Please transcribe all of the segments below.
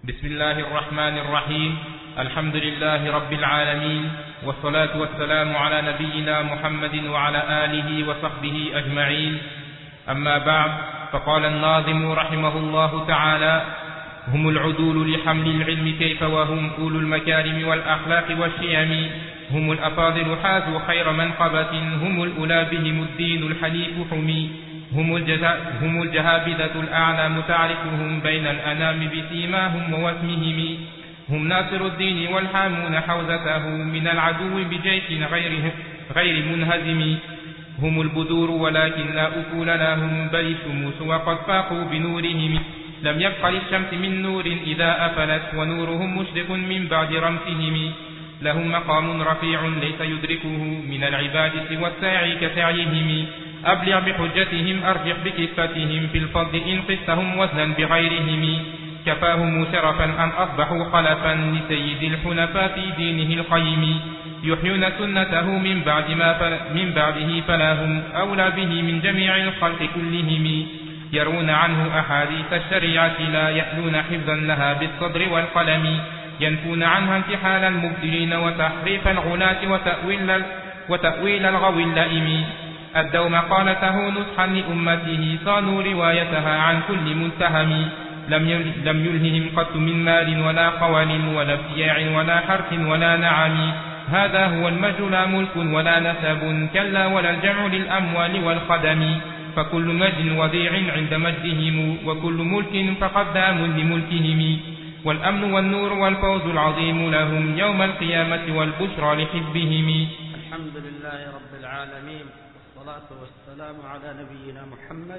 بسم الله الرحمن الرحيم. الحمد لله رب العالمين، والصلاة والسلام على نبينا محمد وعلى آله وصحبه أجمعين. أما بعد، فقال الناظم رحمه الله تعالى: هم العدول لحمل العلم كيف وهم أولو المكارم والأخلاق والشيم، هم الأفاضل حازوا خير منقبة، هم الأولى بهم الدين الحنيف حمي، هم الجهابذة الأعلام تعرفهم بين الأنام بسيماهم ووسمهم، هم ناصر الدين والحامون حوزته من العدو بجيش غير منهزم، هم البدور ولكن لا أفول لهم بل الشموس وقد فاقوا بنورهم، لم يبق للشمس من نور إذا أفلت ونورهم مشرق من بعد رمسهم، لهم مقام رفيع ليس يدركه من العباد سوى الساعي كسعيهم، أبلغ بحجتهم أرجح بكفتهم في الفضل إن قستهم وزنا بغيرهم، كفاهم شرفا أن أصبحوا خلفا لسيد الحنفاء في دينه القيم، يحيون سنته من بعده فلا هم أولى به من جميع الخلق كلهم، يرون عنه أحاديث الشريعة لا يألون حفظا لها بالصدر والقلم، ينفون عنها انتحال المبدلين وتحريف الغلاة وتأويل الغوي اللئيم، أدوا مقالته نصحا لأمته صانوا روايتها عن كل متهم، لم يلههم قط من مال ولا قوال ولا ابتياع ولا حرث ولا نعم، هذا هو المجد لا ملك ولا نسب كلا ولا الجمع للأموال والخدم، فكل مجد وضيع عند مجدهم وكل ملك فقدام لملكهم، والأمن والنور والفوز العظيم لهم يوم القيامة والبشرى لحزبهم. الحمد لله رب العالمين، والصلاة والسلام على نبينا محمد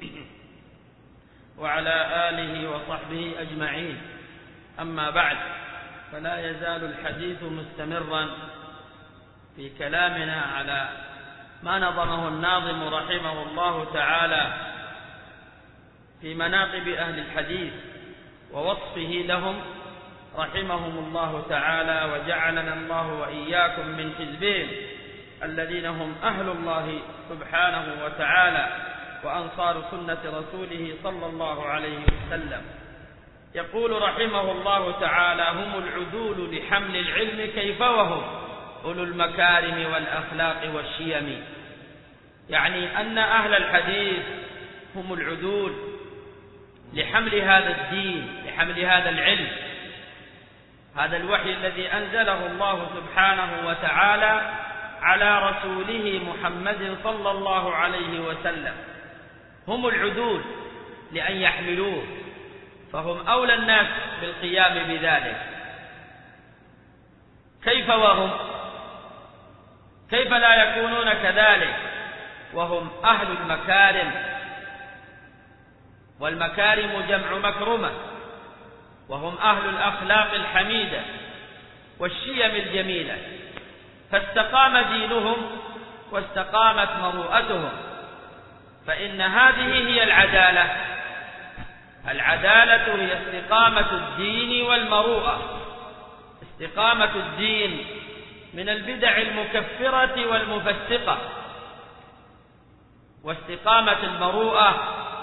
وعلى آله وصحبه أجمعين. أما بعد، فلا يزال الحديث مستمرا في كلامنا على ما نظمه الناظم رحمه الله تعالى في مناقب أهل الحديث ووصفه لهم رحمهم الله تعالى، وجعلنا الله وإياكم من حزبهم الذين هم أهل الله سبحانه وتعالى وأنصار سنة رسوله صلى الله عليه وسلم. يقول رحمه الله تعالى: هم العدول لحمل العلم كيف وهم أولو المكارم والأخلاق والشيم، يعني أن أهل الحديث هم العدول لحمل هذا الدين، لحمل هذا العلم، هذا الوحي الذي أنزله الله سبحانه وتعالى على رسوله محمد صلى الله عليه وسلم، هم العدول لأن يحملوه، فهم أولى الناس بالقيام بذلك. كيف وهم؟ كيف لا يكونون كذلك وهم أهل المكارم، والمكارم جمع مكرمة، وهم أهل الأخلاق الحميدة والشيم الجميلة، فاستقام دينهم واستقامت مروءتهم، فإن هذه هي العدالة. العدالة هي استقامة الدين والمروءة، استقامة الدين من البدع المكفرة والمفسقة، واستقامة المروءة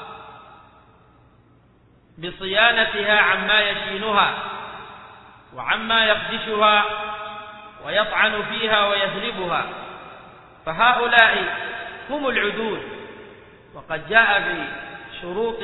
بصيانتها عما يشينها وعما يخدشها ويطعن فيها ويثلبها، فهؤلاء هم العدول. وقد جاء في شروط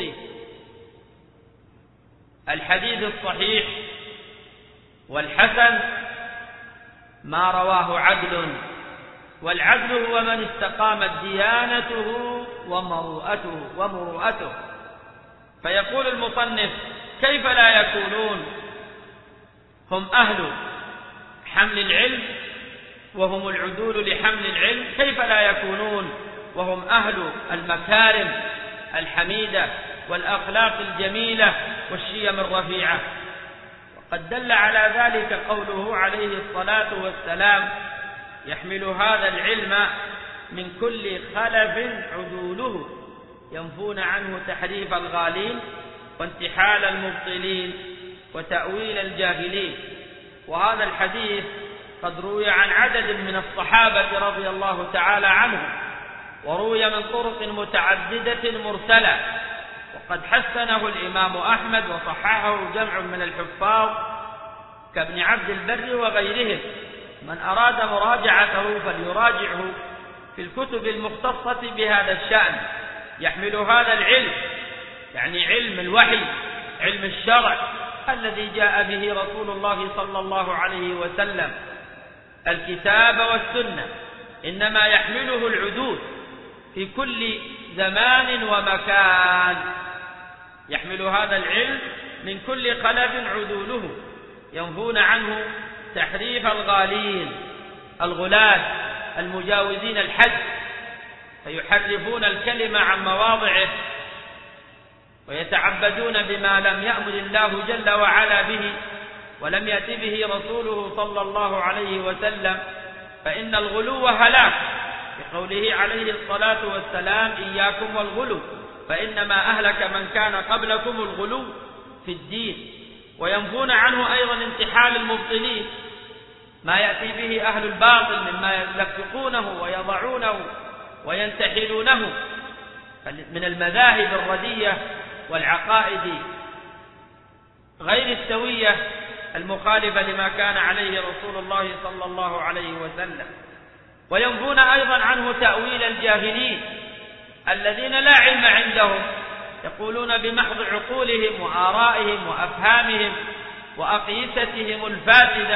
الحديث الصحيح والحسن ما رواه عدل، والعدل هو من استقامت ديانته ومروءته. فيقول المصنف: كيف لا يكونون هم أهل حمل العلم وهم العدول لحمل العلم، كيف لا يكونون وهم أهل المكارم الحميدة والأخلاق الجميلة والشيم الرفيعة؟ وقد دل على ذلك قوله عليه الصلاة والسلام: يحمل هذا العلم من كل خلف عدوله ينفون عنه تحريف الغالين وانتحال المبطلين وتأويل الجاهلين. وهذا الحديث قد روي عن عدد من الصحابة رضي الله تعالى عنهم، وروي من طرق متعددة مرسلة، وقد حسنه الإمام أحمد وصححه جمع من الحفاظ كابن عبد البر وغيرهم. من أراد مراجعته فليراجعه في الكتب المختصة بهذا الشأن. يحمل هذا العلم، يعني علم الوحي، علم الشرع الذي جاء به رسول الله صلى الله عليه وسلم، الكتاب والسنة، إنما يحمله العدول في كل زمان ومكان. يحمل هذا العلم من كل خلف عدوله، ينفون عنه تحريف الغالين الغلاة المجاوزين الحد، فيحرفون الكلمة عن مواضعه ويتعبدون بما لم يأمر الله جل وعلا به ولم يأت به رسوله صلى الله عليه وسلم، فإن الغلو هلاك، بقوله عليه الصلاة والسلام: إياكم والغلو فإنما أهلك من كان قبلكم الغلو في الدين. وينفون عنه أيضا انتحال المبطلين، ما يأتي به أهل الباطل مما يلفقونه ويضعونه وينتحلونه من المذاهب الردية والعقائد غير السوية المخالفة لما كان عليه رسول الله صلى الله عليه وسلم. وينفون أيضا عنه تأويل الجاهلين الذين لا علم عندهم، يقولون بمحض عقولهم وآرائهم وأفهامهم وأقيستهم الفاسدة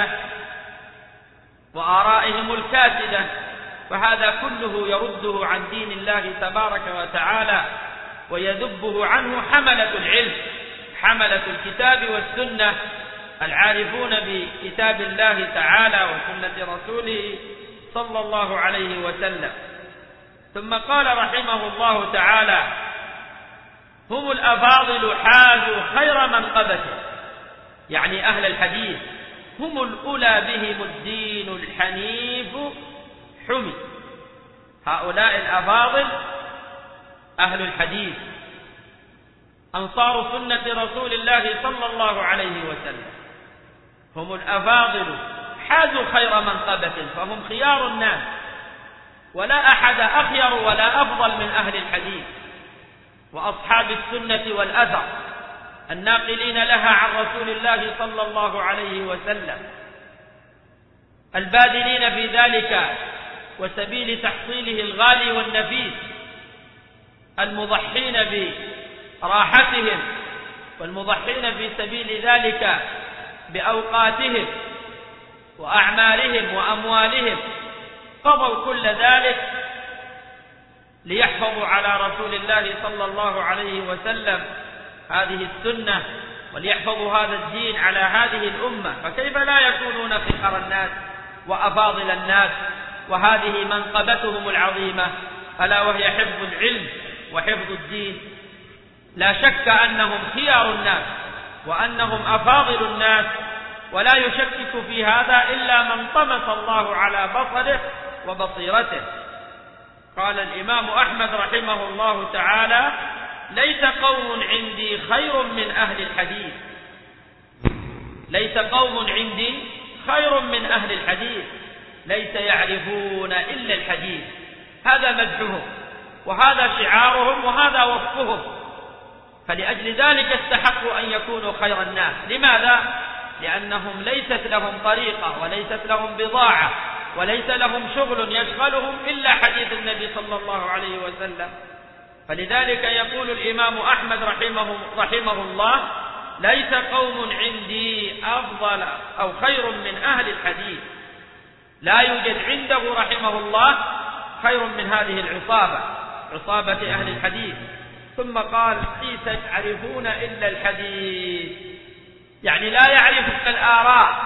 وآرائهم الكاسدة، فهذا كله يرده عن دين الله تبارك وتعالى ويذبه عنه حملة العلم، حملة الكتاب والسنة، العارفون بكتاب الله تعالى وسنة رسوله صلى الله عليه وسلم. ثم قال رحمه الله تعالى: هم الأفاضل حازوا خير منقبة، يعني أهل الحديث، هم الأولى بهم الدين الحنيف حمي. هؤلاء الأفاضل أهل الحديث، أنصار سنة رسول الله صلى الله عليه وسلم، هم الأفاضل حازوا خير منقبة، فهم خيار الناس، ولا أحد أخير ولا أفضل من أهل الحديث وأصحاب السنة والأثر الناقلين لها عن رسول الله صلى الله عليه وسلم، الباذلين في ذلك وسبيل تحصيله الغالي والنفيس، المضحين براحتهم والمضحين في سبيل ذلك بأوقاتهم وأعمالهم وأموالهم، قضوا كل ذلك ليحفظوا على رسول الله صلى الله عليه وسلم هذه السنة وليحفظوا هذا الدين على هذه الأمة، فكيف لا يكونون خيار الناس وأفاضل الناس؟ وهذه منقبتهم العظيمة، ألا وهي حفظ العلم وحفظ الدين. لا شك أنهم خيار الناس وأنهم أفاضل الناس، ولا يشكك في هذا إلا من طمس الله على بصره وبصيرته. قال الإمام أحمد رحمه الله تعالى: ليس قوم عندي خير من أهل الحديث، ليس قوم عندي خير من أهل الحديث، ليس يعرفون إلا الحديث. هذا مدحهم وهذا شعارهم وهذا وصفهم، فلأجل ذلك استحقوا أن يكونوا خير الناس. لماذا؟ لأنهم ليست لهم طريقة وليست لهم بضاعة وليس لهم شغل يشغلهم إلا حديث النبي صلى الله عليه وسلم. فلذلك يقول الإمام أحمد رحمه الله: ليس قوم عندي أفضل أو خير من أهل الحديث. لا يوجد عنده رحمه الله خير من هذه العصابة، عصابة أهل الحديث. ثم قال: ليس يعرفون إلا الحديث، يعني لا يعرفون الآراء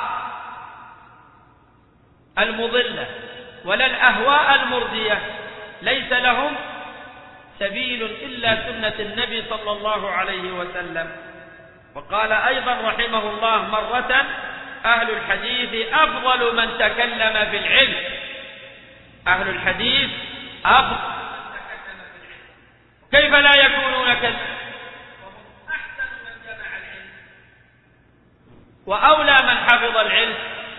المضلة ولا الأهواء المرضية، ليس لهم سبيل إلا سنة النبي صلى الله عليه وسلم. وقال أيضا رحمه الله مرة: أهل الحديث أفضل من تكلم في العلم. أهل الحديث أفضل من تكلم في العلم. كيف لا يكونون كذلك وهم أحسن من جمع العلم وأولى من حفظ العلم؟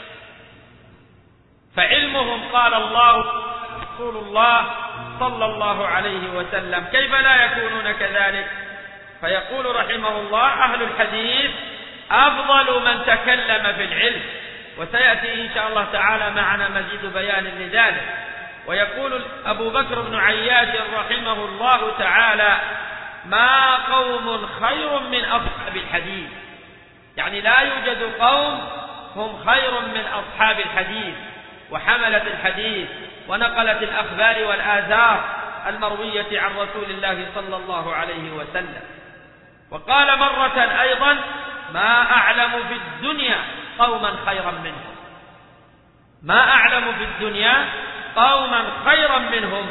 فعلمهم قال الله رسول الله صلى الله عليه وسلم، كيف لا يكونون كذلك؟ فيقول رحمه الله: أهل الحديث أفضل من تكلم في العلم، وسيأتي إن شاء الله تعالى معنا مزيد بيان لذلك. ويقول أبو بكر بن عياش رحمه الله تعالى: ما قوم خير من أصحاب الحديث، يعني لا يوجد قوم هم خير من أصحاب الحديث وحملة الحديث ونقلة الأخبار والآثار المروية عن رسول الله صلى الله عليه وسلم. وقال مرة أيضا: ما أعلم في الدنيا قوما خيرا منهم، ما أعلم في الدنيا قوما خيرا منهم.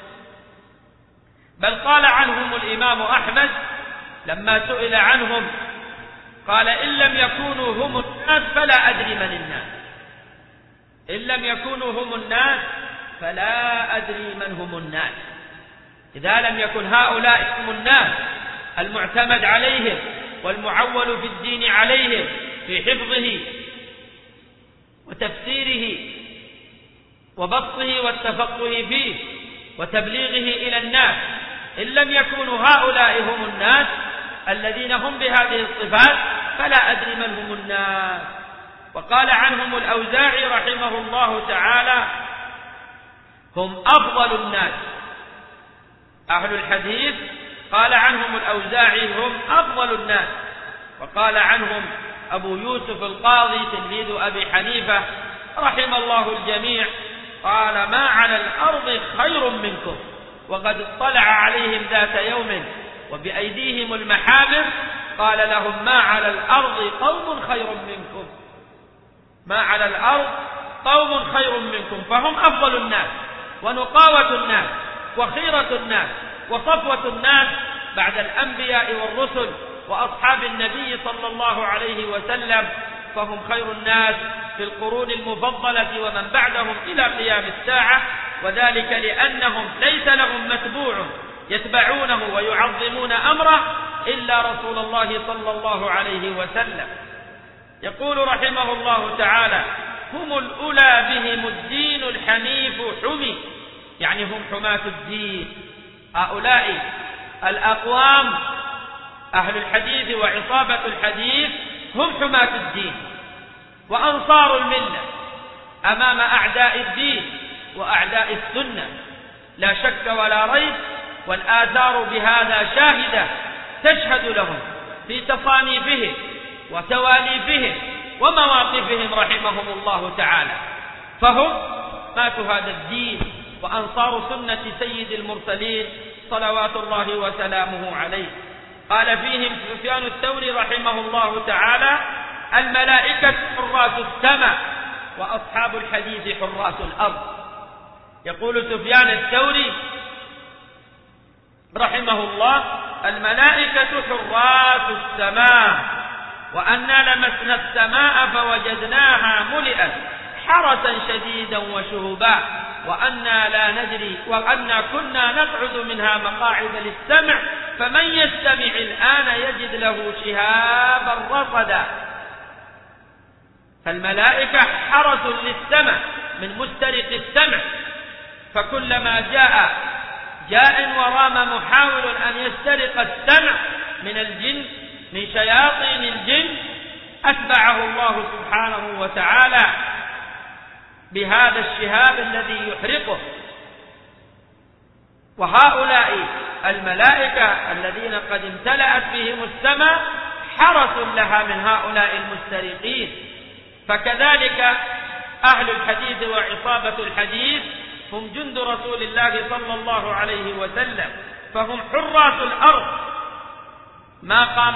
بل قال عنهم الإمام أحمد لما سئل عنهم قال: إن لم يكونوا هم الناس فلا أدري من الناس، إن لم يكونوا هم الناس فلا أدري من هم الناس. إذا لم يكن هؤلاء هم الناس المعتمد عليهم والمعول في الدين عليهم في حفظه وتفسيره وبسطه والتفقه فيه وتبليغه إلى الناس، إن لم يكونوا هؤلاء هم الناس الذين هم بهذه الصفات فلا أدري من هم الناس. وقال عنهم الأوزاعي رحمه الله تعالى: هم أفضل الناس. أهل الحديث قال عنهم الأوزاعي هم أفضل الناس. وقال عنهم أبو يوسف القاضي تلميذ أبي حنيفة رحم الله الجميع: قال: ما على الأرض خير منكم. وقد اطلع عليهم ذات يوم وبأيديهم المحابر قال لهم: ما على الأرض قوم خير منكم، ما على الأرض قوم خير منكم. فهم أفضل الناس ونقاوة الناس وخيرة الناس وصفوة الناس بعد الأنبياء والرسل وأصحاب النبي صلى الله عليه وسلم، فهم خير الناس في القرون المفضلة ومن بعدهم إلى قيام الساعة. وذلك لأنهم ليس لهم متبوع يتبعونه ويعظمون أمره إلا رسول الله صلى الله عليه وسلم. يقول رحمه الله تعالى: هم الأولى بهم الدين الحنيف حمي، يعني هم حماة الدين. هؤلاء الأقوام أهل الحديث وعصابة الحديث هم حماة الدين وأنصار الملة أمام أعداء الدين وأعداء السنة، لا شك ولا ريب. والآثار بهذا شاهدة تشهد لهم في تصانيفهم وتواليفهم ومواقفهم رحمهم الله تعالى. فهم ماتوا هذا الدين وأنصار سنة سيد المرسلين صلوات الله وسلامه عليه. قال فيهم سفيان الثوري رحمه الله تعالى: الملائكة حراس السماء وأصحاب الحديث حراس الأرض. يقول سفيان الثوري رحمه الله: الملائكة حراس السماء، وأنا لمسنا السماء فوجدناها ملئت حرسا شديدا وشهبا، وأنا لا ندري وأنا كنا نقعد منها مقاعد للسمع، فمن يستمع الآن يجد له شهابا رصدا. فالملائكة حرس للسمع من مسترق السمع، فكلما جاء ورام محاول أن يسترق السمع من الجن من شياطين الجن أتبعه الله سبحانه وتعالى بهذا الشهاب الذي يحرقه. وهؤلاء الملائكة الذين قد امتلأت بهم السماء حرس لها من هؤلاء المسترقين. فكذلك أهل الحديث وعصابة الحديث هم جند رسول الله صلى الله عليه وسلم، فهم حراس الأرض. ما قام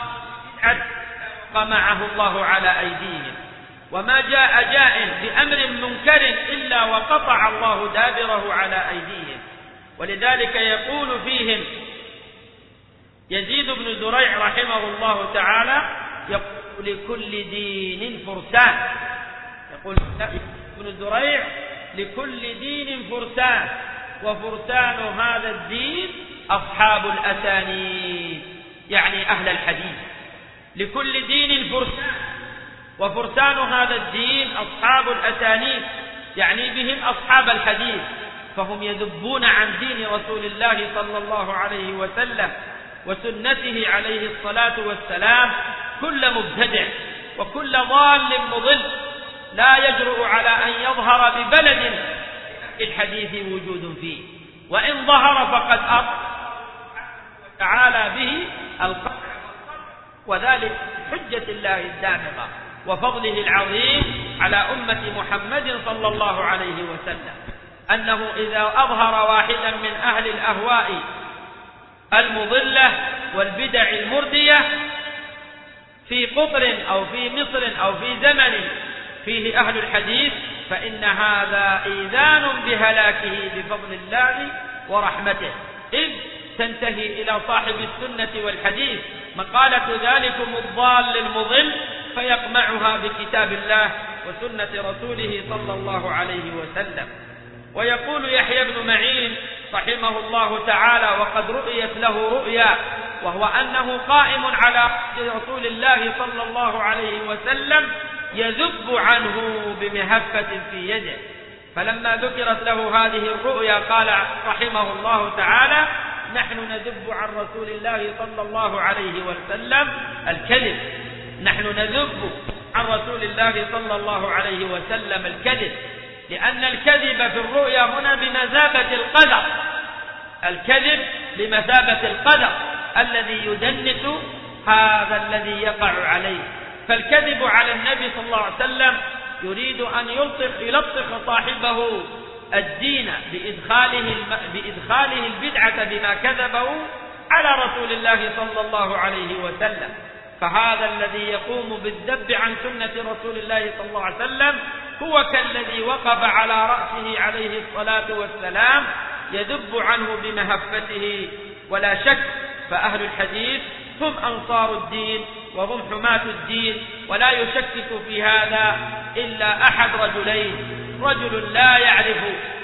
قمعه الله على أيديهم، وما جاء بأمر منكر إلا وقطع الله دابره على أيديهم. ولذلك يقول فيهم يزيد بن زريع رحمه الله تعالى: يقول لكل دين فرسان. يقول ابن زريع: لكل دين فرسان، وفرسان هذا الدين أصحاب الأسانيد، يعني أهل الحديث. لكل دين فرسان، وفرسان هذا الدين أصحاب الأسانيد، يعني بهم أصحاب الحديث، فهم يذبون عن دين رسول الله صلى الله عليه وسلم وسنته عليه الصلاة والسلام كل مبتدع وكل ضال مضل لا يجرؤ على أن يظهر ببلد الحديث وجود فيه، وإن ظهر فقد أرى تعالى به القطع، وذلك حجة الله الدامغة وفضله العظيم على أمة محمد صلى الله عليه وسلم، أنه إذا أظهر واحدا من أهل الأهواء المضلة والبدع المردية في قطر أو في مصر أو في زمن فيه أهل الحديث، فإن هذا إيذان بهلاكه بفضل الله ورحمته، إذ تنتهي إلى صاحب السنة والحديث مقالة ذلكم الضال المضل فيقمعها بكتاب الله وسنة رسوله صلى الله عليه وسلم. ويقول يحيى بن معين رحمه الله تعالى وقد رؤيت له رؤيا، وهو أنه قائم على رسول الله صلى الله عليه وسلم يذب عنه بمهفة في يده، فلما ذكرت له هذه الرؤيا قال رحمه الله تعالى: نحن نذب عن رسول الله صلى الله عليه وسلم الكذب، نحن نذب عن رسول الله صلى الله عليه وسلم الكذب، لأن الكذب في الرؤيا هنا بمثابة القدر، الكذب بمثابة القدر الذي يدنس هذا الذي يقع عليه. فالكذب على النبي صلى الله عليه وسلم يريد أن يلطخ صاحبه الدين بإدخاله البدعة بما كذبه على رسول الله صلى الله عليه وسلم. فهذا الذي يقوم بالذب عن سنة رسول الله صلى الله عليه وسلم هو كالذي وقف على رأسه عليه الصلاة والسلام يذب عنه بمهفته. ولا شك فأهل الحديث هم أنصار الدين وهم حماة الدين، ولا يشكك في هذا إلا أحد رجلين: رجل لا يعرف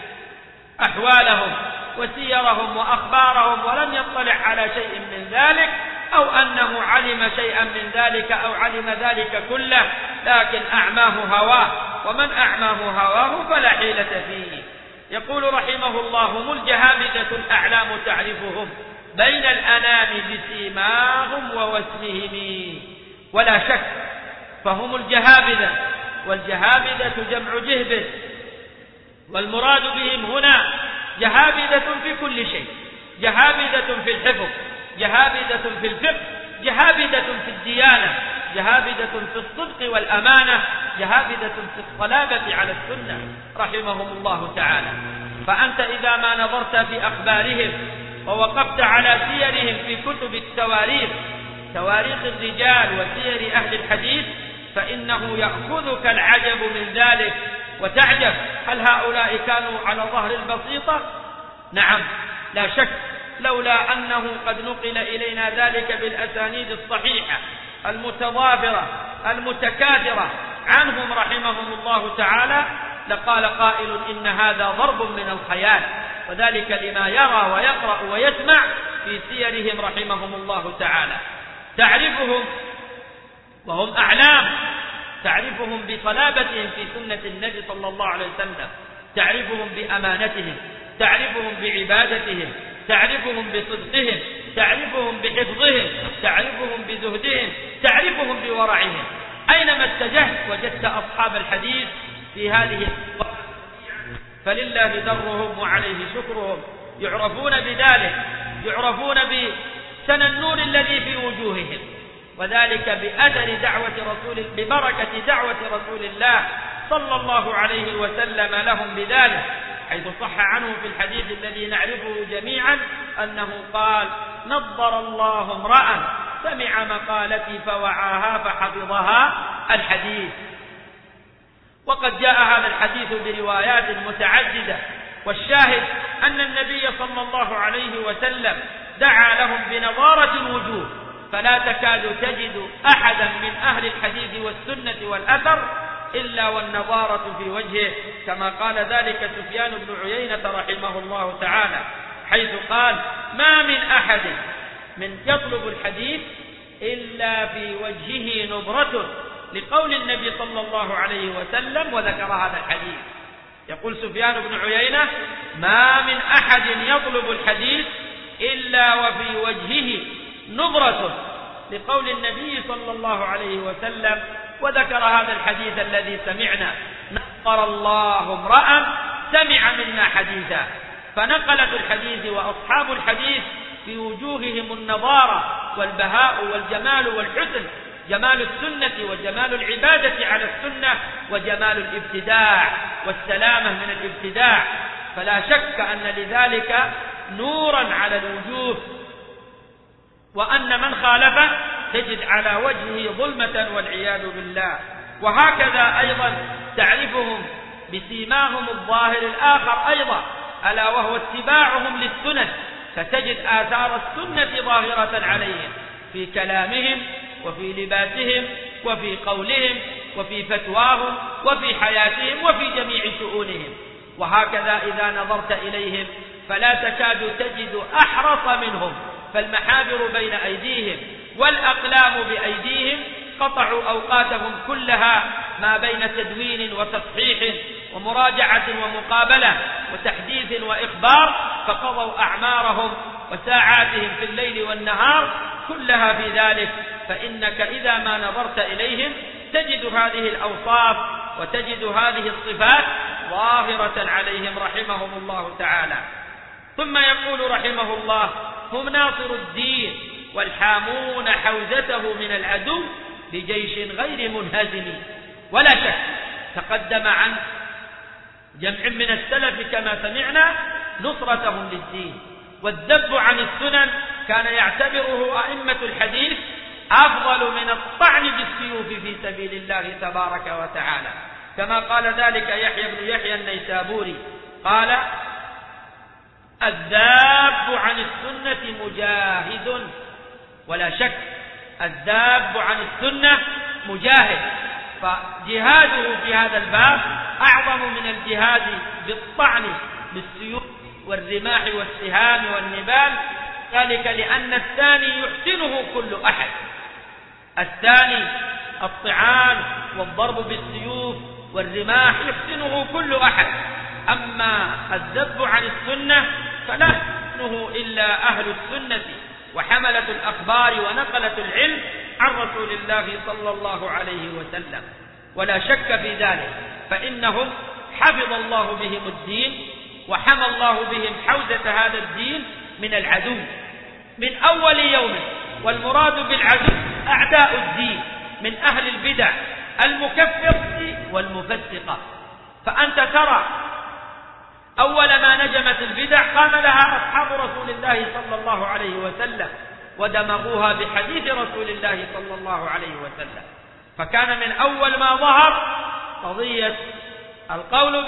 أحوالهم وسيرهم وأخبارهم ولم يطلع على شيء من ذلك، أو أنه علم شيئا من ذلك أو علم ذلك كله لكن أعماه هواه، ومن أعماه هواه فلا حيلة فيه. يقول رحمه الله: هم الجهابذة الأعلام تعرفهم بين الأنام بسيماهم ووسمهم. ولا شك فهم الجهابذة، والجهابذة جمع جهبذ، والمراد بهم هنا جهابذة في كل شيء: جهابذة في الحفظ، جهابذة في الفقه، جهابذة في الديانة، جهابذة في الصدق والأمانة، جهابذة في الصلابة على السنة رحمهم الله تعالى. فأنت إذا ما نظرت في أخبارهم ووقفت على سيرهم في كتب التواريخ، تواريخ الرجال وسير أهل الحديث، فإنه يأخذك العجب من ذلك وتعجب: هل هؤلاء كانوا على ظهر البسيطة؟ نعم لا شك، لولا أنه قد نقل إلينا ذلك بالأسانيد الصحيحة المتضافرة المتكاثرة عنهم رحمهم الله تعالى لقال قائل إن هذا ضرب من الخيال، وذلك لما يرى ويقرأ ويسمع في سيرهم رحمهم الله تعالى. تعرفهم وهم أعلام، تعرفهم بصلابتهم في سنة النبي صلى الله عليه وسلم، تعرفهم بأمانتهم، تعرفهم بعبادتهم، تعرفهم بصدقهم، تعرفهم بحفظهم، تعرفهم بزهدهم، تعرفهم بورعهم. أينما اتجهت وجدت أصحاب الحديث في هذه فلله درهم وعليه شكرهم، يعرفون بذلك، يعرفون بسن النور الذي في وجوههم، وذلك ببركة دعوة رسول الله صلى الله عليه وسلم لهم بذلك، حيث صح عنه في الحديث الذي نعرفه جميعا أنه قال: نضر الله امرأ سمع مقالتي فوعاها فحفظها الحديث. وقد جاء هذا الحديث بروايات متعددة، والشاهد أن النبي صلى الله عليه وسلم دعا لهم بنضارة الوجوه، فلا تكاد تجد أحدا من أهل الحديث والسنة والأثر إلا والنضارة في وجهه، كما قال ذلك سفيان بن عيينة رحمه الله تعالى، حيث قال: ما من أحد من يطلب الحديث إلا في وجهه نضرة، لقول النبي صلى الله عليه وسلم، وذكر هذا الحديث. يقول سفيان بن عيينة: ما من أحد يطلب الحديث إلا وفي وجهه نظرة لقول النبي صلى الله عليه وسلم، وذكر هذا الحديث الذي سمعنا: نصر الله امرأ سمع منا حديثا. فنقلت الحديث وأصحاب الحديث في وجوههم النضارة والبهاء والجمال والحسن، جمال السنة وجمال العبادة على السنة وجمال الابتداع والسلامة من الابتداع. فلا شك أن لذلك نورا على الوجوه، وأن من خالفه تجد على وجهه ظلمة والعياذ بالله. وهكذا أيضا تعرفهم بسيماهم الظاهر الآخر أيضا، ألا وهو اتباعهم للسنن، فتجد آثار السنة ظاهرة عليهم في كلامهم وفي لباسهم وفي قولهم وفي فتواهم وفي حياتهم وفي جميع شؤونهم. وهكذا إذا نظرت إليهم فلا تكاد تجد أحرص منهم، فالمحابر بين أيديهم والأقلام بأيديهم، قطعوا أوقاتهم كلها ما بين تدوين وتصحيح ومراجعة ومقابلة وتحديث وإخبار، فقضوا أعمارهم وساعاتهم في الليل والنهار كلها في ذلك. فإنك إذا ما نظرت إليهم تجد هذه الأوصاف وتجد هذه الصفات ظاهرة عليهم رحمهم الله تعالى. ثم يقول رحمه الله: هم ناصر الدين والحامون حوزته من العدو بجيش غير منهزم. ولا شك تقدم عن جمع من السلف كما سمعنا نصرتهم للدين، والذب عن السنن كان يعتبره أئمة الحديث أفضل من الطعن بالسيوف في سبيل الله تبارك وتعالى، كما قال ذلك يحيى بن يحيى النيسابوري، قال: الذاب عن السنة مجاهد. ولا شك الذاب عن السنة مجاهد، فجهاده في هذا الباب أعظم من الجهاد بالطعن بالسيوف والرماح والسهام والنبال، ذلك لأن الثاني يحسنه كل أحد. الثاني الطعان والضرب بالسيوف والرماح يحسنه كل أحد، أما الذب عن السنة فلا يحسنه إلا أهل السنة وحملة الأخبار ونقلة العلم عن رسول الله صلى الله عليه وسلم. ولا شك في ذلك، فإنهم حفظ الله بهم الدين وحمى الله بهم حوزة هذا الدين من العدو من أول يوم. والمراد بالعدو أعداء الدين من أهل البدع المكفرة والمفسقة. فأنت ترى أول ما نجمت البدع قام لها أصحاب رسول الله صلى الله عليه وسلم ودمغوها بحديث رسول الله صلى الله عليه وسلم. فكان من أول ما ظهر قضية القول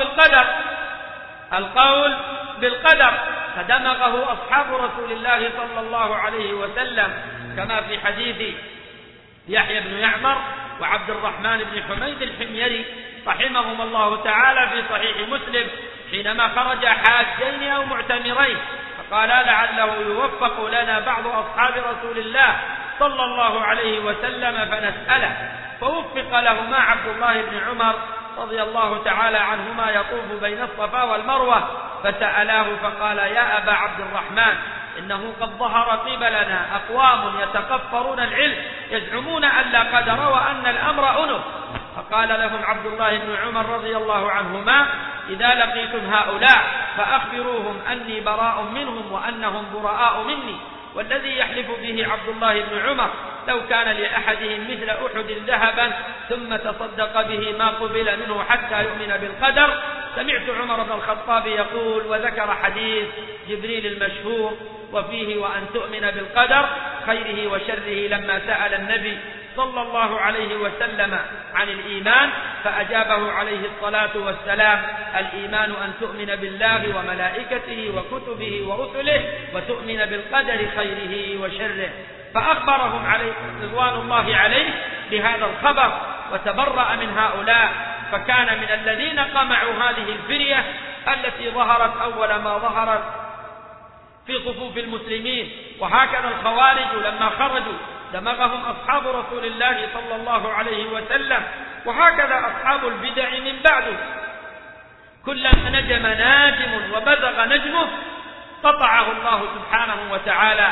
بالقدر فدمغه أصحاب رسول الله صلى الله عليه وسلم، كما في حديث يحيى بن يعمر وعبد الرحمن بن حميد الحميري رحمهم الله تعالى في صحيح مسلم، حينما خرج حاجين أو معتمرين فقالا: لعله يوفق لنا بعض أصحاب رسول الله صلى الله عليه وسلم فنسأله. فوفق لهما عبد الله بن عمر رضي الله تعالى عنهما يطوف بين الصفا والمروة، فسألاه فقال: يا أبا عبد الرحمن، إنه قد ظهر قبلنا أقوام يتقفرون العلم يزعمون أن لا قدر وأن الأمر أنف. فقال لهم عبد الله بن عمر رضي الله عنهما: إذا لقيتم هؤلاء فأخبروهم أني براء منهم وأنهم براء مني. والذي يحلف به عبد الله بن عمر لو كان لأحدهم مثل أحد ذهبا ثم تصدق به ما قبل منه حتى يؤمن بالقدر. سمعت عمر بن الخطاب يقول، وذكر حديث جبريل المشهور وفيه: وأن تؤمن بالقدر خيره وشره، لما سأل النبي صلى الله عليه وسلم عن الإيمان فأجابه عليه الصلاة والسلام: الإيمان أن تؤمن بالله وملائكته وكتبه ورسله وتؤمن بالقدر خيره وشره. فأخبرهم عليه رضوان الله عليه بهذا الخبر وتبرأ من هؤلاء، فكان من الذين قمعوا هذه الفرية التي ظهرت أول ما ظهرت في صفوف المسلمين. وهكذا الخوارج لما خرجوا دمغهم أصحاب رسول الله صلى الله عليه وسلم، وهكذا أصحاب البدع من بعده. كلما نجم ناجم وبزغ نجمه قطعه الله سبحانه وتعالى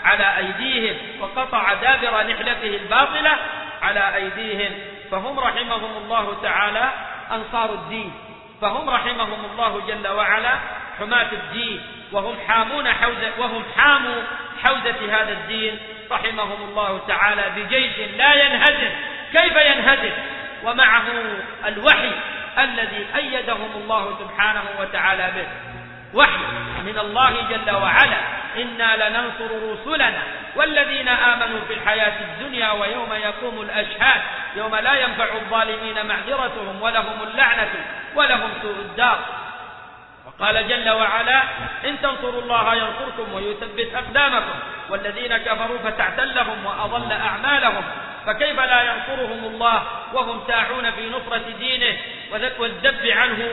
على أيديهم وقطع دابر نحلته الباطلة على أيديهم. فهم رحمهم الله تعالى أنصار الدين، فهم رحمهم الله جل وعلا حماة الدين، وهم حاموا حوزة هذا الدين رحمهم الله تعالى بجيش لا ينهزم. كيف ينهزم ومعه الوحي الذي أيدهم الله سبحانه وتعالى به، وحي من الله جل وعلا: إنا لننصر رسلنا والذين آمنوا في الحياة الدنيا ويوم يقوم الأشهاد يوم لا ينفع الظالمين معذرتهم ولهم اللعنة ولهم سوء الدار. وقال جل وعلا: إن تنصروا الله ينصركم ويثبت أقدامكم والذين كفروا فتعتلهم وأضل أعمالهم. فكيف لا ينصرهم الله وهم ساعون في نصرة دينه والذب عنه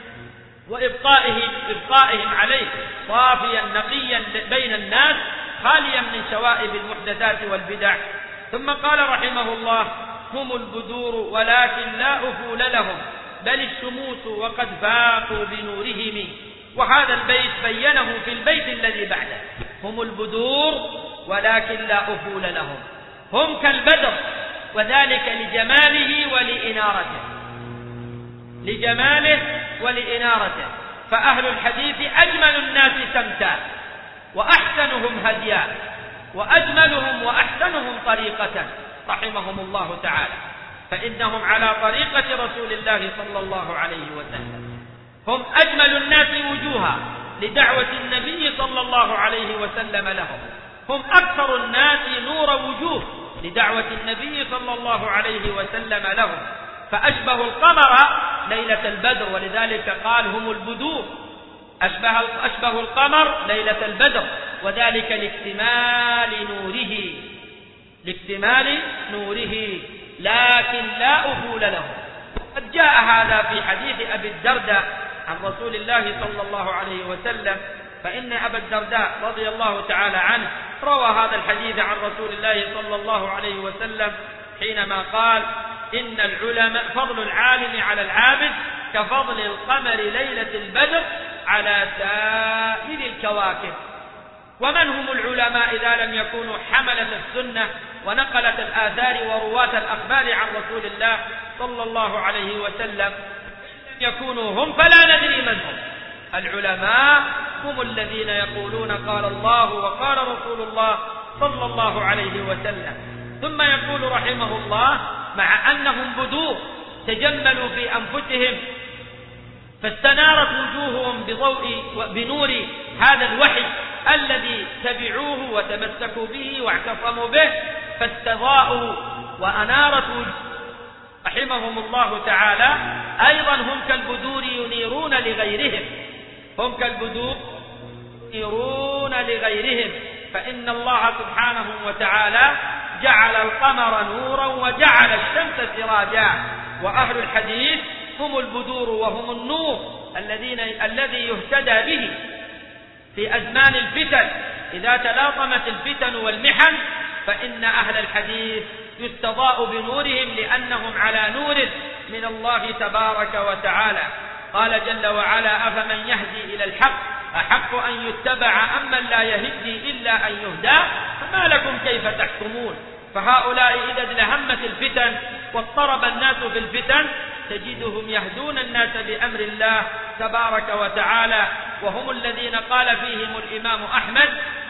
وإبقائهم عليه صافيا نقيا بين الناس خاليا من شوائب المحدثات والبدع. ثم قال رحمه الله: هم البدور ولكن لا أفول لهم بل الشموس وقد فاقوا بنورهم. وهذا البيت بينه في البيت الذي بعده: هم البدور ولكن لا أفول لهم. هم كالبدر، وذلك لجماله ولإنارته، لجماله ولإنارته. فأهل الحديث أجمل الناس سمتا وأحسنهم هديا وأجملهم وأحسنهم طريقة رحمهم الله تعالى، فإنهم على طريقة رسول الله صلى الله عليه وسلم. هم أجمل الناس وجوها لدعوة النبي صلى الله عليه وسلم لهم. هم أكثر الناس نور وجوه لدعوة النبي صلى الله عليه وسلم لهم. فأشبه القمر ليلة البدر، ولذلك قال هم البدور. أشبه القمر ليلة البدر، وذلك لاكتمال نوره لكن لا أفول له. قد جاء هذا في حديث أبي الدرداء عن رسول الله صلى الله عليه وسلم، فإن أبا الدرداء رضي الله تعالى عنه روى هذا الحديث عن رسول الله صلى الله عليه وسلم حينما قال: إن العلماء فضل العالم على العابد كفضل القمر ليلة البدر على سائر الكواكب. ومن هم العلماء إذا لم يكونوا حملة السنة ونقلة الآثار ورواة الأخبار عن رسول الله صلى الله عليه وسلم؟ يكونوا هم فلا ندري من هم. العلماء هم الذين يقولون قال الله وقال رسول الله صلى الله عليه وسلم. ثم يقول رحمه الله: مع أنهم بدور تجملوا في أنفسهم فاستنارت وجوههم بنور هذا الوحي الذي تبعوه وتمسكوا به واعتصموا به، فاستضاءوا وأنارت رحمهم الله تعالى. أيضا هم كالبدور ينيرون لغيرهم، فإن الله سبحانه وتعالى جعل القمر نورا وجعل الشمس سراجا. وأهل الحديث هم البدور وهم النور الذي يهتدى به في أزمان الفتن. إذا تلاطمت الفتن والمحن فإن أهل الحديث يستضاء بنورهم لأنهم على نور من الله تبارك وتعالى. قال جل وعلا: أفمن يهدي إلى الحق أحق أن يتبع أمن لا يهدي إلا أن يهدى فما لكم كيف تحكمون. فهؤلاء إذا ازدهمت الفتن واضطرب الناس في الفتن تجدهم يهدون الناس بأمر الله تبارك وتعالى. وهم الذين قال فيهم الإمام أحمد: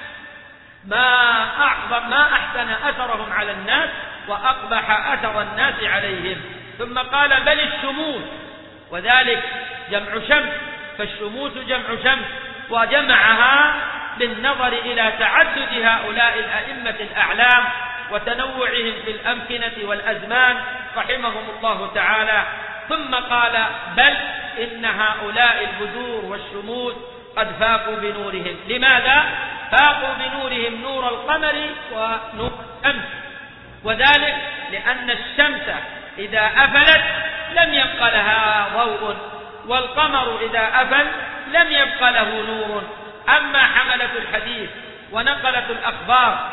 ما أحسن أثرهم على الناس وأقبح أثر الناس عليهم. ثم قال: بل الشموس، وذلك جمع شمس، فالشموس جمع شمس، وجمعها بالنظر إلى تعدد هؤلاء الأئمة الأعلام وتنوعهم في الأمكنة والأزمان رحمهم الله تعالى. ثم قال: بل إن هؤلاء البدور والشموس قد فاقوا بنورهم. لماذا؟ فاقوا بنورهم نور القمر ونور الشمس، وذلك لأن الشمس إذا أفلت لم يبق لها ضوء، والقمر إذا أفل لم يبق له نور. أما حملة الحديث ونقلة الأخبار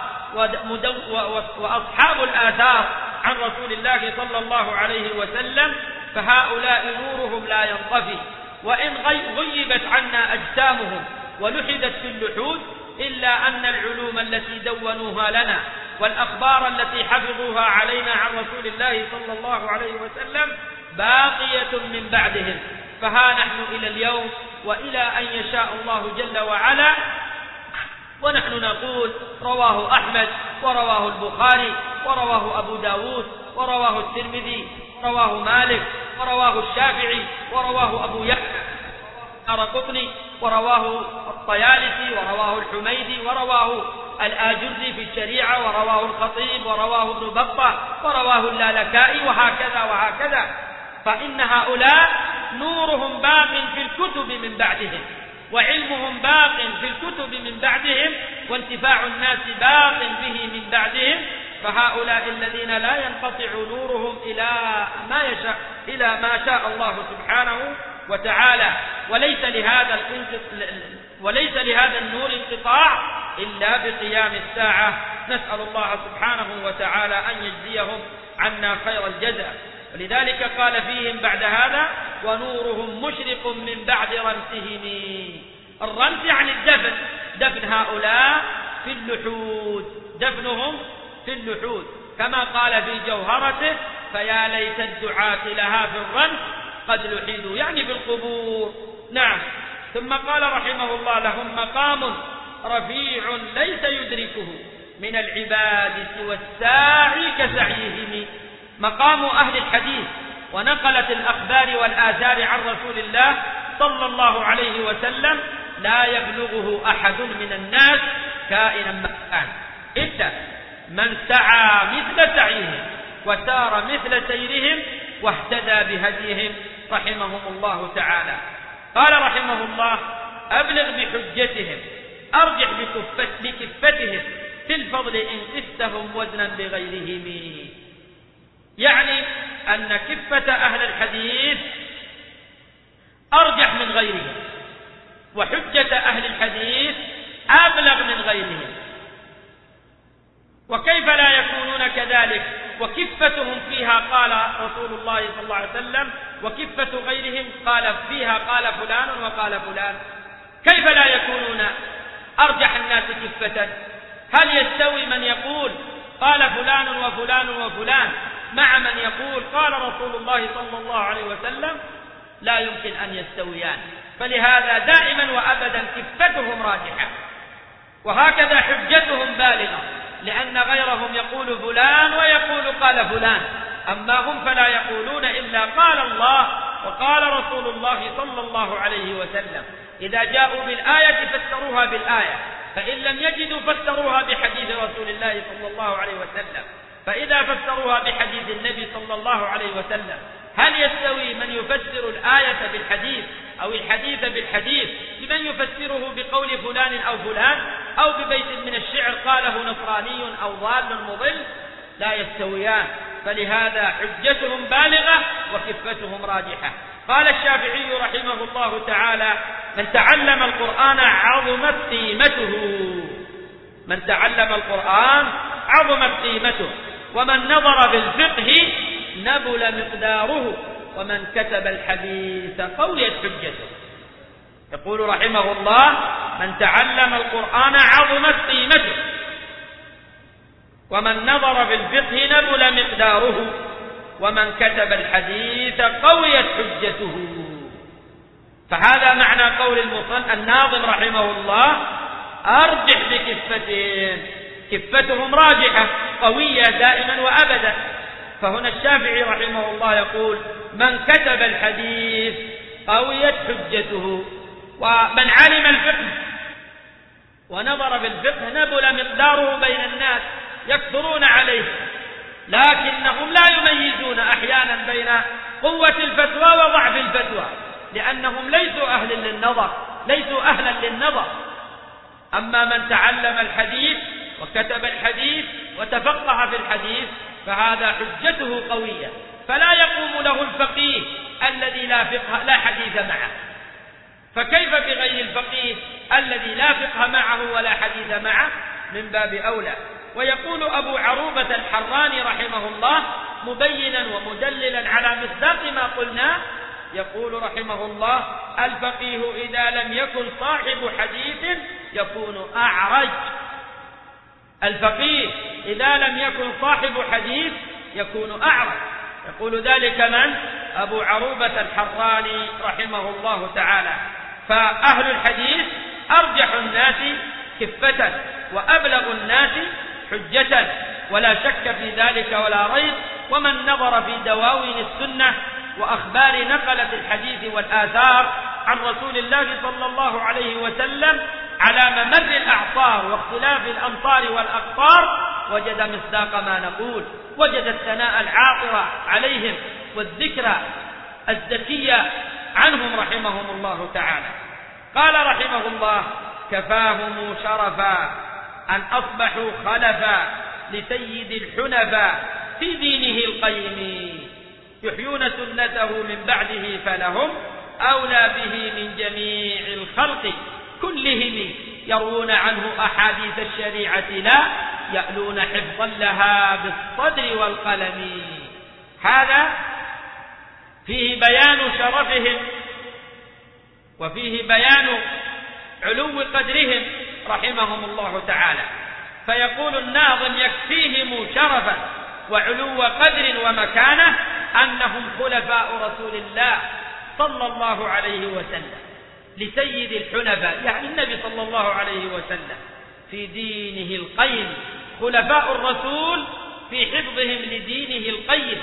وأصحاب الآثار عن رسول الله صلى الله عليه وسلم فهؤلاء نورهم لا ينطفي، وإن غيبت عنا أجسامهم ولحدت في اللحود إلا أن العلوم التي دونوها لنا والأخبار التي حفظوها علينا عن رسول الله صلى الله عليه وسلم باقية من بعدهم. فها نحن إلى اليوم وإلى أن يشاء الله جل وعلا ونحن نقول رواه أحمد ورواه البخاري ورواه أبو داود ورواه الترمذي ورواه مالك ورواه الشافعي ورواه أبو يحيى الدارقطني ورواه الطيالسي ورواه الحميدي ورواه الآجري في الشريعة ورواه الخطيب ورواه ابن بطة ورواه اللالكائي وهكذا وهكذا. فإن هؤلاء نورهم باق في الكتب من بعدهم وعلمهم باق في الكتب من بعدهم وانتفاع الناس باق به من بعدهم. فهؤلاء الذين لا ينقطع نورهم إلى ما شاء الله سبحانه وتعالى. وليس لهذا النور انقطاع إلا بقيام الساعة. نسأل الله سبحانه وتعالى أن يجزيهم عنا خير الجزاء. ولذلك قال فيهم بعد هذا ونورهم مشرق من بعد رمسهم. الرمس يعني الدفن، دفن هؤلاء في اللحود، دفنهم في اللحود كما قال في جوهرته فيا ليت الدعاة لها في الرمس قد لحدوا، يعني في القبور. نعم. ثم قال رحمه الله لهم مقام رفيع ليس يدركه من العباد سوى الساعي كسعيهم. مقام أهل الحديث ونقلت الأخبار والآثار عن رسول الله صلى الله عليه وسلم لا يبلغه أحد من الناس كائنا ما كان إلا من سعى مثل سعيهم وسار مثل سيرهم واهتدى بهديهم رحمهم الله تعالى. قال رحمه الله أبلغ بحجتهم أرجح بكفتهم في الفضل إن قستهم وزنا بغيرهم. يعني أن كفة أهل الحديث أرجح من غيرهم وحجة أهل الحديث أبلغ من غيرهم. وكيف لا يكونون كذلك وكفتهم فيها قال رسول الله صلى الله عليه وسلم وكفة غيرهم قال فيها قال فلان وقال فلان؟ كيف لا يكونون أرجح الناس كفة؟ هل يستوي من يقول قال فلان وفلان وفلان مع من يقول قال رسول الله صلى الله عليه وسلم؟ لا يمكن أن يستويان. فلهذا دائما وأبدا كفتهم راجحة وهكذا حجتهم بالغة، لأن غيرهم يقول فلان ويقول قال فلان، أما هم فلا يقولون إلا قال الله وقال رسول الله صلى الله عليه وسلم. إذا جاءوا بالآية فسروها بالآية، فإن لم يجدوا فسروها بحديث رسول الله صلى الله عليه وسلم. فإذا فسروها بحديث النبي صلى الله عليه وسلم هل يستوي من يفسر الآية بالحديث أو الحديث بالحديث بمن يفسره بقول فلان أو فلان أو ببيت من الشعر قاله نصراني أو ضال مضل؟ لا يستويان. فلهذا حجتهم بالغة وكفتهم راجحة. قال الشافعي رحمه الله تعالى من تعلم القرآن عظمت قيمته. من تعلم القرآن عظمت قيمته ومن نظر في الفقه نبل مقداره ومن كتب الحديث قويت حجته. يقول رحمه الله من تعلم القرآن عظمت قيمته ومن نظر في الفقه نبل مقداره ومن كتب الحديث قويت حجته. فهذا معنى قول الناظم رحمه الله أرجح بكفتهم، كفتهم راجحة قوية دائما وأبدا. فهنا الشافعي رحمه الله يقول من كتب الحديث قويت حجته، ومن علم الفقه ونظر في الفقه نبل مقداره بين الناس يكثرون عليه، لكنهم لا يميزون أحيانا بين قوة الفتوى وضعف الفتوى، لأنهم ليسوا أهلا للنظر. أما من تعلم الحديث وكتب الحديث وتفقه في الحديث فهذا حجته قوية، فلا يقوم له الفقيه الذي لا حديث معه. فكيف بغير الفقيه الذي لا فقه معه ولا حديث معه؟ من باب أولى. ويقول أبو عروبة الحراني رحمه الله مبينا ومدللا على مصداق ما قلنا، يقول رحمه الله الفقيه إذا لم يكن صاحب حديث يكون أعرج. الفقيه إذا لم يكن صاحب حديث يكون أعرج. يقول ذلك من؟ أبو عروبة الحراني رحمه الله تعالى. فأهل الحديث أرجح الناس كفة وأبلغ الناس حجة، ولا شك في ذلك ولا ريب. ومن نظر في دواوين السنة وأخبار نقلة الحديث والآثار عن رسول الله صلى الله عليه وسلم على ممر الأعصار واختلاف الأمطار والأقطار وجد مصداق ما نقول، وجد الثناء العاطرة عليهم والذكرى الزكية عنهم رحمهم الله تعالى. قال رحمه الله: كفاهم شرفا أن أصبحوا خلفا لسيد الحنفاء في دينه القيم، يحيون سنته من بعده فلهم أولى به من جميع الخلق كلهم، يروون عنه أحاديث الشريعة لا يألون حفظا لها بالصدر والقلم. هذا فيه بيان شرفهم وفيه بيان علو قدرهم رحمهم الله تعالى. فيقول الناظم: يكفيهم شرفا وعلو قدر ومكانة أنهم خلفاء رسول الله صلى الله عليه وسلم لسيد الحنفاء، يعني النبي صلى الله عليه وسلم، في دينه القيم. خلفاء الرسول في حفظهم لدينه القيم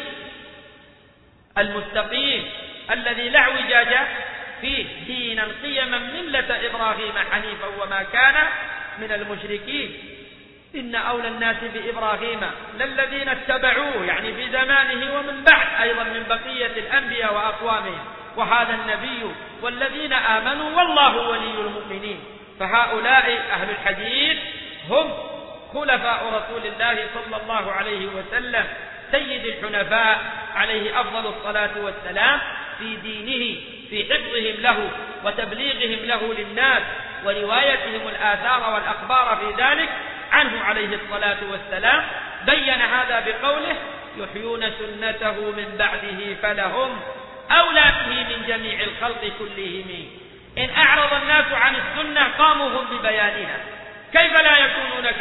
المستقيم الذي لا اعوجاج فيه، دينا قيما ملة إبراهيم حنيفا وما كان من المشركين. إن أولى الناس بإبراهيم للذين اتبعوه، يعني في زمانه ومن بعد أيضا من بقية الأنبياء وأقوامهم، وهذا النبي والذين آمنوا والله ولي المؤمنين. فهؤلاء أهل الحديث هم خلفاء رسول الله صلى الله عليه وسلم سيد الحنفاء عليه أفضل الصلاة والسلام في دينه، في حفظهم له وتبليغهم له للناس وروايتهم الآثار والأخبار في ذلك عنه عليه الصلاة والسلام. بين هذا بقوله: يحيون سنته من بعده فلهم أولى به من جميع الخلق كلهم. إن أعرض الناس عن السنة قاموا هم ببيانها، كيف لا يكونون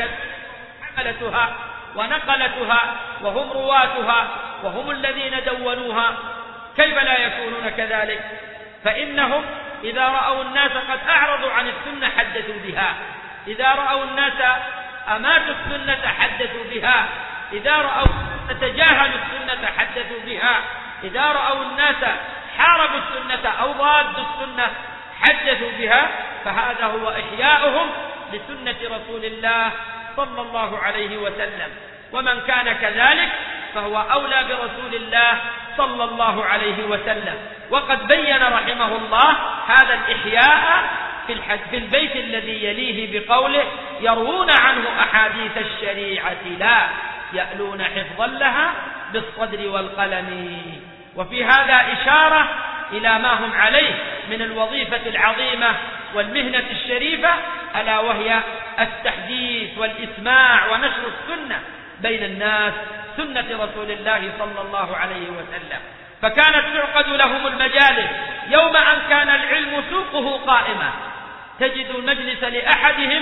حملتها ونقلتها وهم رواتها وهم الذين دونوها؟ كيف لا يكونون كذلك؟ فإنهم إذا رأوا الناس قد أعرضوا عن السنة حدثوا بها، إذا رأوا الناس أماتوا السنة حدثوا بها، إذا رأوا تجاهلوا السنة حدثوا بها، إذا رأوا الناس حاربوا السنة أو ضادوا السنة حدثوا بها. فهذا هو إحياؤهم لسنة رسول الله صلى الله عليه وسلم. ومن كان كذلك فهو أولى برسول الله صلى الله عليه وسلم. وقد بين رحمه الله هذا الإحياء في البيت الذي يليه بقوله: يروون عنه أحاديث الشريعة لا يألون حفظا لها بالصدر والقلم. وفي هذا إشارة إلى ما هم عليه من الوظيفة العظيمة والمهنة الشريفة، ألا وهي التحديث والإسماع ونشر السنة بين الناس، سنة رسول الله صلى الله عليه وسلم. فكانت تعقد لهم المجالس يوم أن كان العلم سوقه قائمة، تجد المجلس لأحدهم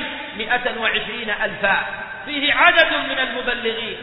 120,000 فيه عدد من المبلغين،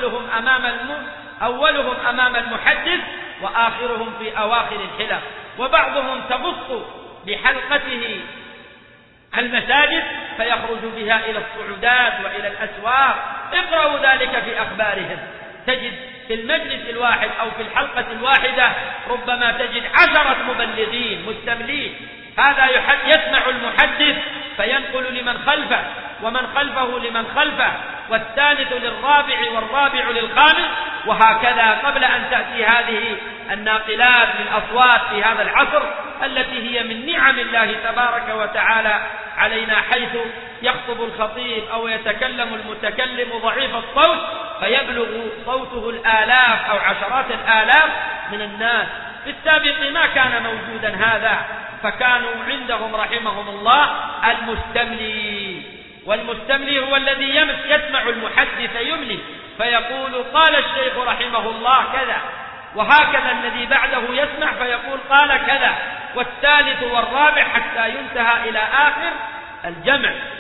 أولهم أمام المحدث وآخرهم في أواخر الحلق، وبعضهم تبص بحلقته المساجد فيخرج بها إلى الصعودات وإلى الأسواق. اقرأوا ذلك في أخبارهم، تجد في المجلس الواحد أو في الحلقة الواحدة ربما تجد 10 مبلغين مستملين. هذا يسمع المحدث فينقل لمن خلفه، ومن خلفه لمن خلفه، والثالث للرابع والرابع للخامس، وهكذا قبل أن تأتي هذه الناقلات للأصوات في هذا العصر التي هي من نعم الله تبارك وتعالى علينا، حيث يخطب الخطيب أو يتكلم المتكلم ضعيف الصوت فيبلغ صوته الآلاف أو عشرات الآلاف من الناس. في السابق ما كان موجودا هذا، فكانوا عندهم رحمهم الله المستملي، والمستملي هو الذي يسمع المحدث يملي فيقول: قال الشيخ رحمه الله كذا، وهكذا الذي بعده يسمع فيقول: قال كذا، والثالث والرابع حتى ينتهى إلى آخر الجمع.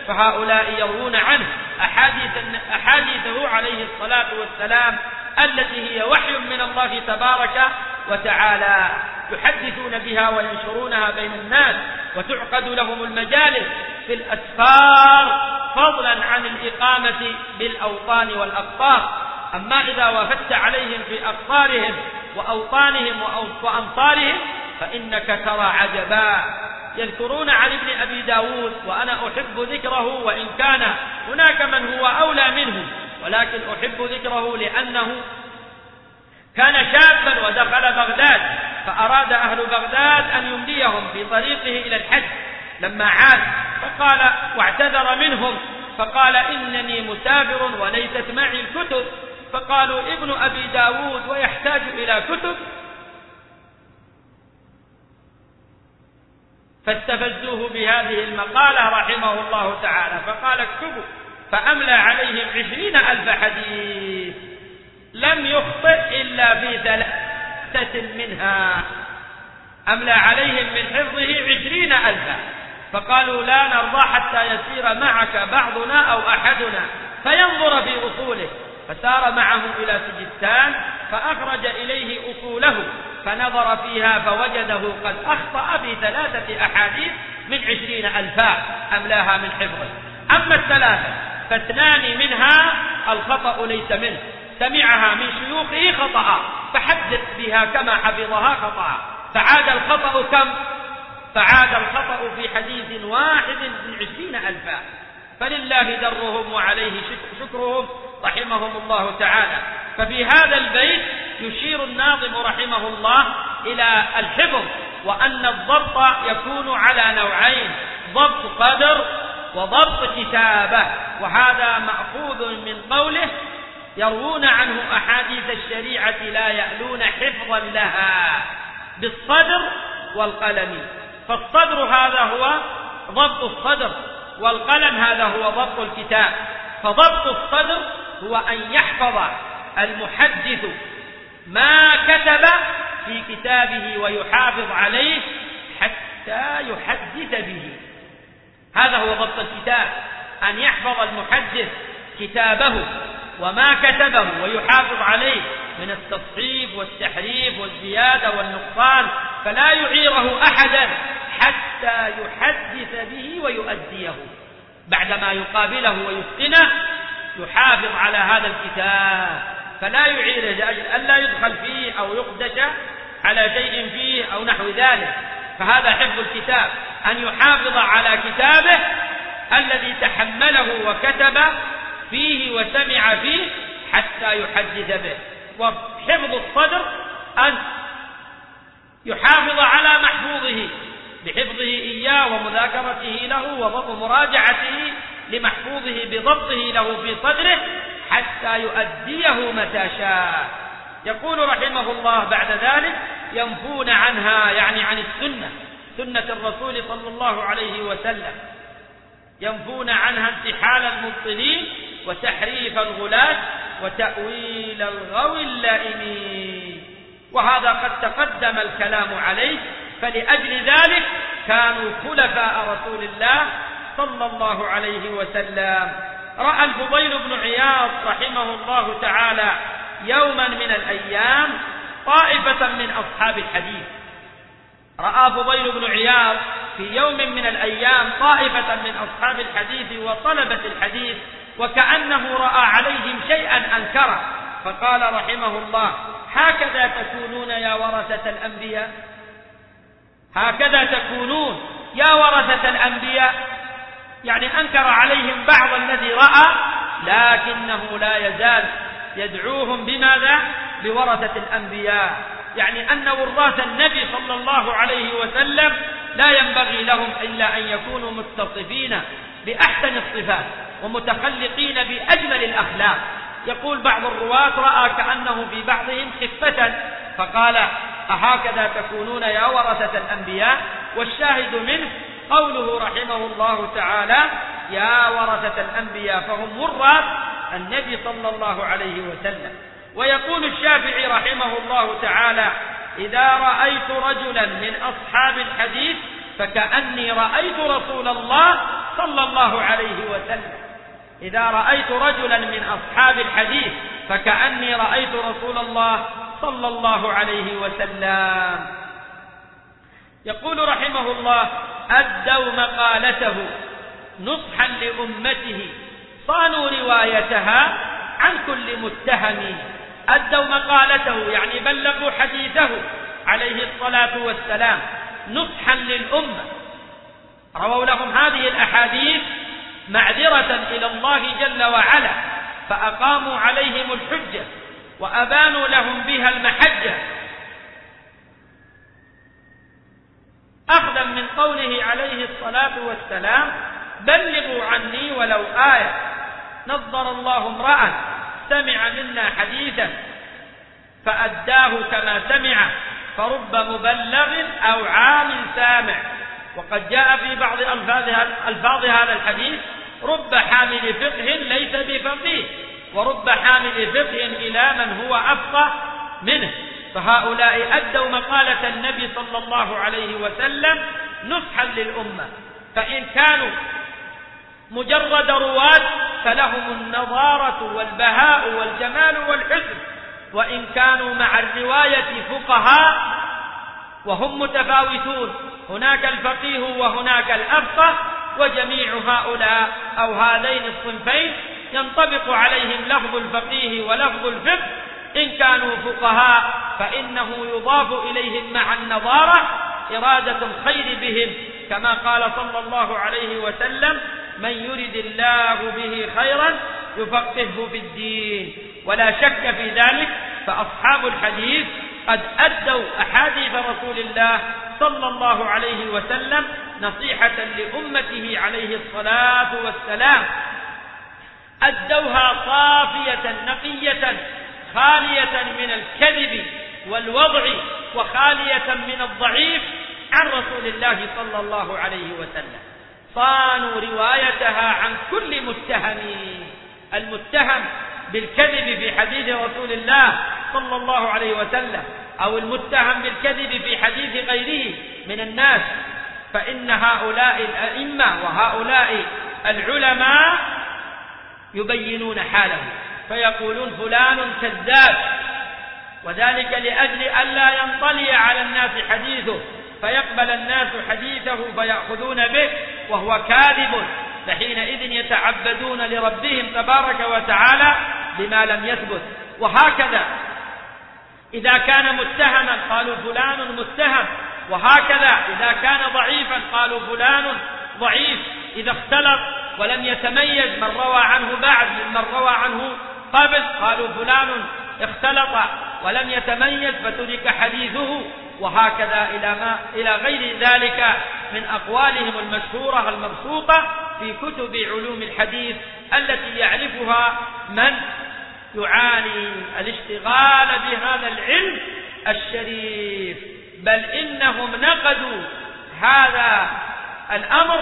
فهؤلاء يروون عنه أحاديثه عليه الصلاة والسلام التي هي وحي من الله تبارك وتعالى، يحدثون بها وينشرونها بين الناس، وتعقد لهم المجالس في الأسفار فضلا عن الإقامة بالأوطان والأقطار. أما إذا وافدت عليهم في أقطارهم وأوطانهم وأمصارهم فإنك ترى عجبا. يذكرون عن ابن أبي داود، وأنا أحب ذكره وإن كان هناك من هو أولى منه، ولكن أحب ذكره لأنه كان شابا ودخل بغداد، فأراد أهل بغداد أن يمليهم في طريقه إلى الحج. لما عاد فقال واعتذر منهم فقال إنني مسافر وليست معي الكتب، فقالوا ابن أبي داود ويحتاج إلى كتب، فاستفزوه بهذه المقالة رحمه الله تعالى، فقال اكتبوا، فأملى عليهم 20,000 حديث، لم يخطئ إلا في 3 منها، أملى عليهم من حفظه 20,000. فقالوا لا نرضى حتى يسير معك بعضنا أو أحدنا فينظر في أصوله، فسار معه إلى سجستان فأخرج إليه أصوله فنظر فيها فوجده قد أخطأ في 3 أحاديث من 20,000 أملاها من حفظه. أما 3 ف2 منها الخطأ ليس منه، سمعها من شيوخه خطأ فحدث بها كما حفظها خطأ، فعاد الخطأ كم؟ فعاد الخطأ في حديث واحد من 20,000. فلله درهم وعليه شكرهم رحمهم الله تعالى. ففي هذا البيت يشير الناظم رحمه الله إلى الحفظ، وأن الضبط يكون على نوعين: ضبط قدر وضبط كتابة. وهذا مأخوذ من قوله يروون عنه أحاديث الشريعة لا يألون حفظا لها بالصدر والقلم. فالصدر هذا هو ضبط الصدر، والقلم هذا هو ضبط الكتاب. فضبط الصدر هو أن يحفظ المحدث ما كتب في كتابه ويحافظ عليه حتى يحدث به، هذا هو ضبط الكتاب، أن يحفظ المحدث كتابه وما كتبه ويحافظ عليه من التصحيف والتحريف والزيادة والنقصان، فلا يعيره أحدا حتى يحدث به ويؤديه. بعدما يقابله ويتقنه يحافظ على هذا الكتاب، فلا يعيره لأجل ألا يدخل فيه أو يقدش على شيء فيه أو نحو ذلك. فهذا حفظ الكتاب، أن يحافظ على كتابه الذي تحمله وكتب فيه وسمع فيه حتى يحدث به. وحفظ الصدر أن يحافظ على محفوظه بحفظه إياه ومذاكرته له ومراجعته لمحفوظه بضبطه له في صدره حتى يؤديه متى شاء. يقول رحمه الله بعد ذلك: ينفون عنها، يعني عن السنة، سنة الرسول صلى الله عليه وسلم، ينفون عنها انتحال المبطلين وتحريف الغلاة وتأويل الغوي اللائمين. وهذا قد تقدم الكلام عليه، فلأجل ذلك كانوا خلفاء رسول الله صلى الله عليه وسلم. رأى الفضيل بن عياض رحمه الله تعالى يوما من الأيام طائفة من أصحاب الحديث. رأى فضيل بن عياض في يوم من الأيام طائفة من أصحاب الحديث وطلبة الحديث، وكأنه رأى عليهم شيئا أنكره، فقال رحمه الله: هكذا تكونون يا ورثة الأنبياء، هكذا تكونون يا ورثة الأنبياء. يعني أنكر عليهم بعض الذي رأى، لكنه لا يزال يدعوهم بماذا؟ بورثة الأنبياء، يعني أن وراث النبي صلى الله عليه وسلم لا ينبغي لهم إلا أن يكونوا متصفين بأحسن الصفات ومتخلقين بأجمل الأخلاق. يقول بعض الرواة: رأى كأنه في بعضهم خفة، فقال: أهكذا تكونون يا ورثة الأنبياء. والشاهد منه قوله رحمه الله تعالى: يا ورثة الأنبياء، فهم وراث النبي صلى الله عليه وسلم. ويقول الشافعي رحمه الله تعالى: إذا رأيت رجلا من أصحاب الحديث فكأني رأيت رسول الله صلى الله عليه وسلم. إذا رأيت رجلا من أصحاب الحديث فكأني رأيت رسول الله صلى الله عليه وسلم. يقول رحمه الله: أدوا مقالته نصحا لأمته صانوا روايتها عن كل متهم. أدوا مقالته يعني بلغوا حديثه عليه الصلاة والسلام نصحا للأمة، رووا لهم هذه الأحاديث معذرة إلى الله جل وعلا، فأقاموا عليهم الحجة وأبانوا لهم بها المحجة، أخذا من قوله عليه الصلاة والسلام: بلغوا عني ولو آية. نظر الله امرأ سمع منا حديثا فأداه كما سمع، فرب مبلغ أو عام سامع. وقد جاء في بعض ألفاظ هذا الحديث: رب حامل فقه ليس بفقيه، ورب حامل فقه إلى من هو أفقه منه. فهؤلاء أدوا مقالة النبي صلى الله عليه وسلم نصحا للأمة، فإن كانوا مجرد رواة فلهم النضارة والبهاء والجمال والحسن، وإن كانوا مع الرواية فقهاء وهم متفاوتون، هناك الفقيه وهناك الأفقه، وجميع هؤلاء أو هذين الصنفين ينطبق عليهم لفظ الفقيه ولفظ الفقه. إن كانوا فقهاء فإنه يضاف إليهم مع النظارة إرادة الخير بهم، كما قال صلى الله عليه وسلم: من يرد الله به خيرا يفقهه في الدين. ولا شك في ذلك، فأصحاب الحديث قد أدوا أحاديث رسول الله صلى الله عليه وسلم نصيحة لأمته عليه الصلاة والسلام، أدوها صافية نقية خالية من الكذب والوضع وخالية من الضعيف عن رسول الله صلى الله عليه وسلم. صانوا روايتها عن كل متهم. المتهم بالكذب في حديث رسول الله صلى الله عليه وسلم أو المتهم بالكذب في حديث غيره من الناس، فإن هؤلاء الأئمة وهؤلاء العلماء يبينون حاله فيقولون فلان كذاب، وذلك لأجل ألا ينطلي على الناس حديثه فيقبل الناس حديثه فيأخذون به وهو كاذب، فحينئذ يتعبدون لربهم تبارك وتعالى بما لم يثبت. وهكذا إذا كان متهما قالوا فلان متهم، وهكذا إذا كان ضعيفا قالوا فلان ضعيف. إذا اختلط ولم يتميز من روى عنه بعد ممن روى عنه قبل قالوا فلان اختلط ولم يتميز فترك حديثه، وهكذا إلى غير ذلك من أقوالهم المشهورة المبسوطة في كتب علوم الحديث التي يعرفها من يعاني الاشتغال بهذا العلم الشريف. بل إنهم نقدوا هذا الأمر،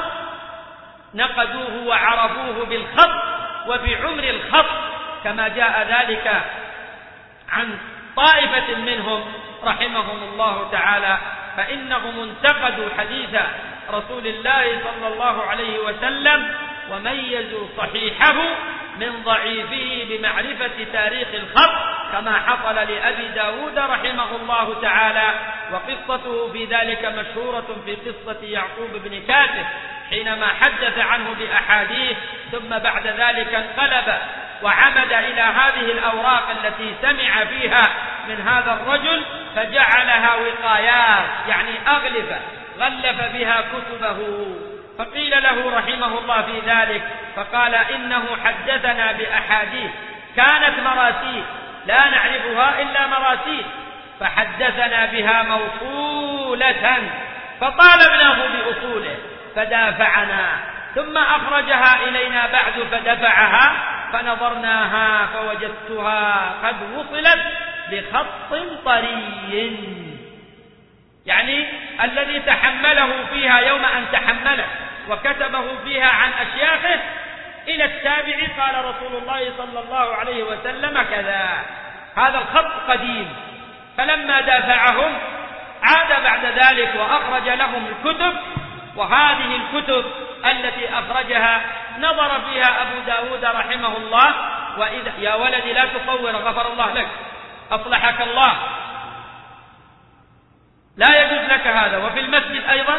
نقدوه وعرفوه بالخط وبعمر الخط، كما جاء ذلك عن طائفة منهم رحمهم الله تعالى، فإنهم انتقدوا حديث رسول الله صلى الله عليه وسلم وميزوا صحيحه من ضعيفه بمعرفة تاريخ الخط، كما حصل لأبي داود رحمه الله تعالى. وقصته في ذلك مشهورة في قصة يعقوب بن كاسب حينما حدث عنه بأحاديث، ثم بعد ذلك انقلب وعمد إلى هذه الأوراق التي سمع فيها من هذا الرجل فجعلها وقايات، يعني أغلفة غلف بها كتبه. فقيل له رحمه الله في ذلك فقال: إنه حدثنا بأحاديث كانت مراسيل لا نعرفها إلا مراسيل، فحدثنا بها موصولة فطالبناه بأصوله فدافعنا، ثم أخرجها إلينا بعد فدفعها فنظرناها فوجدتها قد وصلت بخط طري، يعني الذي تحمله فيها يوم أن تحمله وكتبه فيها عن أشياخه إلى التابع قال رسول الله صلى الله عليه وسلم كذا. هذا الخط قديم، فلما دافعهم عاد بعد ذلك وأخرج لهم الكتب وهذه الكتب التي أخرجها نظر فيها أبو داود رحمه الله، وإذا يا ولدي لا تصور غفر الله لك أصلحك الله، لا يجوز لك هذا، وفي المسجد أيضا.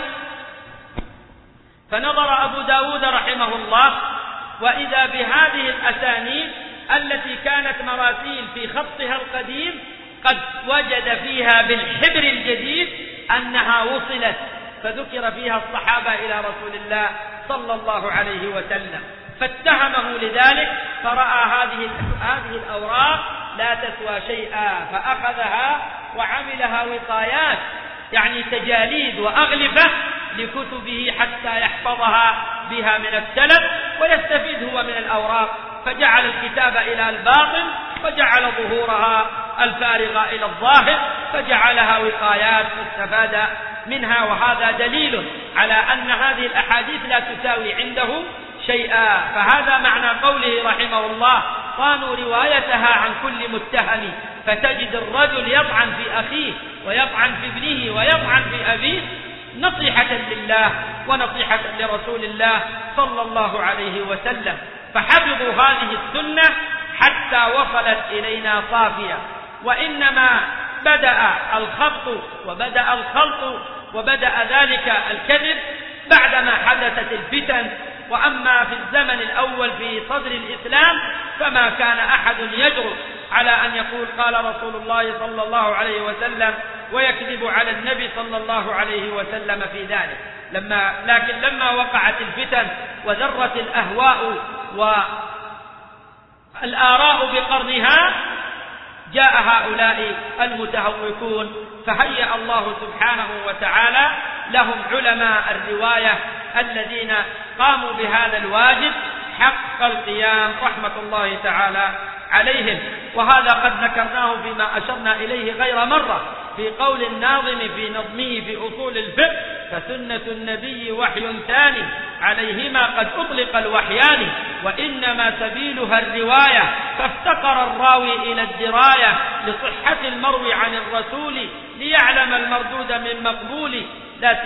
فنظر أبو داود رحمه الله وإذا بهذه الأسانيد التي كانت مراسيل في خطها القديم قد وجد فيها بالحبر الجديد أنها وصلت، فذكر فيها الصحابة إلى رسول الله صلى الله عليه وسلم، فاتهمه لذلك، فرأى هذه الأوراق لا تسوى شيئا، فأخذها وعملها وقايات، يعني تجاليد وأغلفة لكتبه حتى يحفظها بها من السلف ويستفيد هو من الأوراق، فجعل الكتاب إلى الباطن وجعل ظهورها الفارغة إلى الظاهر، فجعلها وقايات فاستفاد منها. وهذا دليل على أن هذه الأحاديث لا تساوي عنده شيئا. فهذا معنى قوله رحمه الله: صانوا روايتها عن كل متهم، فتجد الرجل يطعن في أخيه ويطعن في ابنه ويطعن في أبيه نصيحة لله ونصيحة لرسول الله صلى الله عليه وسلم، فحفظوا هذه السنة حتى وصلت إلينا صافية. وإنما بدأ الخبط وبدأ ذلك الكذب بعدما حدثت الفتن. وأما في الزمن الأول في صدر الإسلام فما كان أحد يجرؤ على أن يقول قال رسول الله صلى الله عليه وسلم ويكذب على النبي صلى الله عليه وسلم في ذلك. لكن لما وقعت الفتن وذرت الأهواء والآراء بقرنها جاء هؤلاء المتهوكون، فهيأ الله سبحانه وتعالى لهم علماء الرواية الذين قاموا بهذا الواجب حق القيام رحمة الله تعالى عليهم. وهذا قد ذكرناه فيما أشرنا إليه غير مرة في قول الناظم في نظمه في أصول الفقه: فسنة النبي وحي ثاني عليهما قد أطلق الوحيان، وإنما سبيلها الرواية، فافتقر الراوي إلى الدراية لصحة المروي عن الرسول ليعلم المردود من مقبول، لا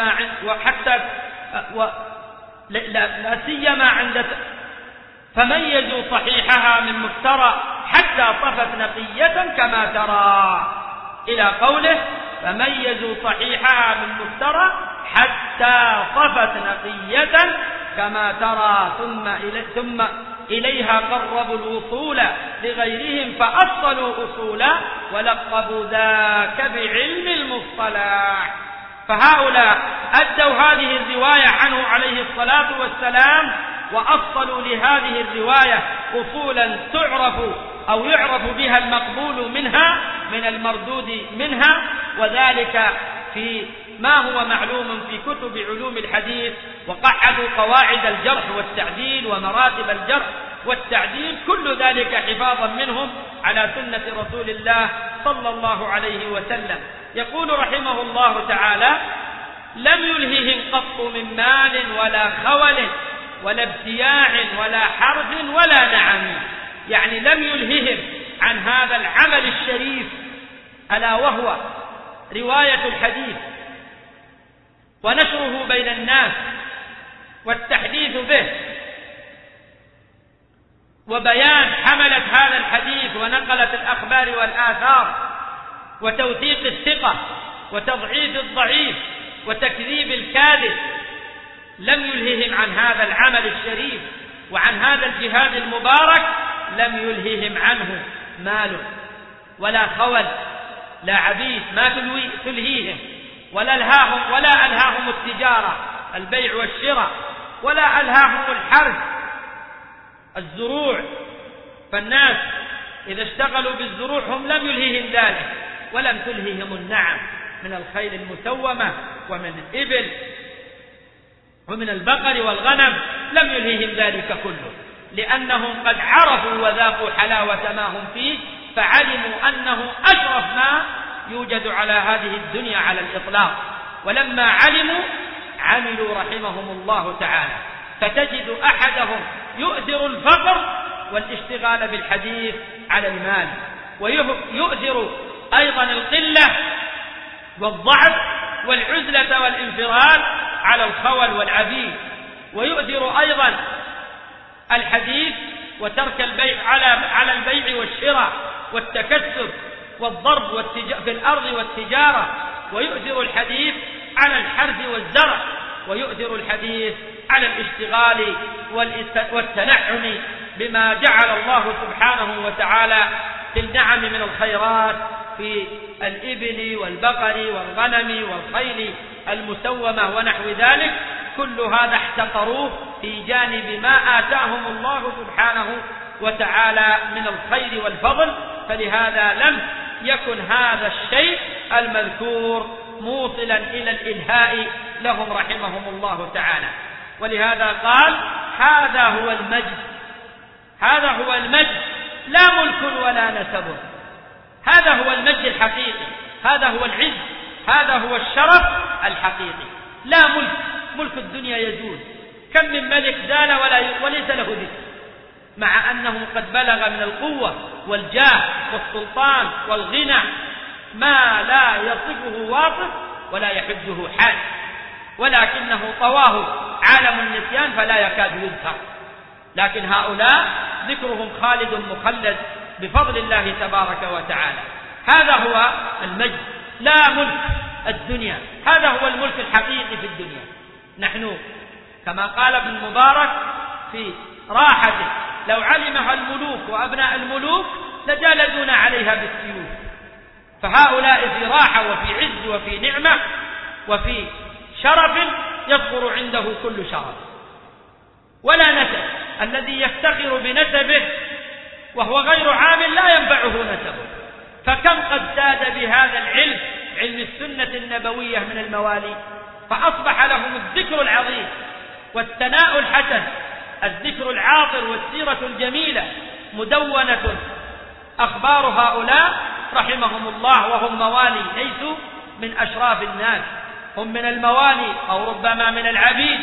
سيما عند فميزوا صحيحها من مفترى حتى طفت نقية كما ترى، إلى قوله فميزوا صحيحها من مفترى حتى طفت نقية كما ترى، ثم إليها قربوا الوصول لغيرهم فأصلوا أصولا ولقبوا ذاك بعلم المصطلح. فهؤلاء أدوا هذه الرواية عنه عليه الصلاة والسلام وأصلوا لهذه الرواية أصولا يعرف بها المقبول منها من المردود منها، وذلك في ما هو معلوم في كتب علوم الحديث، وقعدوا قواعد الجرح والتعديل ومراتب الجرح والتعديل، كل ذلك حفاظا منهم على سنة رسول الله صلى الله عليه وسلم. يقول رحمه الله تعالى: لم يلههم قط من مال ولا خول ولا ابتياع ولا حرب ولا نعم، يعني لم يلههم عن هذا العمل الشريف ألا وهو رواية الحديث ونشره بين الناس والتحديث به وبيان حملة هذا الحديث ونقلة الأخبار والآثار وتوثيق الثقة وتضعيف الضعيف وتكذيب الكاذب. لم يلههم عن هذا العمل الشريف وعن هذا الجهاد المبارك، لم يلههم عنه مال ولا خول، لا عبيد ما تلهيهم، ولا ألهاهم التجارة البيع والشراء، ولا ألهاهم الحرث الزروع، فالناس إذا اشتغلوا بالزروع هم لم يلههم ذلك، ولم تلههم النعم من الخيل المسومة ومن الإبل ومن البقر والغنم، لم يلههم ذلك كله، لأنهم قد عرفوا وذاقوا حلاوة ما هم فيه، فعلموا أنه أشرف ما يوجد على هذه الدنيا على الإطلاق. ولما علموا عملوا رحمهم الله تعالى، فتجد أحدهم يؤثر الفقر والاشتغال بالحديث على المال، ويؤثر أيضا القلة والضعف والعزلة والانفراد على الخول والعبيد، ويؤثر أيضا الحديث وترك البيع على البيع والشراء والتكسب والضرب في الأرض والتجارة، ويؤثر الحديث على الحرث والزرع، ويؤثر الحديث على الاشتغال والتنعم بما جعل الله سبحانه وتعالى في النعم من الخيرات في الإبل والبقر والغنم والخيل المسومة ونحو ذلك. كل هذا احتقروه في جانب ما آتاهم الله سبحانه وتعالى من الخير والفضل، فلهذا لم يكن هذا الشيء المذكور موصلا إلى الإلهاء لهم رحمهم الله تعالى. ولهذا قال هذا هو المجد، هذا هو المجد لا ملك ولا نسب، هذا هو المجد الحقيقي، هذا هو العز، هذا هو الشرف الحقيقي. لا ملك الدنيا يزول، كم من ملك زال وليس له ذكر، مع أنه قد بلغ من القوة والجاه والسلطان والغنى ما لا يصفه واصف ولا يحجه حال، ولكنه طواه عالم النسيان فلا يكاد يذكر. لكن هؤلاء ذكرهم خالد مخلد بفضل الله تبارك وتعالى. هذا هو المجد، لا ملك الدنيا، هذا هو الملك الحقيقي في الدنيا. نحن كما قال ابن المبارك في راحته لو علمها الملوك وأبناء الملوك لجالدون عليها بالسيوف، فهؤلاء في راحة وفي عز وفي نعمة وفي شرف يصبر عنده كل شرف ولا نسب. الذي يفتخر بنسبه وهو غير عامل لا ينفعه نسبه. فكم قد زاد بهذا العلم، علم السنة النبوية، من الموالي، فأصبح لهم الذكر العظيم والثناء الحسن، الذكر العاطر والسيرة الجميلة مدونة أخبار هؤلاء رحمهم الله، وهم موالي ليسوا من أشراف الناس، هم من الموالي أو ربما من العبيد.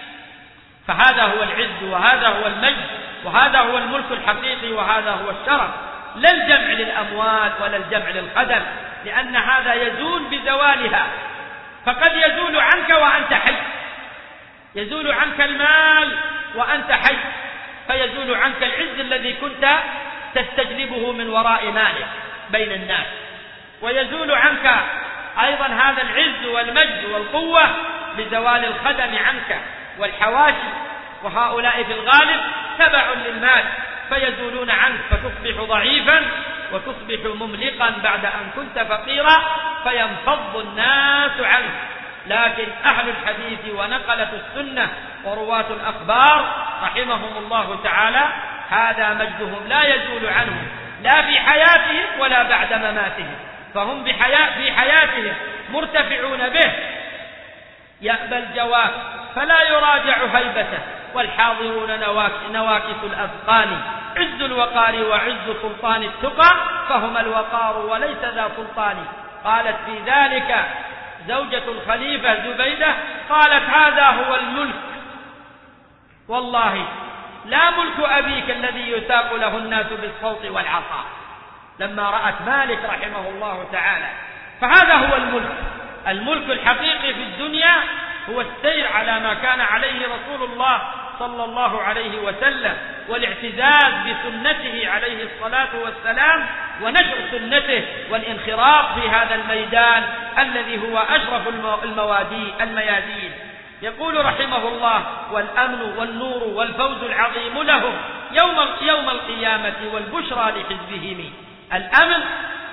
فهذا هو العز وهذا هو المجد وهذا هو الملك الحقيقي وهذا هو الشرف، لا الجمع للأموال ولا الجمع للقدر، لأن هذا يزول بزوالها. فقد يزول عنك وأنت حي، يزول عنك المال وأنت حي، فيزول عنك العز الذي كنت تستجلبه من وراء مالك بين الناس، ويزول عنك أيضا هذا العز والمجد والقوة بزوال الخدم عنك والحواشي، وهؤلاء في الغالب تبع للمال فيزولون عنك، فتصبح ضعيفا وتصبح مملقا بعد أن كنت فقيرا فينفض الناس عنك. لكن أهل الحديث ونقلة السنة ورواة الأخبار رحمهم الله تعالى هذا مجدهم لا يزول عنهم، لا في حياتهم ولا بعد مماتهم، فهم في حياتهم مرتفعون به، يأبى الجواب فلا يراجع هيبته، والحاضرون نواكس الأذقان، عز الوقار وعز سلطان التقى، فهم الوقار وليس ذا سلطان. قالت في ذلك زوجة الخليفة زبيدة، قالت هذا هو الملك، والله لا ملك أبيك الذي يساق له الناس بالصوت والعصا، لما رأت مالك رحمه الله تعالى. فهذا هو الملك الحقيقي في الدنيا، هو السير على ما كان عليه رسول الله صلى الله عليه وسلم، والاعتزاز بسنته عليه الصلاة والسلام، ونشر سنته، والانخراط في هذا الميدان الذي هو أشرف الميادين. يقول رحمه الله: والأمن والنور والفوز العظيم لهم يوم القيامة والبشرى لحزبهم. الأمن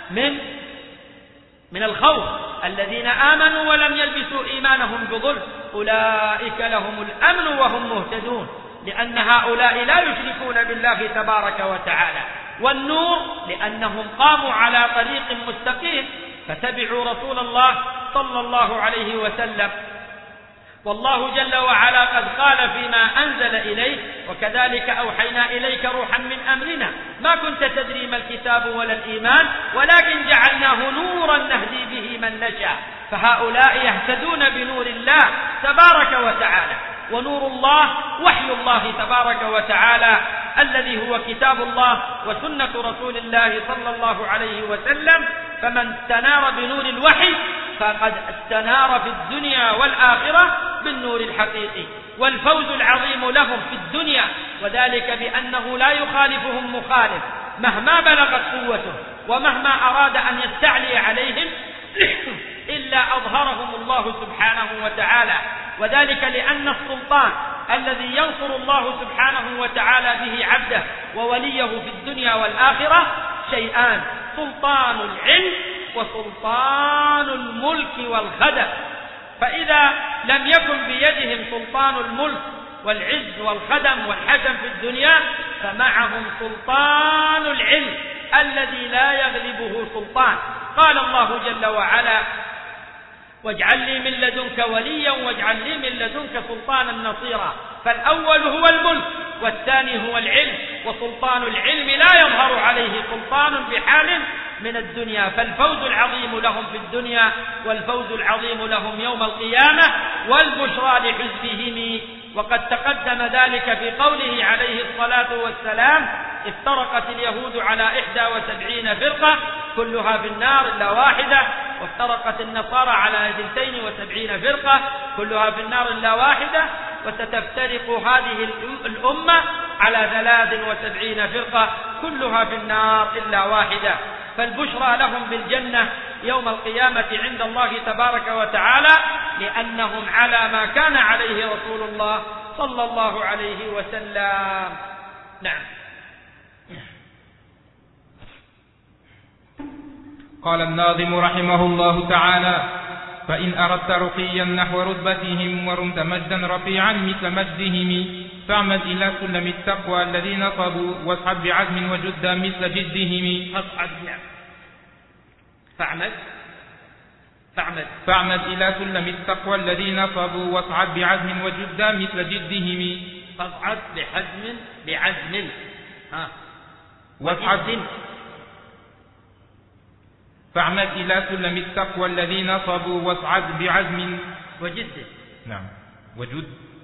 من الخوف، الذين آمنوا ولم يلبسوا إيمانهم بظلم أولئك لهم الأمن وهم مهتدون، لأن هؤلاء لا يشركون بالله تبارك وتعالى. والنور لأنهم قاموا على طريق مستقيم فتبعوا رسول الله صلى الله عليه وسلم. والله جل وعلا قد قال فيما أنزل إليه: وكذلك أوحينا إليك روحا من أمرنا ما كنت تدري ما الكتاب ولا الإيمان ولكن جعلناه نورا نهدي به من نشاء. فهؤلاء يهتدون بنور الله تبارك وتعالى، ونور الله وحي الله تبارك وتعالى الذي هو كتاب الله وسنة رسول الله صلى الله عليه وسلم. فمن استنار بنور الوحي فقد استنار في الدنيا والآخرة بالنور الحقيقي، والفوز العظيم لهم في الدنيا، وذلك بأنه لا يخالفهم مخالف مهما بلغت قوته ومهما أراد أن يستعلي عليهم إلا أظهرهم الله سبحانه وتعالى، وذلك لأن السلطان الذي ينصر الله سبحانه وتعالى به عبده ووليه في الدنيا والآخرة شيئان: سلطان العلم وسلطان الملك والخدم. فإذا لم يكن بيدهم سلطان الملك والعز والخدم والحكم في الدنيا فمعهم سلطان العلم الذي لا يغلبه سلطان. قال الله جل وعلا: واجعل لي من لدنك وليا واجعل لي من لدنك سلطانا نصيرا. فالأول هو الملك والثاني هو العلم، وسلطان العلم لا يظهر عليه سلطان بحال من الدنيا، فالفوز العظيم لهم في الدنيا والفوز العظيم لهم يوم القيامة والبشرى لحزبهم. وقد تقدم ذلك في قوله عليه الصلاة والسلام: افترقت اليهود على 71 فرقة كلها في النار إلا واحدة، وافترقت النصارى على 72 فرقة كلها في النار إلا واحدة، وستفترق هذه الأمة على 73 فرقة كلها في النار إلا واحدة. فالبشرى لهم بالجنة يوم القيامة عند الله تبارك وتعالى، لأنهم على ما كان عليه رسول الله صلى الله عليه وسلم. نعم. قال الناظم رحمه الله تعالى: فإن أردت رقيا نحو رتبتهم ورمت مجدا رفيعا مثل مجدهم فاعمد إلى سلم التقوى الذي نصبوا واسحب بعزم وجدا مثل جدهم. فاعمد إلى سلم التقوى الذي نصبوا واصعد بعزم وجدا مثل جدهم. فاصعد بعزم فاعمد إلى سلم التقوى الذي نصبوا واصعد بعزم وجد. نعم. وجد.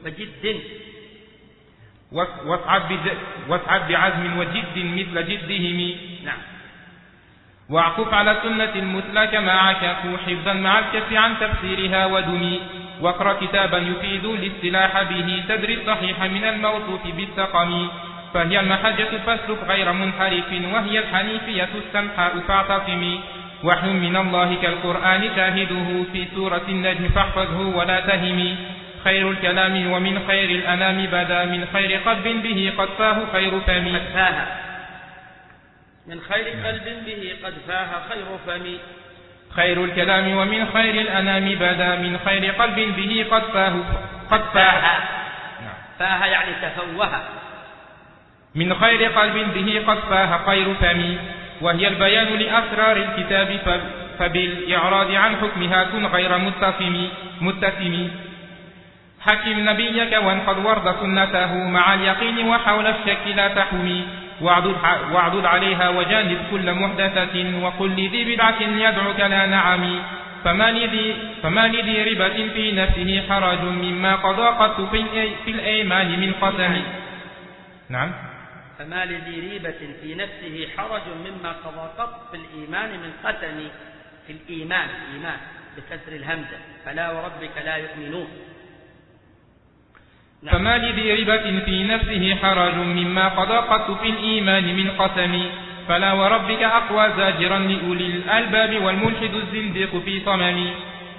واصعد بعزم وجد مثل جدهم. نعم. واعكف على السنة المثلى كما عكفوا حفظا مع الكف عن تفسيرها ودمي، واقرأ كتابا يفيد الاصطلاح به تدري الصحيح من الموصوف بالسقم، فهي المحجة فاسلك غير منحرف وهي الحنيفية السمحاء فاعتصمي، وحي من الله كالقرآن شاهده في سورة النجم فاحفظه ولا تهمي، خير الكلام ومن خير الأنام بدا من خير قلب به قد فاه خير فمي. من خير قلب به قد فاه خير فمي. خير الكلام ومن خير الأنام بدا من خير قلب به قد فاه فاه يعني تفوه. من خير قلب به قد فاه خير فمي، وهي البيان لأسرار الكتاب فبالإعراض عن حكمها كن غير متسم. حكم نبيك وانقض ورد سنته مع اليقين وحول الشك لا تحمي، واعضد عليها وجانب كل محدثة وقل لذي بدعة يدعوك لا نعمي، فما لذي ربة في نفسه حرج مما قضى قط في الأيمان من قسم. نعم. فما لذي ريبة في نفسه حرج مما قضى قط في الإيمان من قسم. في الإيمان بكسر الهمزة، فلا وربك لا يؤمنون. فما لذي ريبة في نفسه حرج مما قضى قط في الإيمان من قسم، فلا وربك أقوى زاجرا لأولي الألباب والملحد الزنديق في صمم.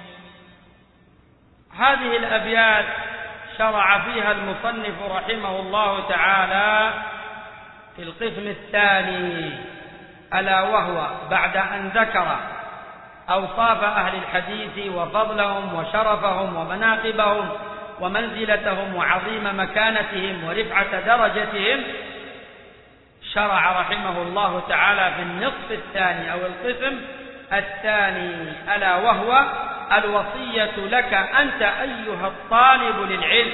هذه الأبيات شرع فيها المصنف رحمه الله تعالى في القسم الثاني، ألا وهو بعد أن ذكر أوصاف أهل الحديث وفضلهم وشرفهم ومناقبهم ومنزلتهم وعظيم مكانتهم ورفعة درجتهم، شرع رحمه الله تعالى في النصف الثاني أو القسم الثاني، ألا وهو الوصية لك أنت أيها الطالب للعلم.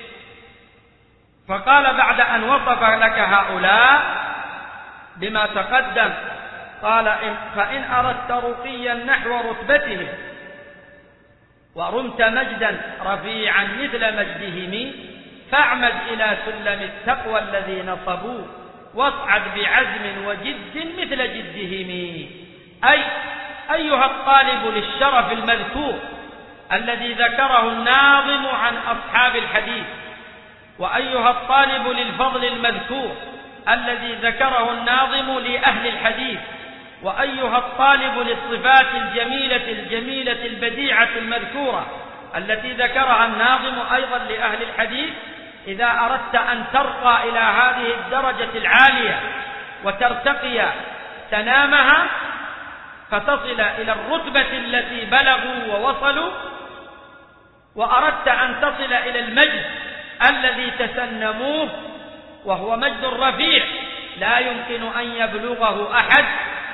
فقال بعد أن وصف لك هؤلاء بما تقدم، قال: فإن أردت رقيا نحو رتبتهم ورمت مجدا رفيعا مثل مجدهم فاعمد إلى سلم التقوى الذي نصبوه واصعد بعزم وجد مثل جدهم. أي أيها الطالب للشرف المذكور الذي ذكره الناظم عن أصحاب الحديث، وأيها الطالب للفضل المذكور الذي ذكره الناظم لأهل الحديث، وأيها الطالب للصفات الجميلة البديعة المذكورة التي ذكرها الناظم أيضا لأهل الحديث، إذا أردت أن ترقى إلى هذه الدرجة العالية وترتقي تنامها فتصل إلى الرتبة التي بلغوا ووصلوا، وأردت أن تصل إلى المجد الذي تسنموه وهو مجد رفيع لا يمكن أن يبلغه أحد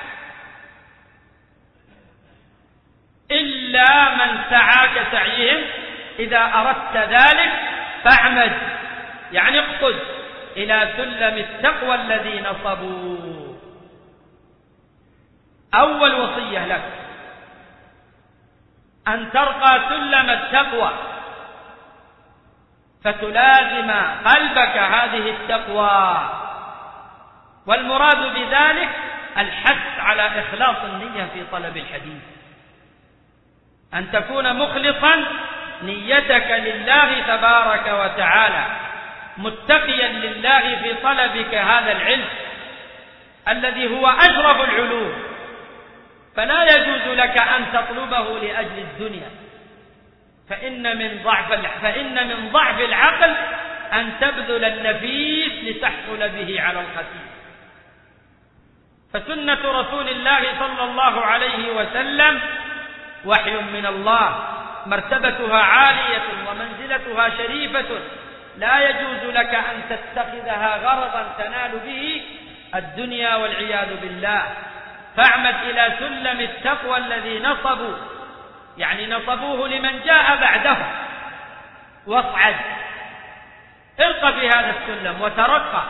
إلا من سعى كسعيهم، إذا أردت ذلك فاعمد، يعني اقصد إلى سلم التقوى الذي نصبوا. أول وصية لك أن ترقى سلم التقوى، فتلازم قلبك هذه التقوى، والمراد بذلك الحث على إخلاص النية في طلب الحديث، أن تكون مخلصا نيتك لله تبارك وتعالى، متقيا لله في طلبك هذا العلم الذي هو أشرف العلوم، فلا يجوز لك أن تطلبه لأجل الدنيا، فإن من ضعف العقل أن تبذل النفيس لتحصل به على الخسيس. فسنة رسول الله صلى الله عليه وسلم وحي من الله، مرتبتها عالية ومنزلتها شريفة، لا يجوز لك أن تتخذها غرضا تنال به الدنيا والعياذ بالله. فاعمد إلى سلم التقوى الذي نصبوا، يعني نصبوه لمن جاء بعده، واصعد، ارق في هذا السلم وترقى.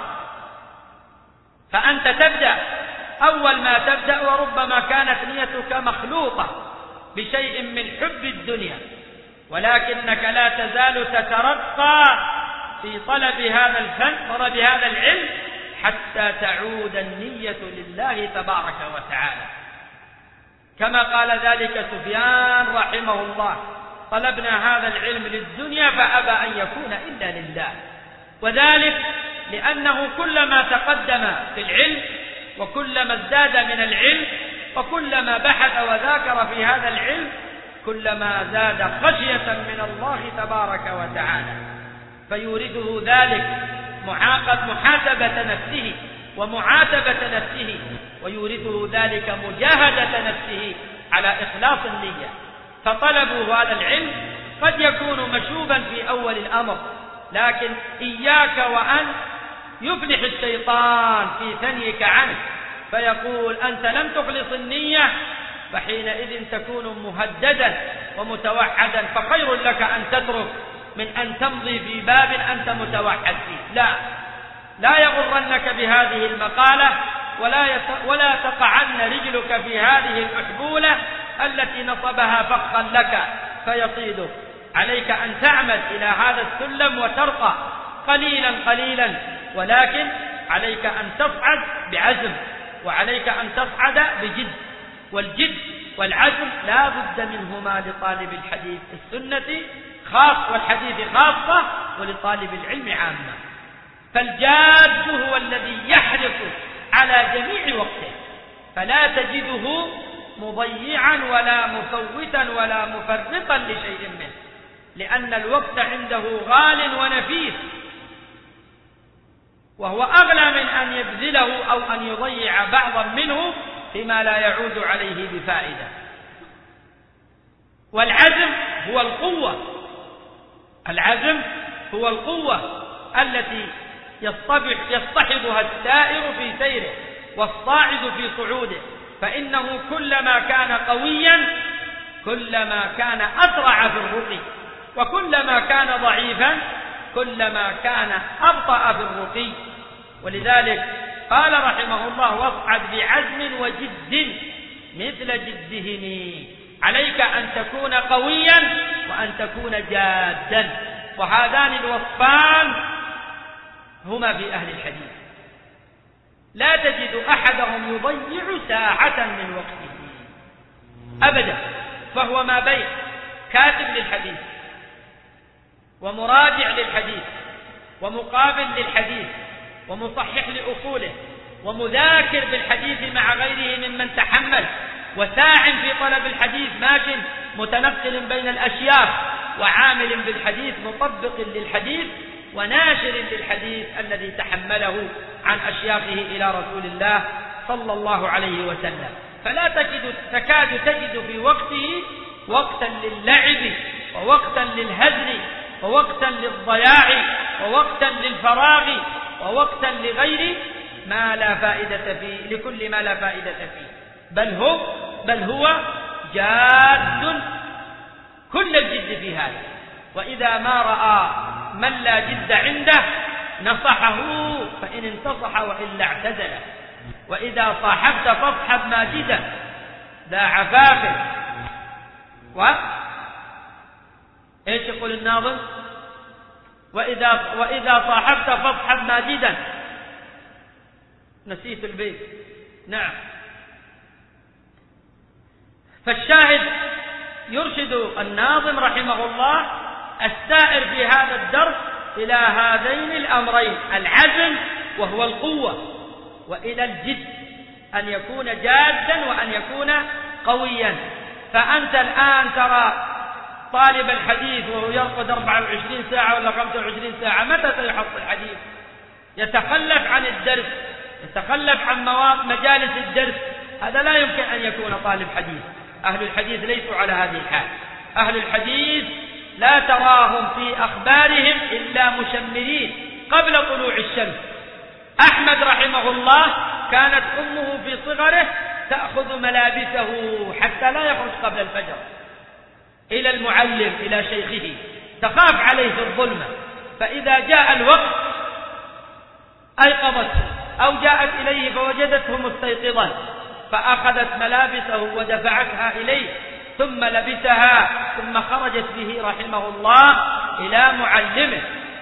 فأنت تبدأ، أول ما تبدأ وربما كانت نيتك مخلوطة بشيء من حب الدنيا، ولكنك لا تزال تترقى في طلب هذا الفن، طلب هذا العلم، حتى تعود النية لله تبارك وتعالى، كما قال ذلك سفيان رحمه الله: طلبنا هذا العلم للدنيا فأبى أن يكون إلا لله. وذلك لأنه كلما تقدم في العلم وكلما ازداد من العلم وكلما بحث وذاكر في هذا العلم كلما زاد خشية من الله تبارك وتعالى، فيورثه ذلك محاسبة نفسه ومعاتبة نفسه، ويورثه ذلك مجاهدة نفسه على إخلاص النية. فطلبوا هذا العلم قد يكون مشوبا في أول الأمر، لكن إياك وأن يفلح الشيطان في ثنيك عنه فيقول: أنت لم تخلص النية، فحينئذ تكون مهددا ومتوحدا، فخير لك أن تترك من أن تمضي في باب أنت متوحد فيه. لا يغرنك بهذه المقالة، ولا تقعن رجلك في هذه الأحبولة التي نصبها فخا لك فيصيدك. عليك أن تعمد إلى هذا السلم وترقى قليلا قليلا، ولكن عليك أن تصعد بعزم، وعليك أن تصعد بجد، والجد والعزم لا بد منهما لطالب الحديث السنة خاص والحديث خاصة، ولطالب العلم عامة. فالجاد هو الذي يحرص على جميع وقته، فلا تجده مضيعا ولا مفوتا ولا مفرطا لشيء منه، لأن الوقت عنده غال ونفيس، وهو أغلى من أن يبذله أو أن يضيع بعضا منه فيما لا يعود عليه بفائدة. والعزم هو القوة، العزم هو القوة التي يصطحبها السائر في سيره والصاعد في صعوده، فإنه كلما كان قويا كلما كان أسرع في الرقي، وكلما كان ضعيفا كلما كان أبطأ في الرقي. ولذلك قال رحمه الله: واصعد بعزم وجد مثل جدهم. عليك أن تكون قويا وأن تكون جادا، وهذان الوصفان هما في أهل الحديث. لا تجد أحدهم يضيع ساعة من وقته أبدا، فهو ما بين كاتب للحديث ومراجع للحديث ومقابل للحديث ومصحح لأصوله ومذاكر بالحديث مع غيره ممن تحمل وساع في طلب الحديث ماش متنقل بين الأشياخ وعامل بالحديث مطبق للحديث وناشر للحديث الذي تحمله عن أشياخه إلى رسول الله صلى الله عليه وسلم. فلا تكاد تجد في وقته وقتا للعب ووقتا للهزل ووقتا للضياع ووقتا للفراغ ووقتا لغير ما لا فائدة فيه، لكل ما لا فائدة فيه، بل هو جاد كل الجد في هذا. وإذا ما رأى من لا جد عنده نصحه فإن انتصح وإلا اعتزل. وإذا صاحبت فاصحب ماجدا ذا عفاف ايش يقول الناظم؟ وإذا صاحبت فاصحب ماجدا. نسيت البيت. نعم. فالشاهد يرشد الناظم رحمه الله السائر في هذا الدرس إلى هذين الأمرين: العزم وهو القوة، وإلى الجد أن يكون جادا وأن يكون قويا. فأنت الآن ترى طالب الحديث وهو يرقد 24 ساعة ولا 25 ساعة، متى سيحصل الحديث؟ يتخلف عن الدرس، يتخلف عن مجالس الدرس. هذا لا يمكن أن يكون طالب حديث. أهل الحديث ليسوا على هذه الحال. أهل الحديث لا تراهم في أخبارهم إلا مشمرين قبل طلوع الشمس. أحمد رحمه الله كانت أمه في صغره تأخذ ملابسه حتى لا يخرج قبل الفجر إلى المعلم إلى شيخه، تخاف عليه في الظلمة، فإذا جاء الوقت أيقظته أو جاءت إليه فوجدته مستيقظا فأخذت ملابسه ودفعتها إليه ثم لبسها ثم خرجت به رحمه الله إلى معلمه.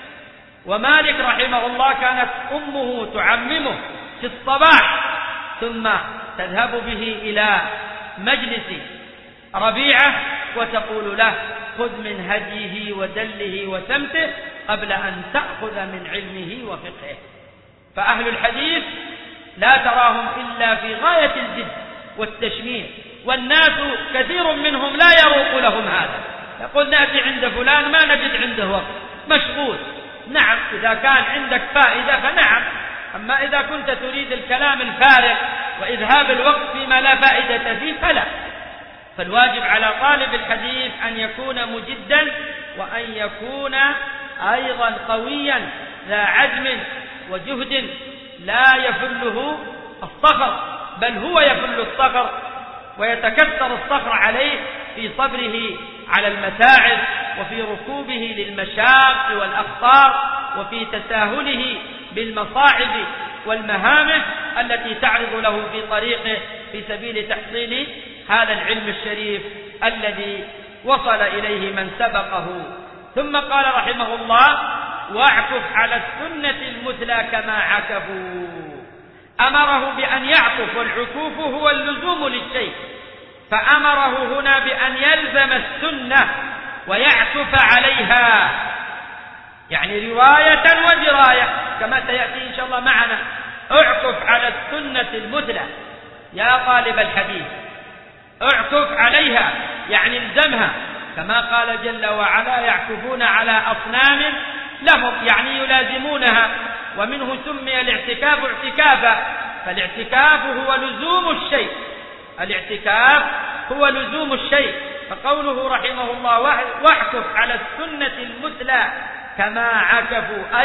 ومالك رحمه الله كانت أمه تعممه في الصباح ثم تذهب به إلى مجلس ربيعة وتقول له: خذ من هديه ودله وسمته قبل أن تأخذ من علمه وفقهه. فأهل الحديث لا تراهم إلا في غاية الجد والتشمير، والناس كثير منهم لا يروق لهم هذا. يقول: نأتي عند فلان ما نجد عنده وقت، مشغول. نعم، إذا كان عندك فائدة فنعم، أما إذا كنت تريد الكلام الفارغ وإذهاب الوقت فيما لا فائدة فيه فلا. فالواجب على طالب الحديث أن يكون مجدا وأن يكون أيضا قويا ذا عزم وجهد لا يفله الصخر، بل هو يفل الصخر ويتكسر الصخر عليه في صبره على المتاعب وفي ركوبه للمشاق والأخطار وفي تساهله بالمصاعب والمهامة التي تعرض له في طريقه في سبيل تحصيل هذا العلم الشريف الذي وصل إليه من سبقه. ثم قال رحمه الله: واعكف على السنة المثلى كما عكفوا. أمره بأن يعكف، والعكوف هو اللزوم للشيء، فأمره هنا بأن يلزم السنة ويعكف عليها، يعني رواية ودراية كما سيأتي إن شاء الله معنا. اعكف على السنة المثلى يا طالب الحديث، اعكف عليها يعني الزمها، كما قال جل وعلا: يعكفون على أصنام لهم، يعني يلازمونها. ومنه سمي الاعتكاف اعتكافا، فالاعتكاف هو لزوم الشيء، الاعتكاف هو لزوم الشيء. فقوله رحمه الله: واعكف على السنة المثلى كما عكفوا،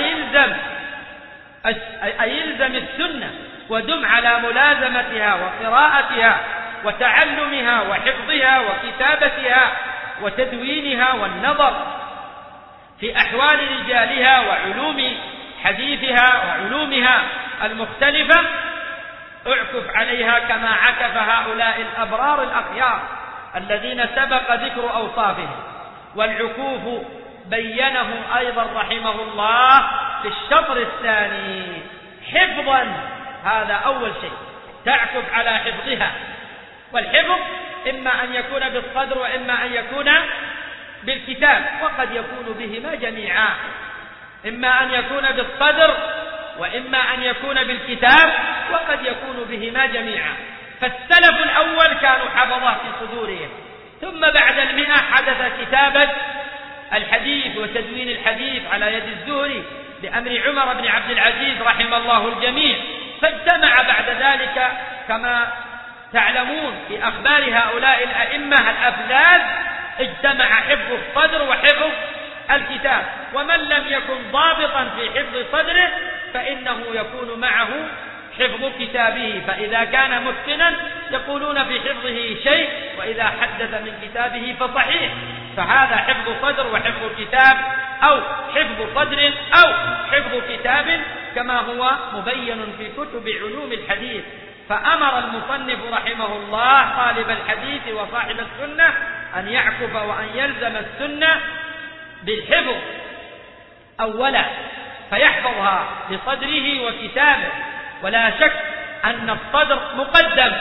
أي يلزم السنة ودم على ملازمتها وقراءتها وتعلمها وحفظها وكتابتها وتدوينها والنظر في أحوال رجالها وعلوم حديثها وعلومها المختلفة. اعكف عليها كما عكف هؤلاء الأبرار الأخيار الذين سبق ذكر أوصافهم. والعكوف بينه أيضا رحمه الله في الشطر الثاني حفظا. هذا أول شيء، تعكف على حفظها. والحفظ إما أن يكون بالصدر وإما أن يكون بالكتاب، وقد يكون بهما جميعا، إما أن يكون بالصدر وإما أن يكون بالكتاب، وقد يكون بهما جميعا. فالسلف الأول كانوا حفظه في صدورهم، ثم بعد 100 حدث كتابة الحديث وتدوين الحديث على يد الزهري بأمر عمر بن عبد العزيز رحم الله الجميع. فاجتمع بعد ذلك كما تعلمون في أخبار هؤلاء الأئمة الأفذاذ، اجتمع حفظ الصدر وحفظ الكتاب، ومن لم يكن ضابطا في حفظ صدره فإنه يكون معه حفظ كتابه، فإذا كان متقنا يقولون في حفظه شيء، وإذا حدث من كتابه فصحيح. فهذا حفظ صدر وحفظ كتاب، أو حفظ صدر أو حفظ كتاب، كما هو مبين في كتب علوم الحديث. فأمر المصنف رحمه الله طالب الحديث وصاحب السنة أن يعكف وأن يلزم السنة بالحفظ أولا، فيحفظها بصدره وكتابه. ولا شك أن الصدر مقدم،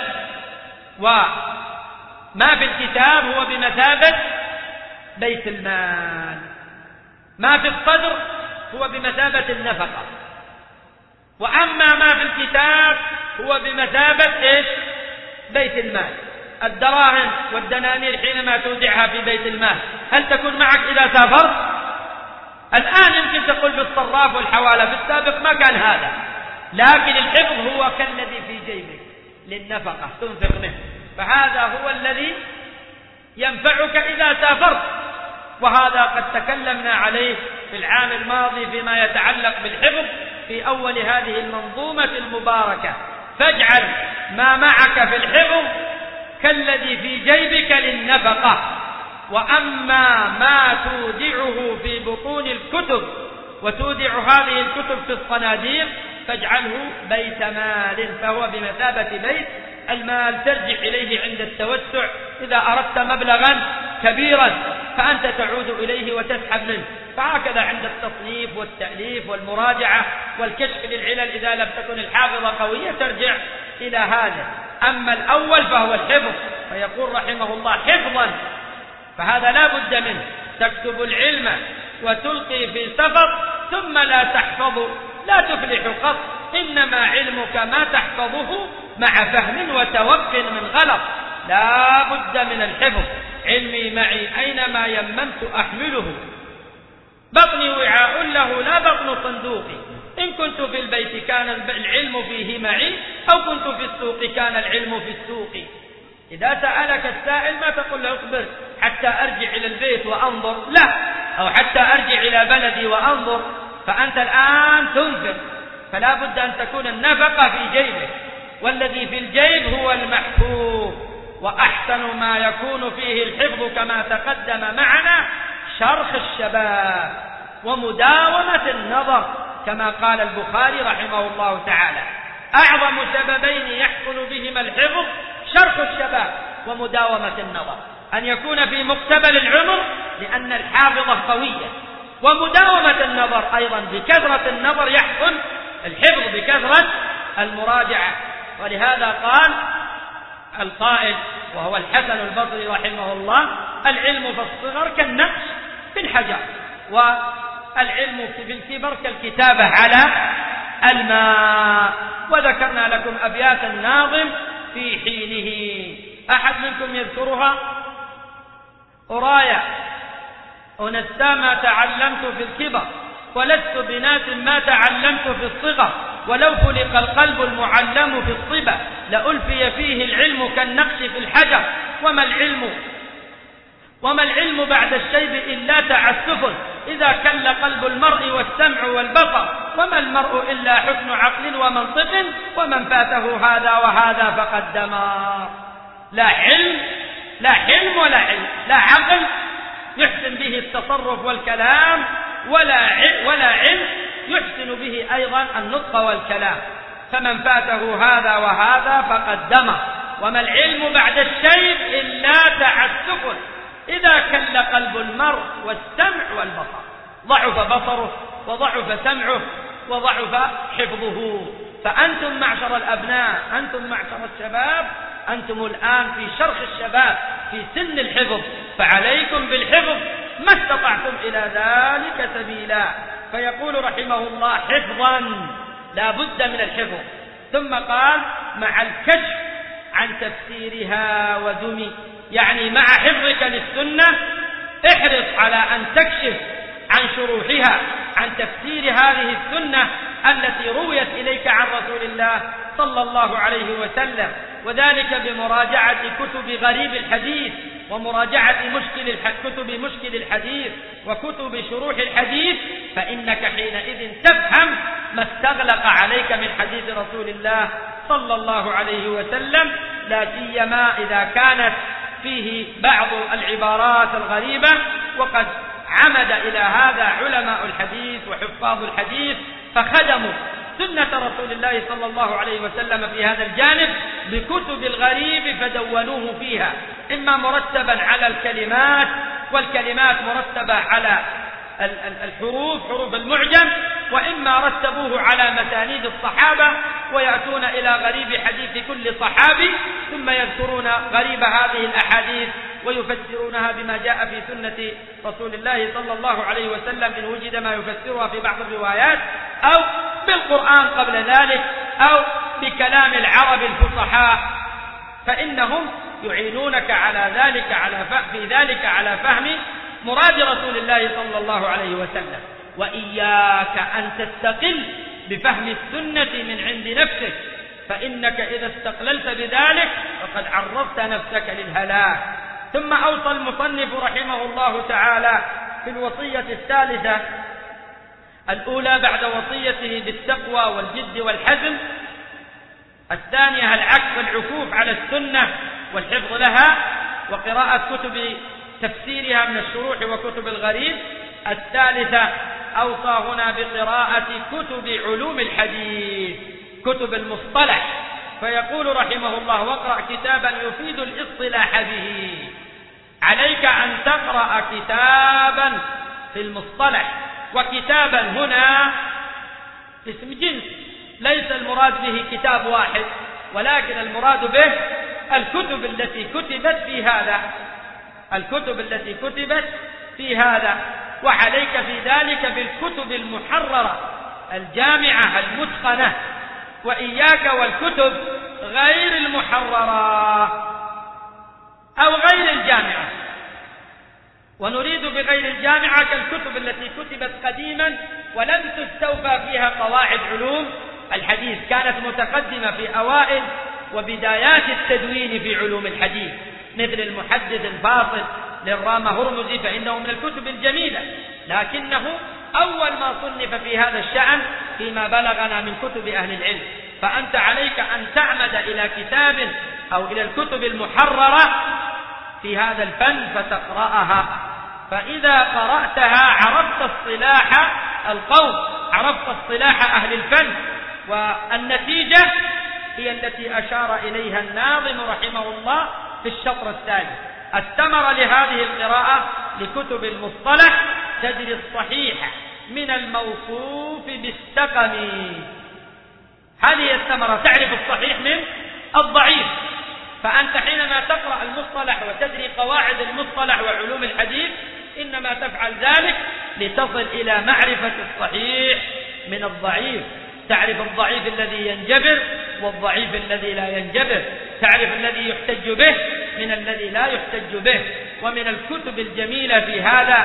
وما في الكتاب هو بمثابة بيت المال، ما في الصدر هو بمثابة النفقة، وأما ما في الكتاب هو بمثابة إيش؟ بيت المال. الدراهم والدنانير حينما تودعها في بيت المال هل تكون معك إذا سافرت؟ الآن يمكن تقول بالصراف والحوالة، في السابق ما كان هذا، لكن الحفظ هو كالذي في جيبك للنفقة تنفق منه، فهذا هو الذي ينفعك إذا سافرت. وهذا قد تكلمنا عليه في العام الماضي فيما يتعلق بالحفظ في أول هذه المنظومة المباركة. فاجعل ما معك في الحفظ كالذي في جيبك للنفقة، وأما ما تودعه في بطون الكتب وتودع هذه الكتب في الصناديق فاجعله بيت مال، فهو بمثابة بيت المال ترجع إليه عند التوسع. إذا أردت مبلغا كبيرا فأنت تعود إليه وتسحب منه. فهكذا عند التصنيف والتأليف والمراجعة والكشف للعلل، إذا لم تكن الحافظة قوية ترجع إلى هذا. أما الأول فهو الحفظ، فيقول رحمه الله حفظا، فهذا لا بد منه. تكتب العلم وتلقي في سفر ثم لا تحفظ لا تفلح قط، إنما علمك ما تحفظه مع فهم وتوق من غلط. لا بد من الحفظ. علمي معي أينما يممت أحمله، بطني وعاء له لا بطن صندوقي، إن كنت في البيت كان العلم فيه معي، أو كنت في السوق كان العلم في السوق. إذا سألك السائل ما تقول له اصبر حتى أرجع إلى البيت وأنظر، لا، أو حتى أرجع إلى بلدي وأنظر، فأنت الآن تنفق، فلا بد أن تكون النفقة في جيبك، والذي في الجيب هو المحفوظ. وأحسن ما يكون فيه الحفظ كما تقدم معنا شرخ الشباب ومداومة النظر، كما قال البخاري رحمه الله تعالى: أعظم سببين يحصل بهما الحفظ شرخ الشباب ومداومة النظر، أن يكون في مقتبل العمر لأن الحافظة قوية، ومداومة النظر أيضا بكثرة النظر يحصل الحفظ بكثرة المراجعة. ولهذا قال القائل وهو الحسن البصري رحمه الله: العلم في الصغر كالنقش في الحجر، والعلم في الكبر كالكتابة على الماء. وذكرنا لكم أبيات الناظم في حينه، أحد منكم يذكرها؟ أرايا أنسى ما تعلمت في الكبر، ولست بناس ما تعلمت في الصغر، ولو خلق القلب المعلم في الصبا لألفي فيه العلم كالنقش في الحجر. وما العلم بعد الشيب إلا تعسف، إذا كل قلب المرء والسمع والبصر، وما المرء إلا حسن عقل ومنطق، ومن فاته هذا وهذا فقد دمار. لا حلم ولا علم، لا عقل يحسن به التصرف والكلام، ولا علم يحسن به أيضا النطق والكلام، فمن فاته هذا وهذا فقد دمر. وما العلم بعد الشيب إلا تعسف، إذا كل قلب المرء والسمع والبصر، ضعف بصره وضعف سمعه وضعف حفظه. فأنتم معشر الأبناء، أنتم معشر الشباب، أنتم الآن في شرخ الشباب في سن الحفظ، فعليكم بالحفظ ما إلى ذلك سبيلا. فيقول رحمه الله حفظا، لا بد من الحفظ. ثم قال مع الكشف عن تفسيرها ودمي، يعني مع حفظك للسنة احرص على أن تكشف عن شروحها، عن تفسير هذه السنة التي رويت إليك عن رسول الله صلى الله عليه وسلم، وذلك بمراجعة كتب غريب الحديث، ومراجعة كتب مشكل الحديث، وكتب شروح الحديث، فإنك حينئذ تفهم ما استغلق عليك من حديث رسول الله صلى الله عليه وسلم، لا سيما إذا كانت فيه بعض العبارات الغريبة. وقد عمد إلى هذا علماء الحديث وحفاظ الحديث فخدموا سنة رسول الله صلى الله عليه وسلم في هذا الجانب بكتب الغريب فدونوه فيها، إما مرتبا على الكلمات، والكلمات مرتبة على حروف المعجم، وإما رتبوه على مسانيد الصحابة ويأتون إلى غريب حديث كل صحابي ثم يذكرون غريب هذه الأحاديث ويفسرونها بما جاء في سنة رسول الله صلى الله عليه وسلم إن وجد ما يفسرها في بعض الروايات، أو بالقرآن قبل ذلك، أو بكلام العرب الفصحاء، فإنهم يعينونك على ذلك على فهم مراد رسول الله صلى الله عليه وسلم. وإياك أن تستقل بفهم السنة من عند نفسك، فإنك إذا استقللت بذلك فقد عرضت نفسك للهلاك. ثم أوصى المصنف رحمه الله تعالى في الوصية الثالثة الأولى بعد وصيته بالتقوى والجد والحزم، الثانية العكس العكوف على السنة والحفظ لها وقراءة كتب تفسيرها من الشروح وكتب الغريب، الثالثة أوصى هنا بقراءة كتب علوم الحديث، كتب المصطلح، فيقول رحمه الله واقرأ كتابا يفيد الاصطلاح به. عليك أن تقرأ كتابا في المصطلح، وكتابا هنا اسم جنس، ليس المراد به كتاب واحد، ولكن المراد به الكتب التي كتبت في هذا، وعليك في ذلك بالكتب المحررة الجامعة المتقنة، وإياك والكتب غير المحررة أو غير الجامعة. ونريد بغير الجامعة كالكتب التي كتبت قديما ولم تستوفى فيها قواعد علوم الحديث، كانت متقدمة في أوائل وبدايات التدوين في علوم الحديث، مثل المحدث الفاصل للرام هرمزي، فإنه من الكتب الجميلة، لكنه أول ما صنف في هذا الشأن فيما بلغنا من كتب أهل العلم. فأنت عليك أن تعمد إلى كتاب أو إلى الكتب المحررة في هذا الفن فتقرأها، فإذا قرأتها عرفت اصطلاح القوم، عرفت اصطلاح أهل الفن، والنتيجة هي التي أشار إليها الناظم رحمه الله في الشطر الثاني. الثمرة لهذه القراءة لكتب المصطلح تجري الصحيح من الموصوف بالسقم، هذه الثمرة، تعرف الصحيح من الضعيف. فأنت حينما تقرأ المصطلح وتدري قواعد المصطلح وعلوم الحديث إنما تفعل ذلك لتصل إلى معرفة الصحيح من الضعيف، تعرف الضعيف الذي ينجبر والضعيف الذي لا ينجبر، تعرف الذي يحتج به من الذي لا يحتج به. ومن الكتب الجميلة في هذا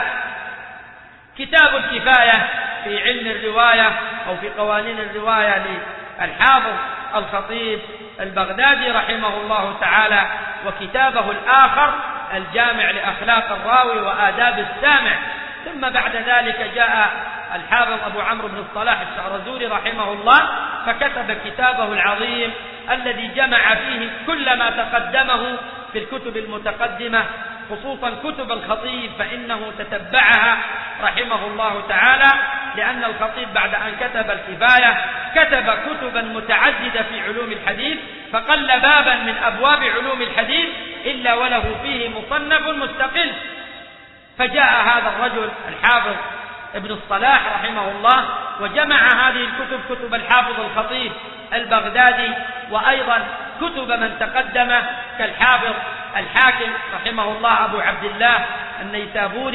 كتاب الكفاية في علم الرواية أو في قوانين الرواية للحافظ الخطيب البغدادي رحمه الله تعالى، وكتابه الآخر الجامع لأخلاق الراوي وآداب السامع. ثم بعد ذلك جاء الحافظ أبو عمرو بن الصلاح الشعرزوري رحمه الله فكتب كتابه العظيم الذي جمع فيه كل ما تقدمه في الكتب المتقدمة، خصوصا كتب الخطيب، فإنه تتبعها رحمه الله تعالى، لأن الخطيب بعد أن كتب الكفاية كتب كتبا متعددة في علوم الحديث، فقل بابا من أبواب علوم الحديث إلا وله فيه مصنف مستقل. فجاء هذا الرجل الحافظ ابن الصلاح رحمه الله وجمع هذه الكتب، كتب الحافظ الخطيب البغدادي، وأيضا كتب من كالحافظ الحاكم رحمه الله أبو عبد الله النيسابوري،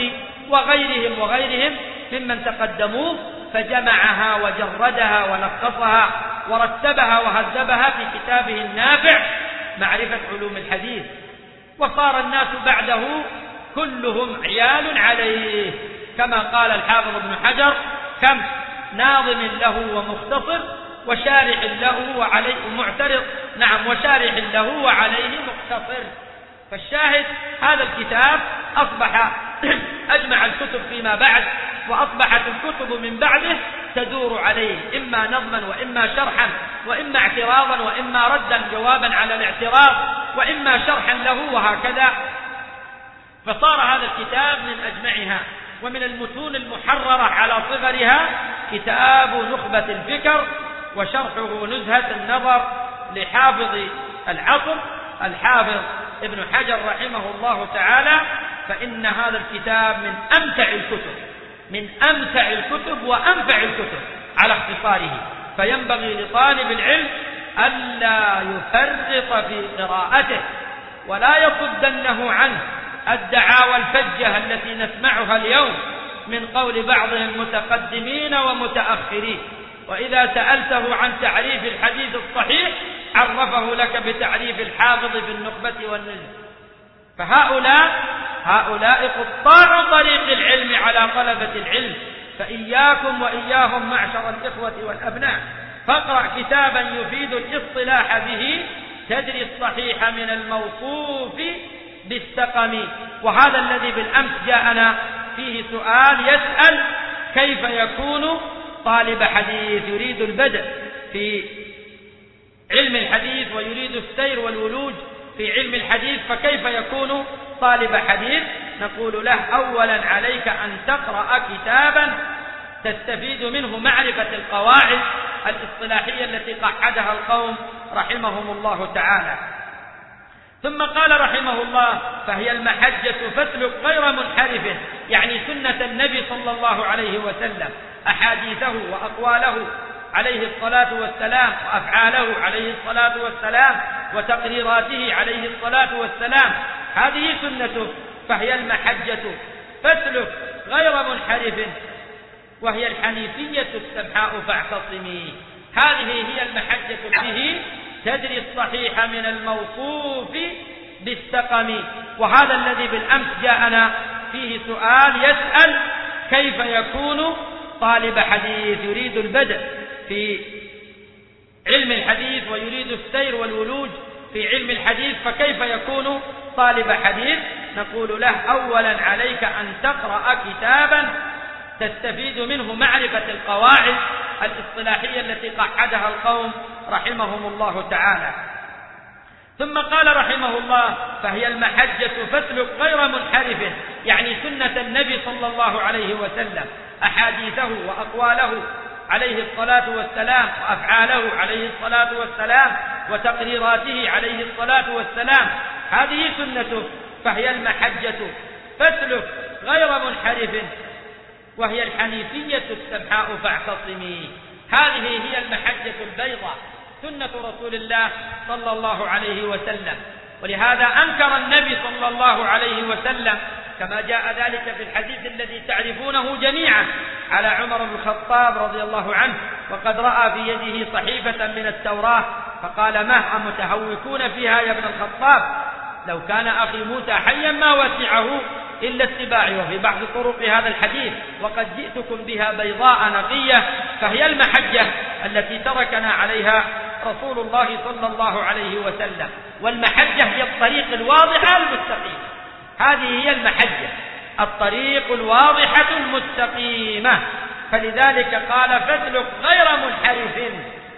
وغيرهم ممن تقدموه، فجمعها وجردها ولخصها ورتبها وهذبها في كتابه النافع معرفة علوم الحديث. وصار الناس بعده كلهم عيال عليه، كما قال الحافظ ابن حجر: كم ناظم له ومختصر وشارح له وعليه معترض، وشارح له وعليه مقتصر. فالشاهد هذا الكتاب أصبح أجمع الكتب فيما بعد، وأصبحت الكتب من بعده تدور عليه، إما نظما وإما شرحا وإما اعتراضا وإما ردا جوابا على الاعتراض وإما شرحا له، وهكذا. فصار هذا الكتاب من أجمعها. ومن المتون المحررة على صغرها كتاب نخبة الفكر، وشرحه نزهة النظر لحافظ العصر الحافظ ابن حجر رحمه الله تعالى. فإن هذا الكتاب من أمتع الكتب وأنفع الكتب على اختصاره. فينبغي لطالب العلم ألا يفرط في قراءته، ولا يصدنه عنه الدعاوى الفجة التي نسمعها اليوم من قول بعض المتقدمين ومتأخرين. وإذا سألته عن تعريف الحديث الصحيح عرفه لك بتعريف الحافظ في النخبة والنزهة. فهؤلاء قطاع طريق العلم على طلبة العلم. فإياكم وإياهم معشر الإخوة والأبناء، فاقرأ كتابا يفيد الاصطلاح به تدري الصحيح من الموصوف بالسقم. وهذا الذي بالأمس جاءنا فيه سؤال يسأل: كيف يكون طالب حديث يريد البدء في علم الحديث ويريد السير والولوج في علم الحديث، فكيف يكون طالب حديث؟ نقول له: أولا عليك أن تقرأ كتابا تستفيد منه معرفة القواعد الاصطلاحية التي قعدها القوم رحمهم الله تعالى. ثم قال رحمه الله: فهي المحجة فاسلك غير منحرف، يعني سنة النبي صلى الله عليه وسلم، أحاديثه وأقواله عليه الصلاة والسلام، وأفعاله عليه الصلاة والسلام، وتقريراته عليه الصلاة والسلام، هذه سنته. فهي المحجة فاسلك غير منحرف، وهي الحنيفية السمحاء فاعتصمي. هذه هي المحجة به تدري الصحيح من الموصوف بالسقم. وهذا الذي بالأمس جاءنا فيه سؤال يسأل: كيف يكون طالب حديث يريد البدء في علم الحديث ويريد السير والولوج في علم الحديث، فكيف يكون طالب حديث؟ نقول له: أولا عليك أن تقرأ كتابا تستفيد منه معرفة القواعد الاصطلاحية التي قعدها القوم رحمهم الله تعالى. ثم قال رحمه الله: فهي المحجة فاسلك غير منحرف، يعني سنة النبي صلى الله عليه وسلم، أحاديثه وأقواله عليه الصلاة والسلام، وأفعاله عليه الصلاة والسلام، وتقريراته عليه الصلاة والسلام، هذه سنته. فهي المحجة فاسلك غير منحرف، وهي الحنيفية السمحاء فاعتصمي. هذه هي المحجة البيضاء، سنة رسول الله صلى الله عليه وسلم. ولهذا أنكر النبي صلى الله عليه وسلم كما جاء ذلك في الحديث الذي تعرفونه جميعا على عمر بن الخطاب رضي الله عنه، وقد رأى في يده صحيفة من التوراة فقال: ما أمتهوكون فيها يا ابن الخطاب؟ لو كان أخي موسى حيا ما وسعه إلا اتباعي. وفي بعض طرق هذا الحديث: وقد جئتكم بها بيضاء نقية. فهي المحجة التي تركنا عليها رسول الله صلى الله عليه وسلم. والمحجة هي الطريق الواضحة المستقيمة، هذه هي المحجة، الطريق الواضحة المستقيمة. فلذلك قال: فاسلك غير منحرف،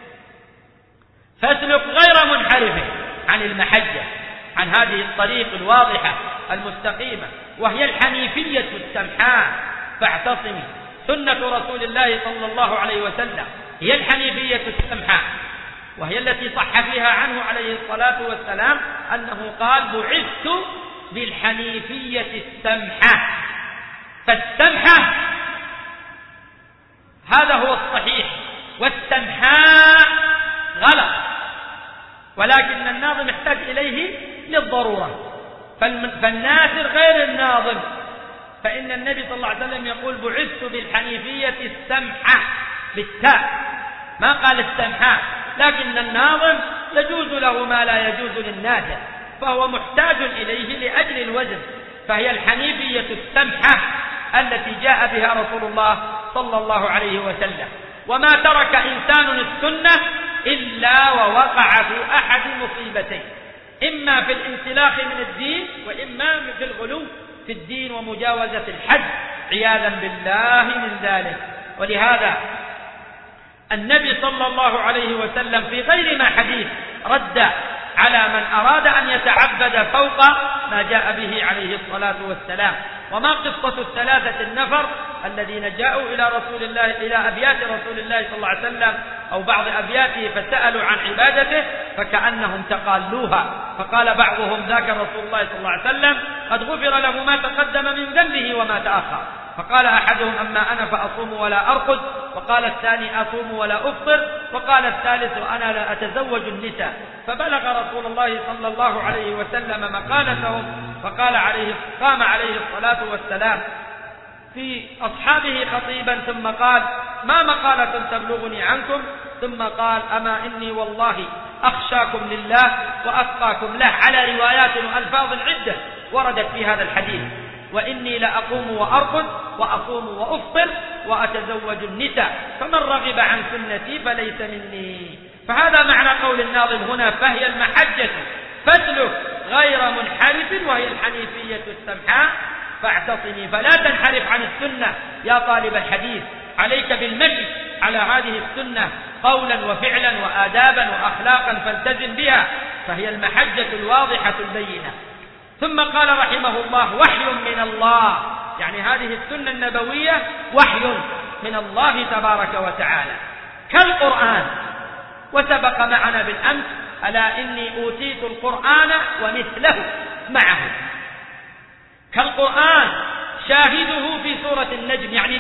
فاسلك غير منحرف عن المحجة، عن هذه الطريق الواضحة المستقيمة. وهي الحنيفية السمحاء فاعتصمي. سنة رسول الله صلى الله عليه وسلم هي الحنيفية السمحاء، وهي التي صح فيها عنه عليه الصلاة والسلام أنه قال: بعثت بالحنيفية السمحة. فالسمحة هذا هو الصحيح، والسمحاء غلط، ولكن الناظم يحتاج إليه للضرورة. فالناثر غير الناظم، فإن النبي صلى الله عليه وسلم يقول بعثت بالحنيفية السمحة بالتاء، ما قال السمحاء، لكن الناظم يجوز له ما لا يجوز للناجح، فهو محتاج إليه لأجل الوزن، فهي الحنيفية السمحة التي جاء بها رسول الله صلى الله عليه وسلم. وما ترك إنسان السنة إلا ووقع في أحد مصيبتين، إما في الانسلاخ من الدين، وإما في الغلو في الدين ومجاوزة الحد عياذا بالله من ذلك. ولهذا النبي صلى الله عليه وسلم في غير ما حديث رد على من أراد أن يتعبد فوق ما جاء به عليه الصلاة والسلام. وما قصة الثلاثة النفر الذين جاءوا إلى أبيات رسول الله صلى الله عليه وسلم أو بعض أبياته فسألوا عن عبادته فكأنهم تقالوها، فقال بعضهم ذاك رسول الله صلى الله عليه وسلم قد غفر له ما تقدم من ذنبه وما تأخر. فقال أحدهم أما أنا فأصوم ولا أرقد، وقال الثاني أصوم ولا أفطر، وقال الثالث أنا لا أتزوج النساء. فبلغ رسول الله صلى الله عليه وسلم مقالتهم، قام عليه الصلاة والسلام في أصحابه خطيبا ثم قال ما مقالة تبلغني عنكم، ثم قال أما إني والله أخشاكم لله وأتقاكم له، على روايات وألفاظ عدة وردت في هذا الحديث، وإني لأقوم وأرقد وأصوم وأفطر وأتزوج النساء، فمن رغب عن سنتي فليس مني. فهذا معنى قول الناظم هنا فهي المحجة فاسلك غير منحرف، وهي الحنيفية السمحاء فاعتصمي، فلا تنحرف عن السنة يا طالب الحديث، عليك بالمشي على هذه السنة قولا وفعلا وآدابا وأخلاقا فالتزم بها، فهي المحجة الواضحة البينة. ثم قال رحمه الله وحي من الله، يعني هذه السنة النبوية وحي من الله تبارك وتعالى كالقرآن. وسبق معنا بالأمس ألا إني أوتيت القرآن ومثله معه، كالقرآن شاهده في سورة النجم، يعني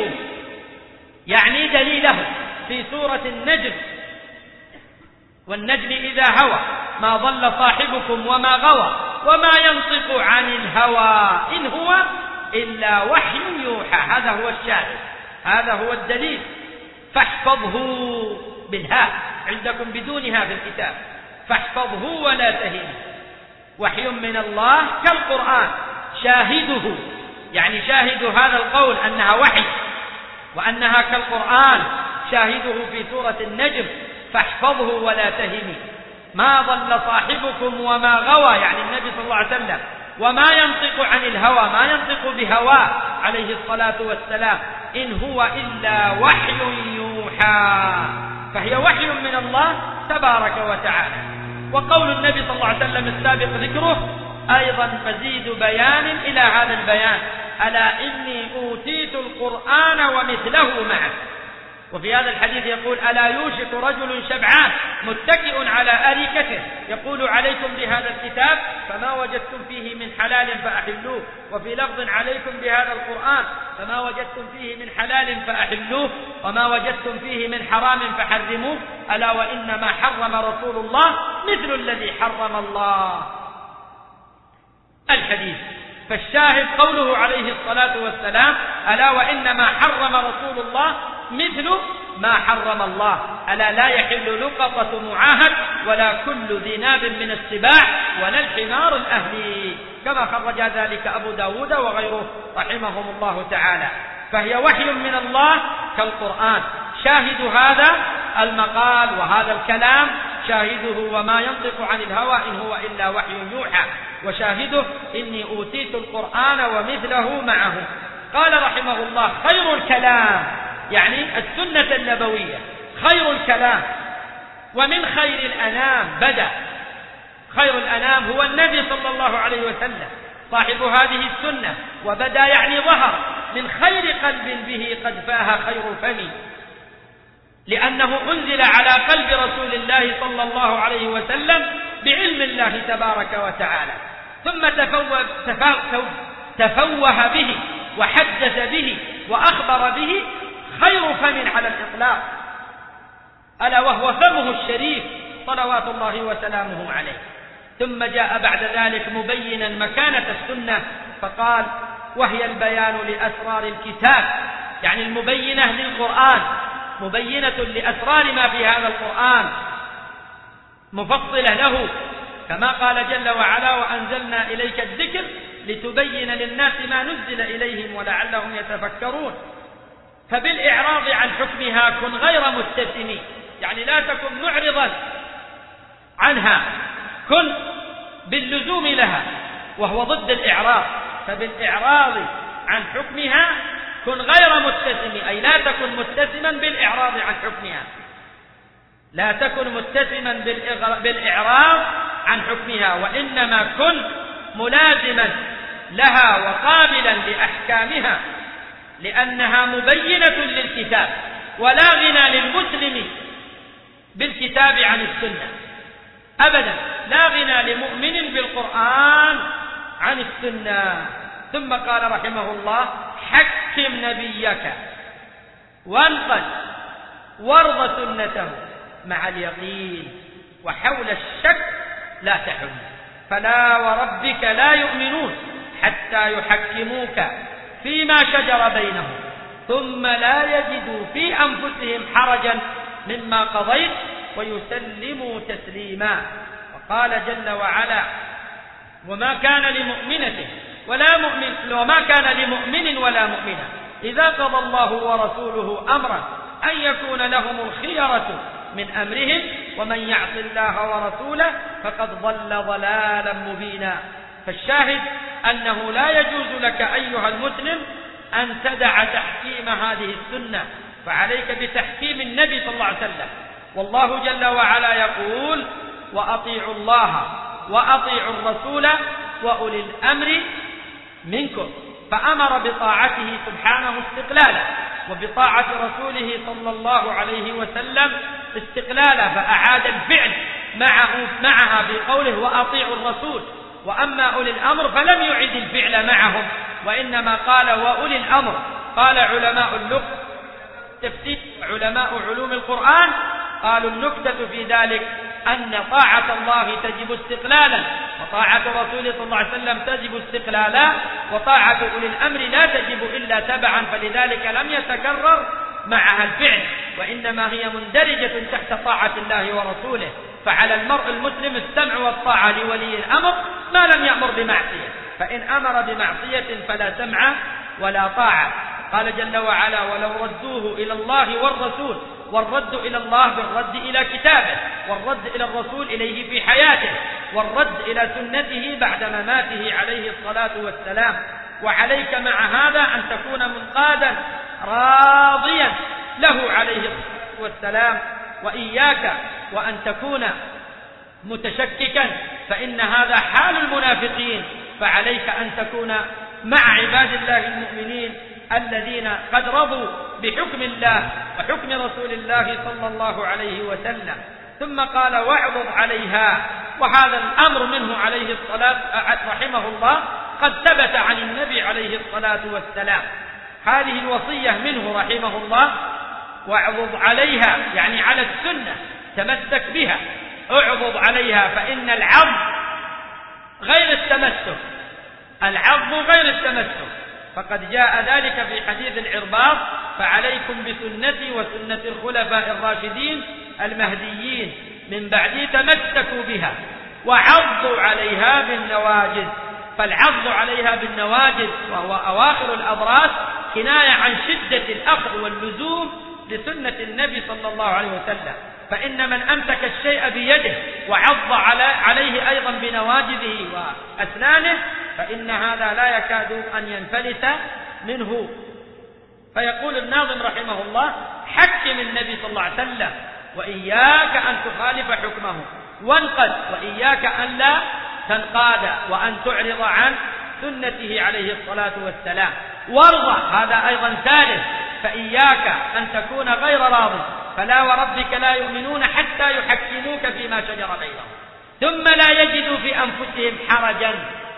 دليله في سورة النجم، والنجم إذا هوى ما ضل صاحبكم وما غوى وما ينطق عن الهوى إن هو إلا وحي يوحى. هذا هو الشاهد، هذا هو الدليل. فاحفظه بالهاء عندكم بدونها في الكتاب، فاحفظه ولا تهن. وحي من الله كالقرآن شاهده، يعني شاهد هذا القول أنها وحي وأنها كالقرآن، شاهده في سورة النجم فاحفظه ولا تهن. ما ضل صاحبكم وما غوى، يعني النبي صلى الله عليه وسلم، وما ينطق عن الهوى، ما ينطق بهواه عليه الصلاة والسلام، إن هو إلا وحي يوحى، فهي وحي من الله تبارك وتعالى. وقول النبي صلى الله عليه وسلم السابق ذكره أيضا مزيد بيان إلى هذا البيان، ألا إني أوتيت القرآن ومثله معه. وفي هذا الحديث يقول ألا يوشك رجل شبعان متكئ على أريكته يقول عليكم بهذا الكتاب فما وجدتم فيه من حلال فأحلوه، وفي لفظ عليكم بهذا القرآن فما وجدتم فيه من حلال فأحلوه وما وجدتم فيه من حرام فحرموه، ألا وإنما حرم رسول الله مثل الذي حرم الله. الحديث فالشاهد قوله عليه الصلاة والسلام ألا وإنما حرم رسول الله مثل ما حرم الله، ألا لا يحل لقطة معاهد ولا كل ذي ناب من السباع ولا الحمار الأهلي، كما خرج ذلك أبو داود وغيره رحمهم الله تعالى. فهي وحي من الله كالقرآن، شاهد هذا المقال وهذا الكلام شاهده وما ينطق عن الهوى إن هو إلا وحي يوحى، وشاهده إني أوتيت القرآن ومثله معه. قال رحمه الله خير الكلام، يعني السنة النبوية خير الكلام، ومن خير الأنام بدأ. خير الأنام هو النبي صلى الله عليه وسلم صاحب هذه السنة، وبدأ يعني ظهر من خير قلب به قد فاه خير فم، لأنه أنزل على قلب رسول الله صلى الله عليه وسلم بعلم الله تبارك وتعالى، ثم تفوه به وحدث به وأخبر به خير فم على الإطلاق، ألا وهو فمه الشريف صلوات الله وسلامه عليه. ثم جاء بعد ذلك مبينا مكانة السنة فقال وهي البيان لأسرار الكتاب، يعني المبينة للقرآن، مبينة لأسرار ما في هذا القرآن، مفصلة له، كما قال جل وعلا: وأنزلنا إليك الذكر لتبين للناس ما نزل إليهم ولعلهم يتفكرون. فبالإعراض عن حكمها كن غير مستسلم، يعني لا تكن معرضا عنها، كن باللزوم لها، وهو ضد الإعراض. فبالإعراض عن حكمها كن غير مستسلم، أي لا تكن مستسلما بالإعراض عن حكمها، لا تكن مستسلما بالإعراض عن حكمها، وإنما كن ملازما لها وقابلا لأحكامها، لأنها مبينة للكتاب، ولا غنى للمسلم بالكتاب عن السنة أبدا، لا غنى لمؤمن بالقرآن عن السنة. ثم قال رحمه الله: حكم نبيك وانقد وارض سنته مع اليقين وحول الشك لا تحل، فلا وربك لا يؤمنون حتى يحكموك فيما شجر بينهم ثم لا يجدوا في أنفسهم حرجا مما قضيت ويسلموا تسليما. وقال جل وعلا: وما كان لمؤمن ولا مؤمنة إذا قضى الله ورسوله أمرا أن يكون لهم الخيرة من أمرهم ومن يعص الله ورسوله فقد ضل ضلالا مبينا. فالشاهد أنه لا يجوز لك أيها المسلم أن تدع تحكيم هذه السنة، فعليك بتحكيم النبي صلى الله عليه وسلم. والله جل وعلا يقول: وأطيعوا الله وأطيعوا الرسول وأولي الأمر منكم، فأمر بطاعته سبحانه استقلالا، وبطاعة رسوله صلى الله عليه وسلم استقلالا، فأعاد الفعل معها بقوله: وأطيعوا الرسول. وأما أولي الأمر فلم يعد الفعل معهم، وإنما قال: وأولي الأمر. قال علماء اللغة تفسير علماء علوم القرآن قالوا: النكتة في ذلك أن طاعة الله تجب استقلالا، وطاعة رسوله صلى الله عليه وسلم تجب استقلالا، وطاعة أولي الأمر لا تجب إلا تبعا، فلذلك لم يتكرر معها الفعل، وإنما هي مندرجة تحت طاعة الله ورسوله. فعلى المرء المسلم السمع والطاعة لولي الأمر ما لم يأمر بمعصية، فإن أمر بمعصية فلا سمع ولا طاعة. قال جل وعلا: ولو ردوه إلى الله والرسول، والرد إلى الله بالرد إلى كتابه، والرد إلى الرسول إليه في حياته، والرد إلى سنته بعد مماته عليه الصلاة والسلام. وعليك مع هذا أن تكون منقادا راضيا له عليه الصلاة والسلام، وإياك وأن تكون متشككا، فإن هذا حال المنافقين. فعليك أن تكون مع عباد الله المؤمنين الذين قد رضوا بحكم الله وحكم رسول الله صلى الله عليه وسلم. ثم قال: واعظض عليها. وهذا الأمر منه عليه الصلاة رحمه الله قد ثبت عن النبي عليه الصلاة والسلام، هذه الوصية منه رحمه الله: واعظض عليها، يعني على السنة، تمسك بها، اعظض عليها، فإن العظ غير التمسك، العظ غير التمسك، فقد جاء ذلك في حديث العرباض: فعليكم بسنتي وسنة الخلفاء الراشدين المهديين من بعدي تمسكوا بها وعضوا عليها بالنواجذ. فالعض عليها بالنواجذ وهو أواخر الأضراس كناية عن شدة الأخذ واللزوم لسنة النبي صلى الله عليه وسلم. فإن من أمسك الشيء بيده وعض عليه أيضا بنواجذه وأسنانه فإن هذا لا يكاد أن ينفلت منه. فيقول الناظم رحمه الله: حكم النبي صلى الله عليه وسلم وإياك أن تخالف حكمه، وانقد وإياك أن لا تنقاد وأن تعرض عن سنته عليه الصلاة والسلام، وارضى، هذا أيضا ثالث، فإياك أن تكون غير راض، فلا وربك لا يؤمنون حتى يحكموك فيما شجر بينهم ثم لا يجدوا في أنفسهم حرجا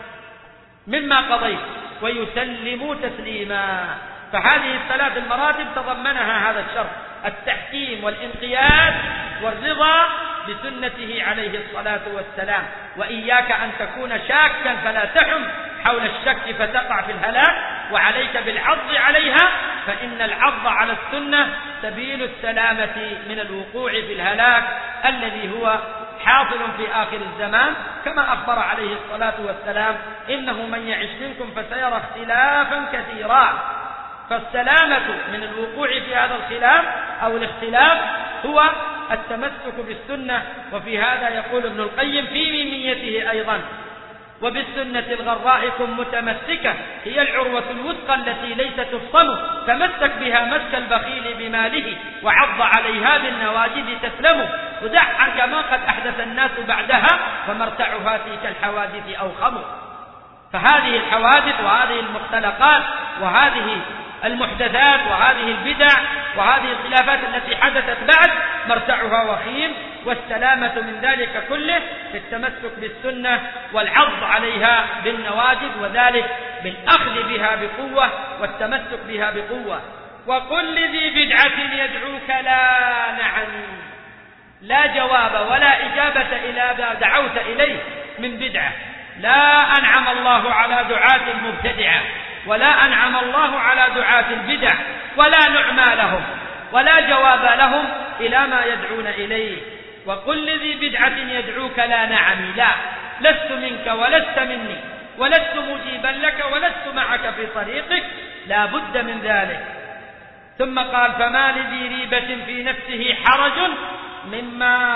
مما قضيت ويسلموا تسليما. فهذه الثلاث المراتب تضمنها هذا الشرط: التحكيم والانقياد والرضا بسنته عليه الصلاة والسلام. وإياك أن تكون شاكا فلا تحم حول الشك فتقع في الهلاك، وعليك بالعض عليها، فإن العض على السنة سبيل السلامة من الوقوع في الهلاك الذي هو حاصل في آخر الزمان، كما أخبر عليه الصلاة والسلام: إنه من يعش منكم فسيرى اختلافا كثيرا. فالسلامة من الوقوع في هذا الخلاف أو الاختلاف هو التمسك بالسنة. وفي هذا يقول ابن القيم في ميميته أيضا: وبالسنة الغراء كن متمسكة، هي العروة الوثقى التي ليس تفصل، تمسك بها مسك البخيل بماله، وعض عليها بالنواجذ تسلم، ودع عنك ما قد أحدث الناس بعدها، فمرتعها تلك الحوادث أوخم. فهذه الحوادث وهذه المختلقات وهذه المحدثات وهذه البدع وهذه الخلافات التي حدثت بعد مرتعها وخيم، والسلامة من ذلك كله في التمسك بالسنة والعض عليها بالنواجذ، وذلك بالأخذ بها بقوة والتمسك بها بقوة. وقل لذي بدعة يدعوك لا نعني، لا جواب ولا إجابة إلى ما دعوت إليه من بدعة. لا أنعم الله على دعاة المبتدعة، ولا أنعم الله على دعاة البدع، ولا نعمى لهم ولا جواب لهم إلى ما يدعون إليه. وقل لذي بدعة يدعوك لا نعني، لا، لست منك ولست مني، ولست مجيبا لك ولست معك في طريقك، لا بد من ذلك. ثم قال: فما لذي ريبة في نفسه حرج مما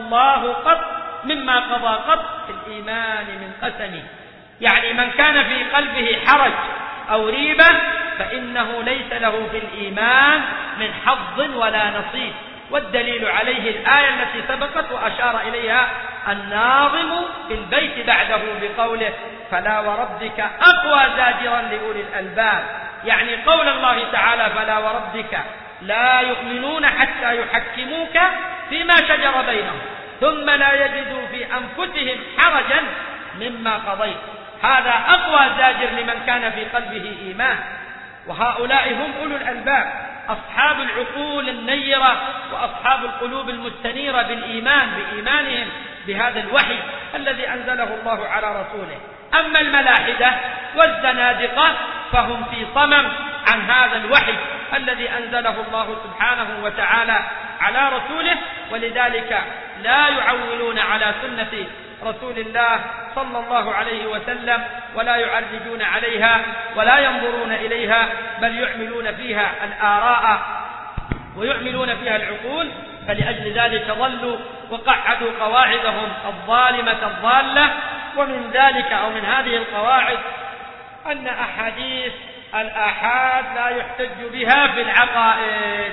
قضى قط في الإيمان من قسمه. يعني من كان في قلبه حرج أو ريبة فإنه ليس له في الإيمان من حظ ولا نصيب. والدليل عليه الآية التي سبقت وأشار إليها الناظم في البيت بعده بقوله: فلا وربك أقوى زاجرا لأولي الألباب. يعني قول الله تعالى: فلا وربك لا يؤمنون حتى يحكموك فيما شجر بينهم ثم لا يجدوا في أنفسهم حرجا مما قضيت. هذا أقوى زاجر لمن كان في قلبه إيمان، وهؤلاء هم أولو الألباب، أصحاب العقول النيرة وأصحاب القلوب المستنيرة بالإيمان، بإيمانهم بهذا الوحي الذي أنزله الله على رسوله. أما الملاحدة والزنادقة فهم في صمم عن هذا الوحي الذي أنزله الله سبحانه وتعالى على رسوله، ولذلك لا يعولون على سنة رسول الله صلى الله عليه وسلم، ولا يعرجون عليها ولا ينظرون إليها، بل يعملون فيها الآراء ويعملون فيها العقول. فلأجل ذلك ضلوا وقعدوا قواعدهم الظالمة الضالة. ومن ذلك أو من هذه القواعد أن أحاديث الآحاد لا يحتج بها في العقائد،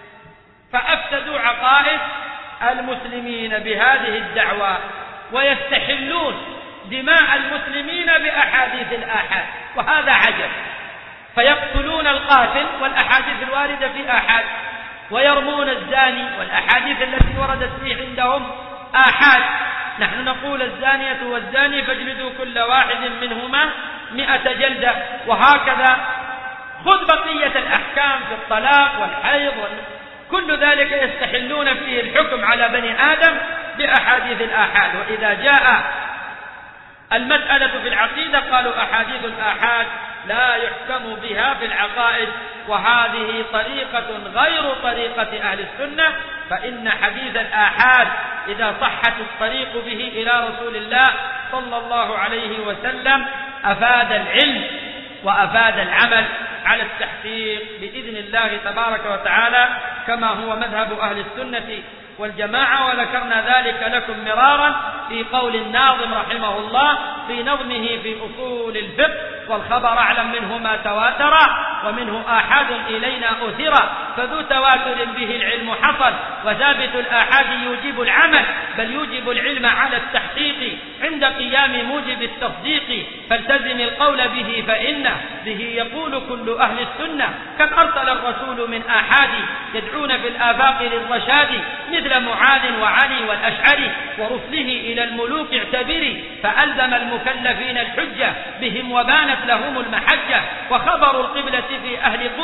فأفسدوا عقائد المسلمين بهذه الدعوة، ويستحلون دماء المسلمين بأحاديث الآحاد، وهذا عجب. فيقتلون القاتل والأحاديث الواردة في آحاد، ويرمون الزاني والأحاديث التي وردت فيه عندهم آحاد. نحن نقول: الزانية والزاني فاجلدوا كل واحد منهما 100 جلدة. وهكذا خذ بقية الأحكام في الطلاق والحيض كل ذلك يستحلون فيه الحكم على بني آدم بأحاديث الآحاد. وإذا جاء المسألة في العقيدة قالوا: أحاديث الآحاد لا يحكم بها في العقائد، وهذه طريقة غير طريقة أهل السنة. فإن حديث الآحاد إذا صحت الطريق به إلى رسول الله صلى الله عليه وسلم أفاد العلم وأفاد العمل على التحقيق بإذن الله تبارك وتعالى، كما هو مذهب أهل السنة والجماعة. وذكرنا ذلك لكم مرارا في قول الناظم رحمه الله في نظمه في أصول الفقه: والخبر أعلم منه ما تواتر، ومنه آحاد إلينا أثر، فذو تواتر به العلم حصل، وثابت الآحاد يوجب العمل، بل يوجب العلم على التحقيق عند قيام موجب التصديق. فالتزم القول به فإن به يقول كل أهل السنة، كم أرسل الرسول من آحاد يدعون في الآفاق للرشاد، مثل معاذ وعلي والأشعري ورسله إلى الملوك اعتبري، فألزم المكلفين الحجة بهم وبانت لهم المحجة. وخبر القبلة في أهل قوم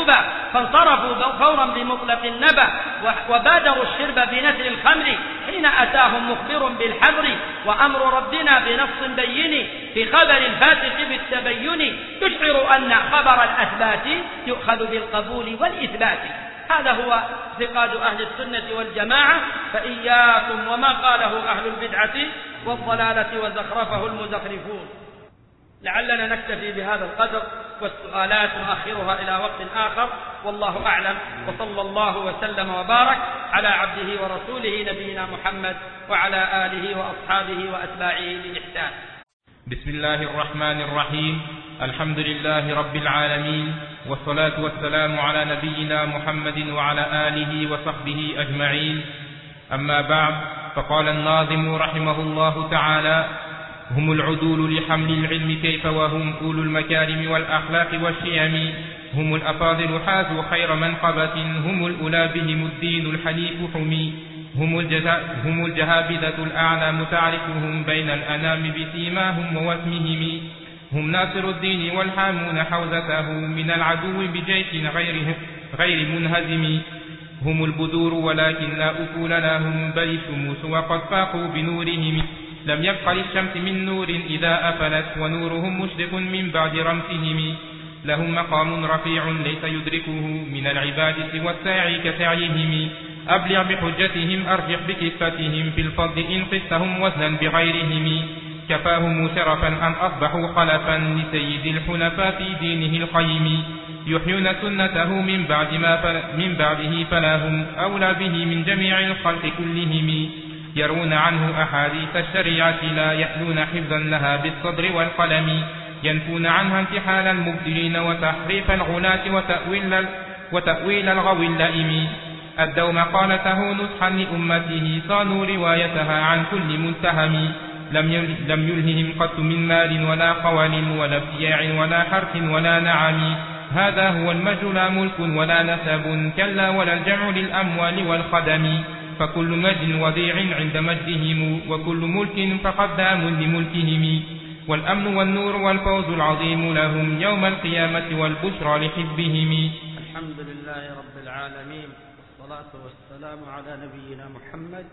الشبه فانصرفوا فورا بمطلق النبأ وبادروا الشرب بنثر الخمر حين أتاهم مخبر بالحبر وأمر ربنا بنص بين في خبر الفاسق بالتبين تشعر أن خبر الأثبات يؤخذ بالقبول والإثبات. هذا هو اعتقاد أهل السنة والجماعة، فإياكم وما قاله أهل البدعة والضلالة وزخرفه المزخرفون. لعلنا نكتفي بهذا القدر، والسؤالات نؤخرها إلى وقت آخر، والله أعلم. وصلى الله وسلم وبارك على عبده ورسوله نبينا محمد وعلى آله وأصحابه وأتباعه بإحسان. بسم الله الرحمن الرحيم. الحمد لله رب العالمين، والصلاة والسلام على نبينا محمد وعلى آله وصحبه أجمعين. أما بعد، فقال الناظم رحمه الله تعالى: هم العدول لحمل العلم كيف وهم أولو المكارم والأخلاق والشيم، هم الأفاضل حازوا خير منقبة، هم الأولى بهم الدين الحنيف حمي، هم الجهابذة الأعلام تعرفهم بين الأنام بسيماهم ووسمهم، هم ناصر الدين والحامون حوزته من العدو بجيش غير منهزم، هم البدور ولكن لا أكول لهم بل الشموس وقد فاقوا بنورهم، لم يبق للشمس من نور إذا أفلت ونورهم مشرق من بعد رمسهم، لهم مقام رفيع ليس يدركه من العباد سوى الساعي كسعيهم، أبلغ بحجتهم أرجح بكفتهم في الفضل إن قستهم وزنا بغيرهم، كفاهم شرفا أن أصبحوا خلفا لسيد الحنفاء في دينه القيم، يحيون سنته من بعده فلا هم أولى به من جميع الخلق كلهم، يرون عنه أحاديث الشريعة لا يحلون حفظا لها بالصدر والقلم، ينفون عنها انتحال المبدلين وتحريف الغلاة وتأويل الغوي اللئيم، أدوا مقالته نصحا لأمته صانوا روايتها عن كل متهم، لم يلههم قط من مال ولا قوال ولا ابتياع ولا حرث ولا نعم، هذا هو المجد لا ملك ولا نسب كلا ولا الجمع للأموال والخدم، فكل مجد وضيع عند مجدهم وكل ملك فقدام لملكهم، والأمن والنور والفوز العظيم لهم يوم القيامة والبشرى لحزبهم. الحمد لله رب العالمين، والصلاة والسلام على نبينا محمد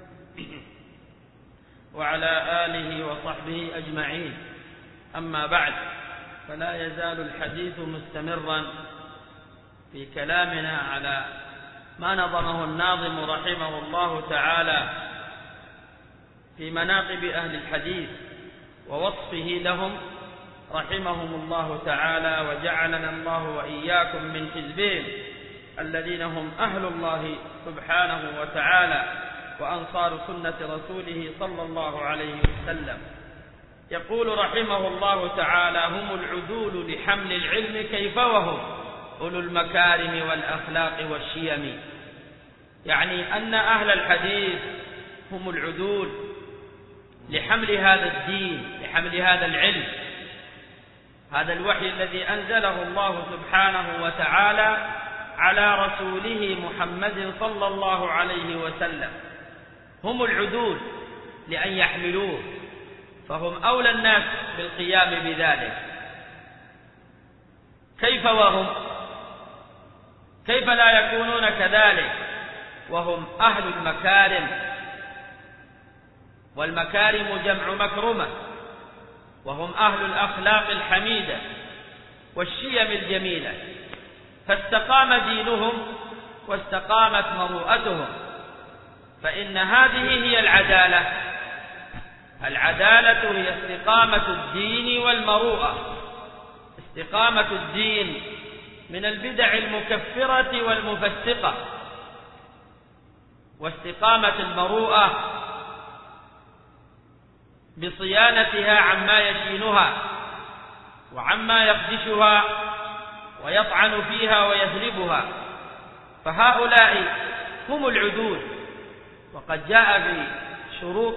وعلى آله وصحبه أجمعين. أما بعد، فلا يزال الحديث مستمرا في كلامنا على ما نظمه الناظم رحمه الله تعالى في مناقب أهل الحديث ووصفه لهم رحمهم الله تعالى، وجعلنا الله وإياكم من حزبهم الذين هم أهل الله سبحانه وتعالى وأنصار سنة رسوله صلى الله عليه وسلم. يقول رحمه الله تعالى: هم العدول لحمل العلم كيف وهم أولو المكارم والأخلاق والشيم، يعني أن أهل الحديث هم العدول لحمل هذا الدين، لحمل هذا العلم، هذا الوحي الذي أنزله الله سبحانه وتعالى على رسوله محمد صلى الله عليه وسلم، هم العدول لأن يحملوه، فهم أولى الناس بالقيام بذلك. كيف وهم؟ كيف لا يكونون كذلك وهم أهل المكارم، والمكارم جمع مكرمة، وهم أهل الأخلاق الحميدة والشيم الجميلة، فاستقام دينهم واستقامت مروءتهم، فإن هذه هي العدالة. العدالة هي استقامة الدين والمروءة، استقامة الدين من البدع المكفرة والمفسقة، واستقامة المروءة بصيانتها عما يشينها وعما يخدشها ويطعن فيها ويثربها، فهؤلاء هم العدول. وقد جاء في شروط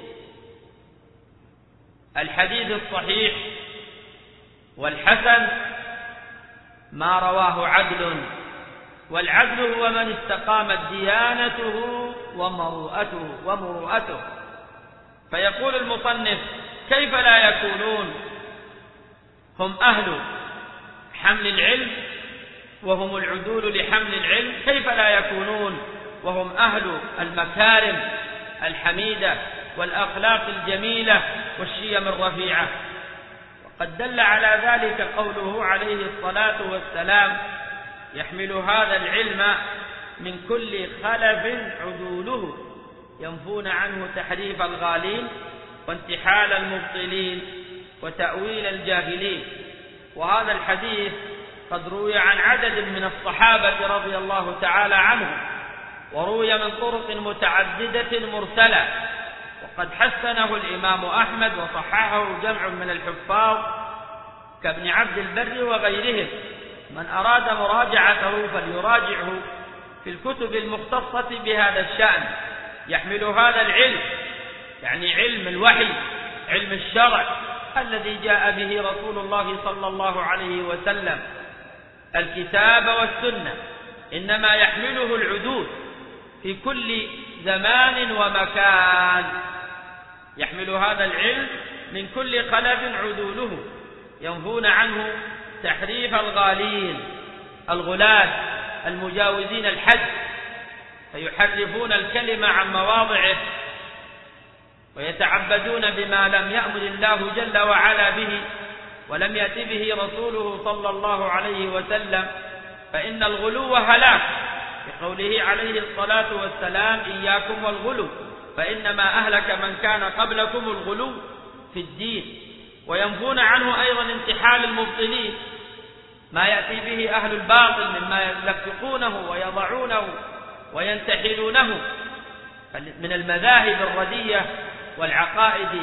الحديث الصحيح والحسن ما رواه عدل، والعدل هو من استقامت ديانته ومروءته. فيقول المصنف: كيف لا يكونون هم أهل حمل العلم وهم العدول لحمل العلم كيف لا يكونون وهم أهل المكارم الحميدة والأخلاق الجميلة والشيم الرفيعة. وقد دل على ذلك قوله عليه الصلاة والسلام: يحمل هذا العلم من كل خلف عدوله ينفون عنه تحريف الغالين وانتحال المبطلين وتأويل الجاهلين. وهذا الحديث قد روي عن عدد من الصحابة رضي الله تعالى عنهم، وروي من طرق متعددة مرسلة، وقد حسنه الإمام أحمد وصححه جمع من الحفاظ كابن عبد البر وغيرهم. من أراد مراجعته فليراجعه في الكتب المختصة بهذا الشأن. يحمل هذا العلم يعني علم الوحي، علم الشرع الذي جاء به رسول الله صلى الله عليه وسلم، الكتاب والسنة، إنما يحمله العدول في كل زمان ومكان. يحمل هذا العلم من كل خلف عدوله ينفون عنه تحريف الغالين، الغلاة المجاوزين الحد، فيحرفون الكلمة عن مواضعه ويتعبدون بما لم يأمر الله جل وعلا به ولم يأت به رسوله صلى الله عليه وسلم، فإن الغلو هلاك، بقوله عليه الصلاة والسلام: إياكم والغلو فإنما أهلك من كان قبلكم الغلو في الدين. وينفون عنه أيضا انتحال المبطلين، ما يأتي به أهل الباطل مما يلفقونه ويضعونه وينتحلونه من المذاهب الردية والعقائد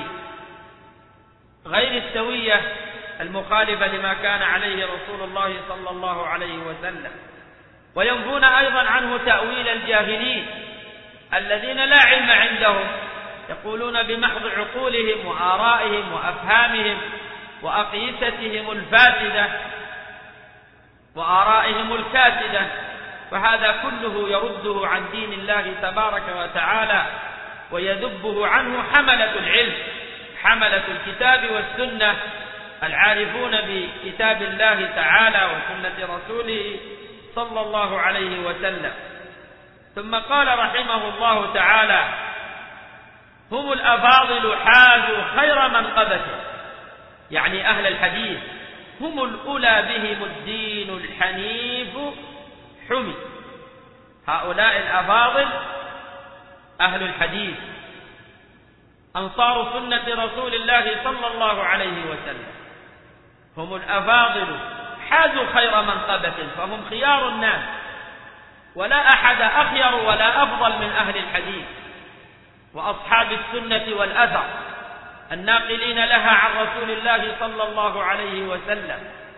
غير السوية المخالفة لما كان عليه رسول الله صلى الله عليه وسلم. وينفون أيضا عنه تأويل الجاهلين الذين لا علم عندهم، يقولون بمحض عقولهم وآرائهم وأفهامهم وأقيستهم الفاسدة وآرائهم الكاسدة، فهذا كله يرده عن دين الله تبارك وتعالى ويذبه عنه حملة العلم، حملة الكتاب والسنة، العارفون بكتاب الله تعالى وسنة رسوله صلى الله عليه وسلم. ثم قال رحمه الله تعالى: هم الأفاضل حازوا خير منقبة، يعني أهل الحديث هم الأولى بهم الدين الحنيف حمي. هؤلاء الأفاضل أهل الحديث أنصار سنة رسول الله صلى الله عليه وسلم، هم الأفاضل حازوا خير منقبة، فهم خيار الناس، ولا أحد أخير ولا أفضل من أهل الحديث وأصحاب السنة والأثر الناقلين لها عن رسول الله صلى الله عليه وسلم،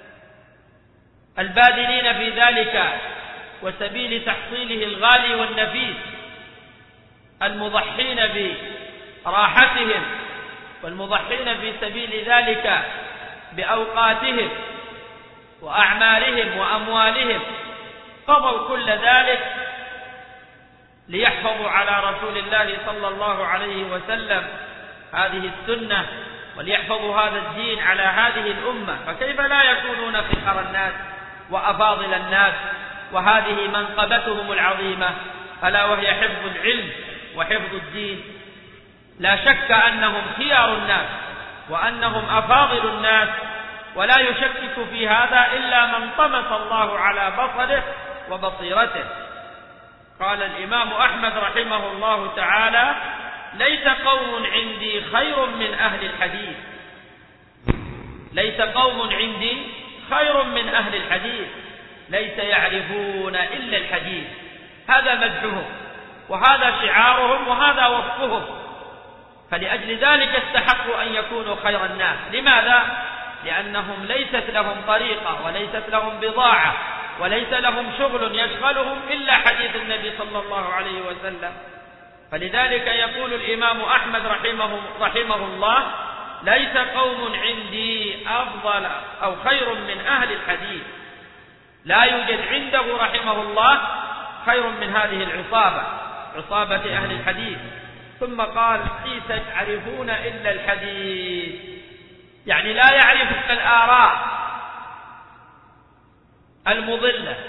الباذلين في ذلك وسبيل تحصيله الغالي والنفيس، المضحين براحتهم والمضحين في سبيل ذلك بأوقاتهم وأعمالهم وأموالهم، قضوا كل ذلك ليحفظوا على رسول الله صلى الله عليه وسلم هذه السنة وليحفظوا هذا الدين على هذه الأمة، فكيف لا يكونون خيار الناس وأفاضل الناس؟ وهذه منقبتهم العظيمة، ألا وهي حفظ العلم وحفظ الدين. لا شك أنهم خيار الناس وأنهم أفاضل الناس، ولا يشكك في هذا إلا من طمس الله على بصره وبصيرته. قال الإمام أحمد رحمه الله تعالى: ليس قوم عندي خير من أهل الحديث، ليس قوم عندي خير من أهل الحديث، ليس يعرفون إلا الحديث. هذا مدحهم وهذا شعارهم وهذا وصفهم، فلأجل ذلك استحقوا أن يكونوا خير الناس. لماذا؟ لأنهم ليست لهم طريقة وليست لهم بضاعة وليس لهم شغل يشغلهم إلا حديث النبي صلى الله عليه وسلم. فلذلك يقول الإمام أحمد رحمه الله: ليس قوم عندي أفضل أو خير من أهل الحديث. لا يوجد عنده رحمه الله خير من هذه العصابة، عصابة أهل الحديث. ثم قال: ليس يعرفون إلا الحديث، يعني لا يعرفون الآراء المضلة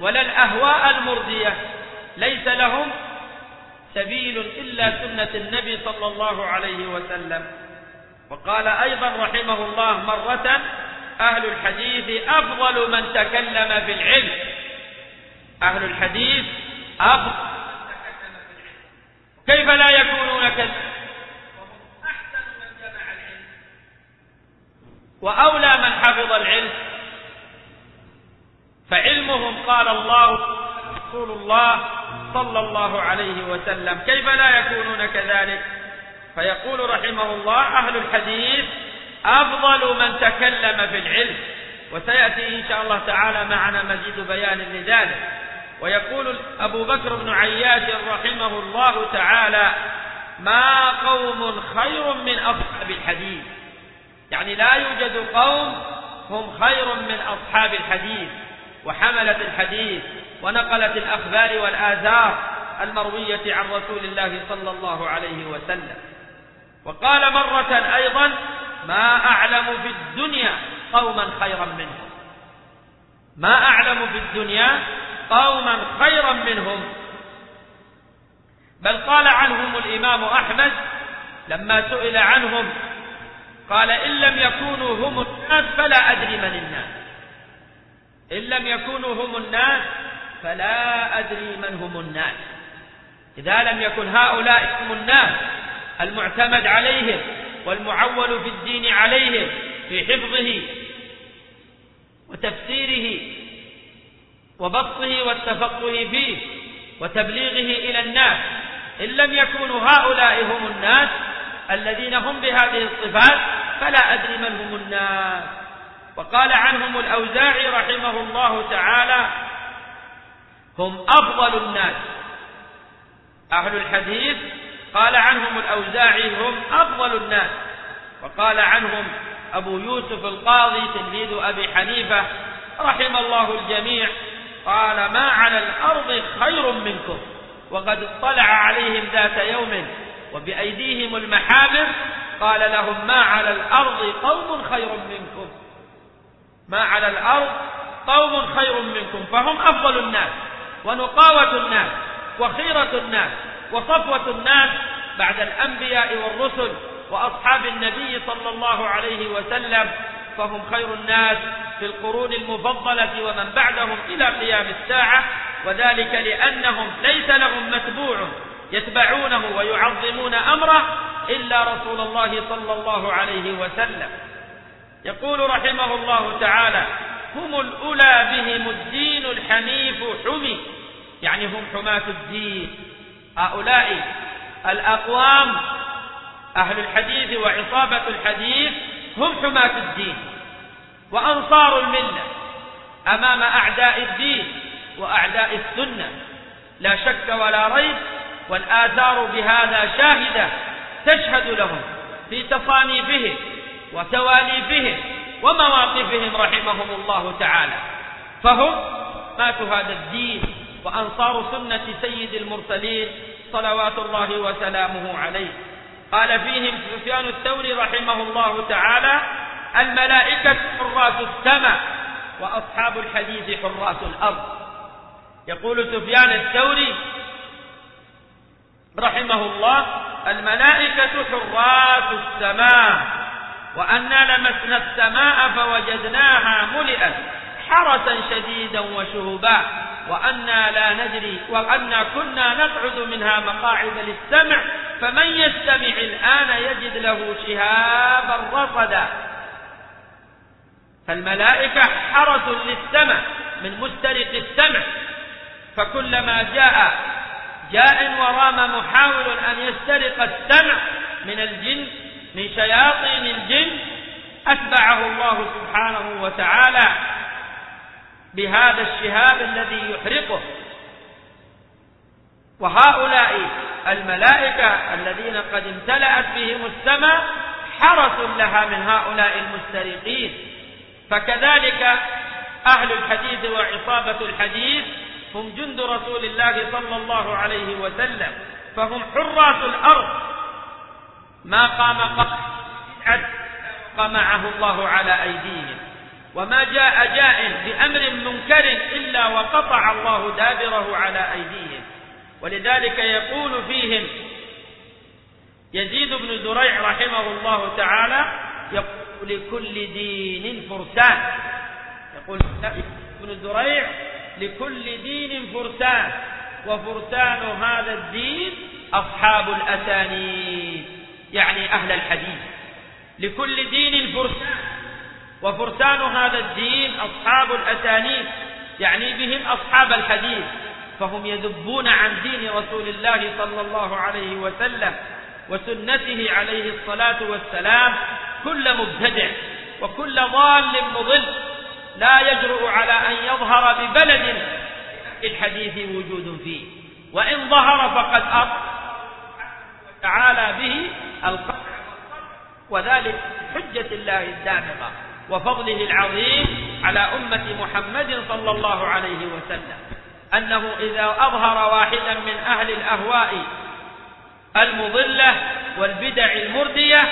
ولا الأهواء المرضية، ليس لهم سبيل إلا سنة النبي صلى الله عليه وسلم. وقال أيضا رحمه الله مرة: أهل الحديث أفضل من تكلم في العلم. أهل الحديث أفضل من تكلم في العلم. كيف لا يكونون كذلك وهم أحسن من جمع العلم وأولى من حفظ العلم؟ فعلمهم قال الله رسول الله صلى الله عليه وسلم، كيف لا يكونون كذلك؟ فيقول رحمه الله: أهل الحديث أفضل من تكلم في العلم. وسيأتي إن شاء الله تعالى معنا مزيد بيان لذلك. ويقول أبو بكر بن عياش رحمه الله تعالى: ما قوم خير من أصحاب الحديث، يعني لا يوجد قوم هم خير من أصحاب الحديث وحملة الحديث ونقلة الأخبار والآثار المروية عن رسول الله صلى الله عليه وسلم. وقال مرة أيضا: ما أعلم في الدنيا قوما خيرا منهم. ما أعلم في الدنيا قوما خيرا منهم. بل قال عنهم الإمام أحمد لما سئل عنهم قال: إن لم يكونوا هم الناس فلا أدري من الناس. إن لم يكونوا هم الناس فلا أدري من هم الناس. إذا لم يكن هؤلاء هم الناس المعتمد عليهم والمعول في الدين عليهم في حفظه وتفسيره وبسطه والتفقه فيه وتبليغه إلى الناس، إن لم يكونوا هؤلاء هم الناس الذين هم بهذه الصفات فلا أدري من هم الناس. وقال عنهم الأوزاعي رحمه الله تعالى: هم أفضل الناس. أهل الحديث قال عنهم الأوزاعي هم أفضل الناس. وقال عنهم أبو يوسف القاضي تلميذ أبي حنيفة رحم الله الجميع: قال: ما على الأرض خير منكم. وقد اطلع عليهم ذات يوم وبأيديهم المحابر قال لهم: ما على الأرض قوم خير منكم. ما على الأرض قوم خير منكم. فهم أفضل الناس ونقاوة الناس وخيرة الناس وصفوة الناس بعد الأنبياء والرسل وأصحاب النبي صلى الله عليه وسلم. فهم خير الناس في القرون المفضلة ومن بعدهم إلى قيام الساعة. وذلك لأنهم ليس لهم متبوع يتبعونه ويعظمون أمره إلا رسول الله صلى الله عليه وسلم. يقول رحمه الله تعالى: هم الأولى بهم الدين الحنيف حمي، يعني هم حماة الدين. هؤلاء الأقوام أهل الحديث وعصابة الحديث هم حماة الدين وأنصار الملة أمام أعداء الدين وأعداء السنة، لا شك ولا ريب. والآثار بهذا شاهدة تشهد لهم في تصانيفهم وتواليفهم ومواقفهم رحمهم الله تعالى. فهم ماتوا هذا الدين وأنصار سنة سيد المرسلين صلوات الله وسلامه عليه. قال فيهم سفيان الثوري رحمه الله تعالى: الملائكة حراس السماء وأصحاب الحديث حراس الأرض. يقول سفيان الثوري رحمه الله: الملائكة حراس السماء، وأنا لمسنا السماء فوجدناها ملئت حرسا شديدا وشهبا، وأنا لا ندري وأنا كنا نقعد منها مقاعد للسمع، فمن يستمع الآن يجد له شهابا رصدا. فالملائكة حرس للسمع من مسترق السمع، فكلما جاء جاء ورام محاول أن يسترق السمع من الجن من شياطين الجن أتبعه الله سبحانه وتعالى بهذا الشهاب الذي يحرقه. وهؤلاء الملائكة الذين قد امتلأت بهم السماء حرس لها من هؤلاء المسترقين. فكذلك أهل الحديث وعصابة الحديث هم جند رسول الله صلى الله عليه وسلم، فهم حراس الأرض. ما قام قمعه الله على أيديهم. وما جاء جاء بأمر منكر إلا وقطع الله دابره على أيديهم. ولذلك يقول فيهم يزيد بن زريع رحمه الله تعالى: يقول لكل دين فرسان. يقول ابن زريع: لكل دين فرسان، وفرسان هذا الدين أصحاب الأسانيد، يعني أهل الحديث. لكل دين فرسان، وفرسان هذا الدين أصحاب الأسانيد، يعني بهم أصحاب الحديث، فهم يذبون عن دين رسول الله صلى الله عليه وسلم وسنته عليه الصلاة والسلام كل مبتدع وكل ضال مضل لا يجرؤ على أن يظهر ببلد الحديث وجود فيه، وإن ظهر فقد تعالى به القطع، وذلك حجة الله الدامغة وفضله العظيم على أمة محمد صلى الله عليه وسلم، أنه إذا أظهر واحدا من أهل الأهواء المضلة والبدع المردية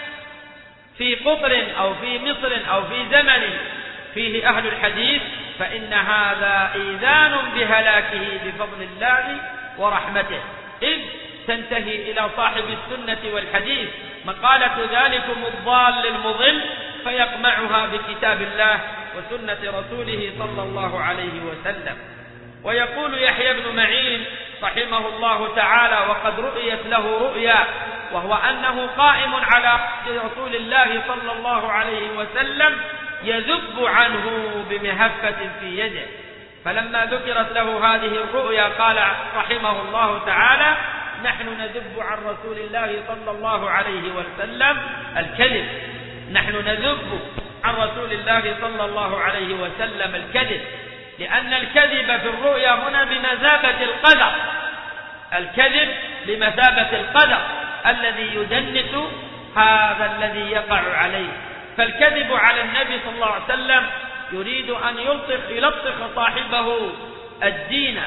في قطر أو في مصر أو في زمن فيه أهل الحديث، فإن هذا إيذان بهلاكه بفضل الله ورحمته، إذ تنتهي إلى صاحب السنة والحديث مقالة ذلكم الضال المضل فيقمعها بكتاب الله وسنة رسوله صلى الله عليه وسلم. ويقول يحيى بن معين رحمه الله تعالى وقد رؤيت له رؤيا، وهو أنه قائم على رسول الله صلى الله عليه وسلم يذب عنه بمهفة في يده، فلما ذكرت له هذه الرؤيا قال رحمه الله تعالى: نحن نذب عن رسول الله صلى الله عليه وسلم الكذب، نحن نذب عن رسول الله صلى الله عليه وسلم الكذب، لأن الكذب في الرؤيا هنا بمثابة القدر، الكذب بمثابة القدر الذي يدنس هذا الذي يقع عليه. فالكذب على النبي صلى الله عليه وسلم يريد أن يلطخ صاحبه الدين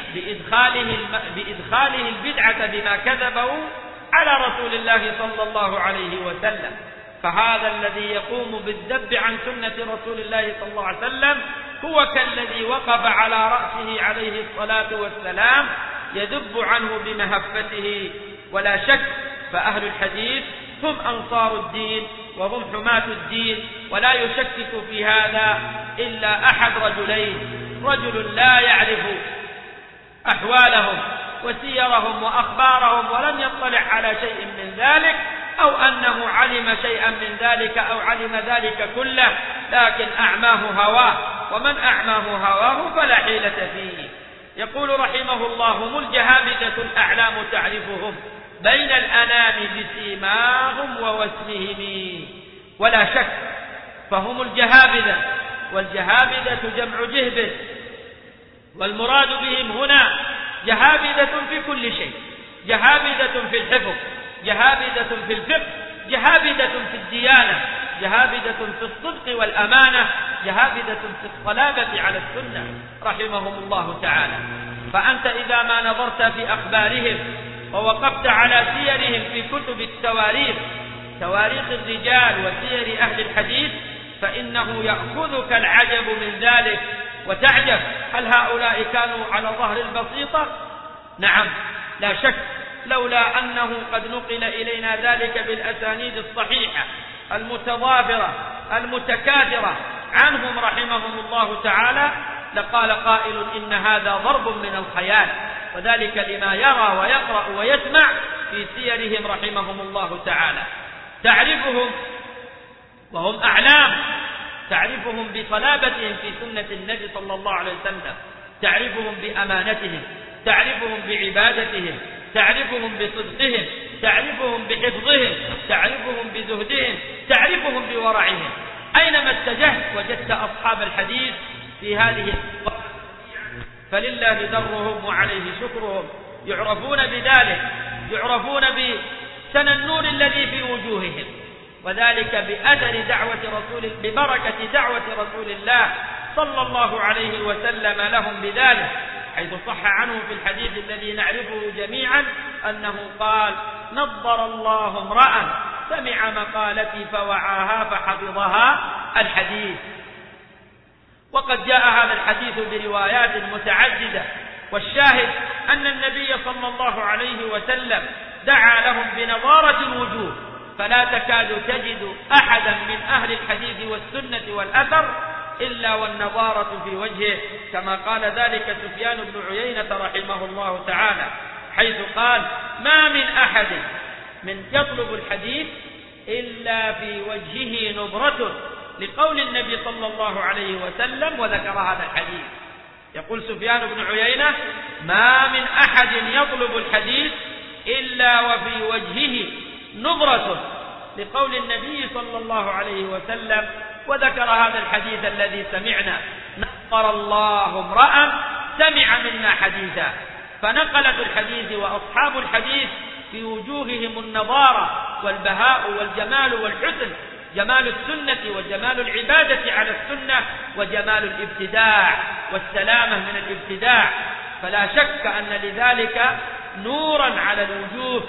بإدخاله البدعة بما كذبه على رسول الله صلى الله عليه وسلم. فهذا الذي يقوم بالذب عن سنة رسول الله صلى الله عليه وسلم هو كالذي وقف على رأسه عليه الصلاة والسلام يذب عنه بمهفته. ولا شك فأهل الحديث هم أنصار الدين وهم حماة الدين، ولا يشكك في هذا إلا أحد رجلين: رجل لا يعرف أحوالهم وسيرهم وأخبارهم ولم يطلع على شيء من ذلك، أو أنه علم شيئا من ذلك أو علم ذلك كله لكن أعماه هواه، ومن أعماه هواه فلا حيلة فيه. يقول رحمه الله: هم الجهابذة الأعلام تعرفهم بين الأنام بسيماهم ووسمهم. ولا شك فهم الجهابذة، والجهابذة جمع جهبذ، والمراد بهم هنا جهابذة في كل شيء: جهابذة في الحفظ، جهابذة في الفقه، جهابذة في الديانة، جهابذة في الصدق والأمانة، جهابذة في الصلابة على السنة رحمهم الله تعالى. فأنت إذا ما نظرت في أخبارهم ووقفت على سيرهم في كتب التواريخ، تواريخ الرجال وسير أهل الحديث، فإنه يأخذك العجب من ذلك وتعجب: هل هؤلاء كانوا على ظهر البسيطة؟ نعم لا شك، لولا أنه قد نقل إلينا ذلك بالأسانيد الصحيحة المتضافرة المتكاثرة عنهم رحمهم الله تعالى لقال قائل إن هذا ضرب من الخيال، وذلك لما يرى ويقرأ ويسمع في سيرهم رحمهم الله تعالى. تعرفهم وهم أعلام، تعرفهم بصلابتهم في سنة النبي صلى الله عليه وسلم، تعرفهم بأمانتهم، تعرفهم بعبادتهم، تعرفهم بصدقهم، تعرفهم بحفظهم، تعرفهم بزهدهم، تعرفهم بورعهم. أينما اتجهت وجدت أصحاب الحديث في هذه فلله درهم وعليه شكرهم، يعرفون بذلك، يعرفون بسنى النور الذي في وجوههم، وذلك بأثر ببركة دعوة رسول الله صلى الله عليه وسلم لهم بذلك، حيث صح عنه في الحديث الذي نعرفه جميعا أنه قال: نضر الله امرأ سمع مقالتي فوعاها فحفظها الحديث. وقد جاء هذا الحديث بروايات متعددة، والشاهد أن النبي صلى الله عليه وسلم دعا لهم بنضارة الوجوه، فلا تكاد تجد أحدا من أهل الحديث والسنة والأثر إلا والنضارة في وجهه، كما قال ذلك سفيان بن عيينة رحمه الله تعالى، حيث قال: ما من أحد من يطلب الحديث إلا في وجهه نضرة، لقول النبي صلى الله عليه وسلم، وذكر هذا الحديث. يقول سفيان بن عيينة: ما من أحد يطلب الحديث إلا وفي وجهه نضرة، لقول النبي صلى الله عليه وسلم، وذكر هذا الحديث الذي سمعنا: نقر الله امرأ سمع منا حديثا. فنقلة الحديث وأصحاب الحديث في وجوههم النضارة والبهاء والجمال والحسن، جمال السنة وجمال العبادة على السنة وجمال الابتداع والسلامة من الابتداع، فلا شك أن لذلك نورا على الوجوه،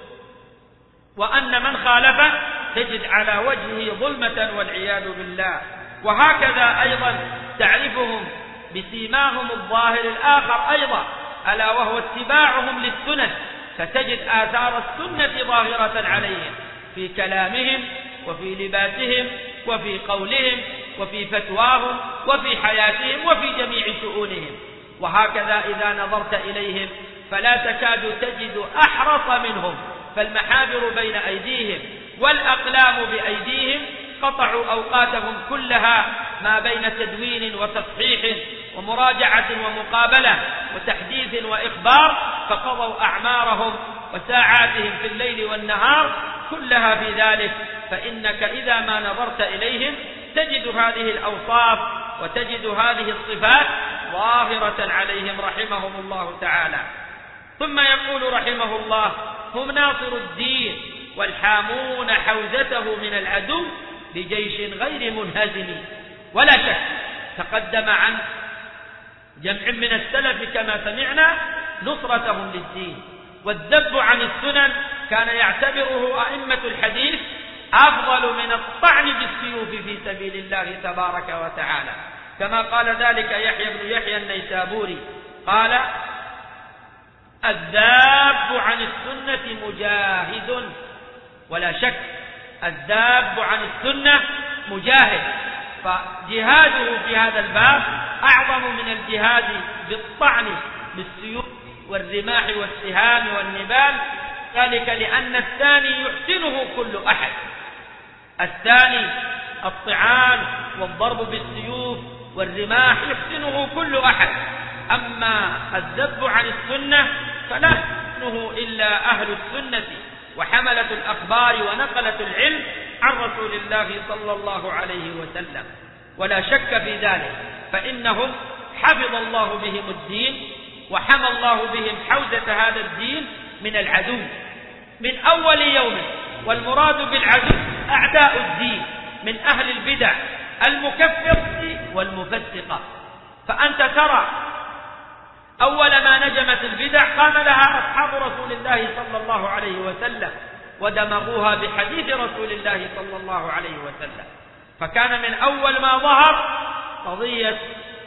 وأن من خالفه تجد على وجهه ظلمة والعياذ بالله. وهكذا أيضا تعرفهم بسيماهم الظاهر الآخر أيضا، ألا وهو اتباعهم للسنن، فتجد آثار السنة ظاهرة عليهم في كلامهم وفي لباسهم وفي قولهم وفي فتواهم وفي حياتهم وفي جميع شؤونهم. وهكذا إذا نظرت إليهم فلا تكاد تجد أحرص منهم، فالمحابر بين أيديهم والأقلام بأيديهم، قطعوا أوقاتهم كلها ما بين تدوين وتصحيح ومراجعة ومقابلة وتحديث وإخبار، فقضوا أعمارهم وساعاتهم في الليل والنهار كلها في ذلك. فإنك إذا ما نظرت إليهم تجد هذه الأوصاف وتجد هذه الصفات ظاهرة عليهم رحمهم الله تعالى. ثم يقول رحمه الله: هم ناصر الدين والحامون حوزته من العدو بجيش غير منهزم. ولا شك تقدم عن جمع من السلف كما سمعنا نصرتهم للدين، والذب عن السنن كان يعتبره أئمة الحديث أفضل من الطعن بالسيوف في سبيل الله تبارك وتعالى، كما قال ذلك يحيى بن يحيى النيسابوري، قال: الذاب عن السنة مجاهد. ولا شك الذاب عن السنة مجاهد، فجهاده في هذا الباب أعظم من الجهاد بالطعن بالسيوف والرماح والسهام والنبال، ذلك لأن الثاني يحسنه كل أحد. الثاني الطعان والضرب بالسيوف والرماح يحسنه كل أحد، أما الذب عن السنة فلا يحسنه إلا أهل السنة وحملة الأخبار ونقلة العلم عن رسول الله صلى الله عليه وسلم. ولا شك في ذلك، فإنهم حفظ الله بهم الدين وحمى الله بهم حوزة هذا الدين من العدو من أول يوم. والمراد بالعدو أعداء الدين من أهل البدع المكفرة والمفسقة. فأنت ترى أول ما نجمت البدع قام لها أصحاب رسول الله صلى الله عليه وسلم ودمغوها بحديث رسول الله صلى الله عليه وسلم، فكان من أول ما ظهر قضية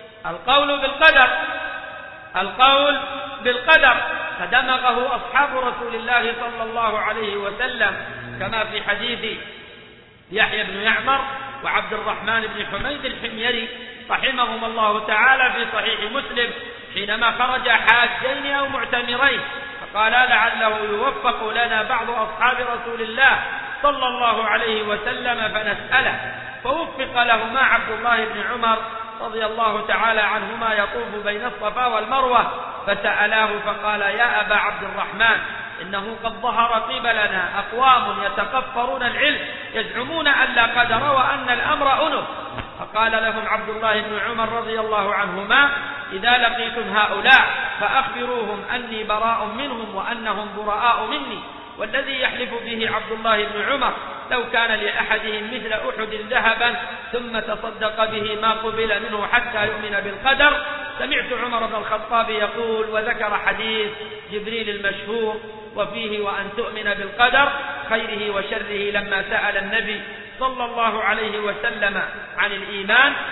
القول بالقدر فدمغه أصحاب رسول الله صلى الله عليه وسلم، كما في حديث يحيى بن يعمر وعبد الرحمن بن حميد الحميري رحمهم الله تعالى في صحيح مسلم، حينما خرج حاجين أو معتمرين فقالا: لعله يوفق لنا بعض أصحاب رسول الله صلى الله عليه وسلم فنسأله، فوفق لهما عبد الله بن عمر رضي الله تعالى عنهما يطوف بين الصفا والمروة، فسألاه فقال: يا أبا عبد الرحمن، إنه قد ظهر قبلنا أقوام يتكفرون العلم يزعمون أن لا قدر وأن الأمر أنف. فقال لهم عبد الله بن عمر رضي الله عنهما: إذا لقيتم هؤلاء فأخبروهم أني براء منهم وأنهم براء مني، والذي يحلف به عبد الله بن عمر لو كان لأحدهم مثل أحد ذهبا ثم تصدق به ما قبل منه حتى يؤمن بالقدر. سمعت عمر بن الخطاب يقول، وذكر حديث جبريل المشهور وفيه: وأن تؤمن بالقدر خيره وشره، لما سأل النبي صلى الله عليه وسلم عن الإيمان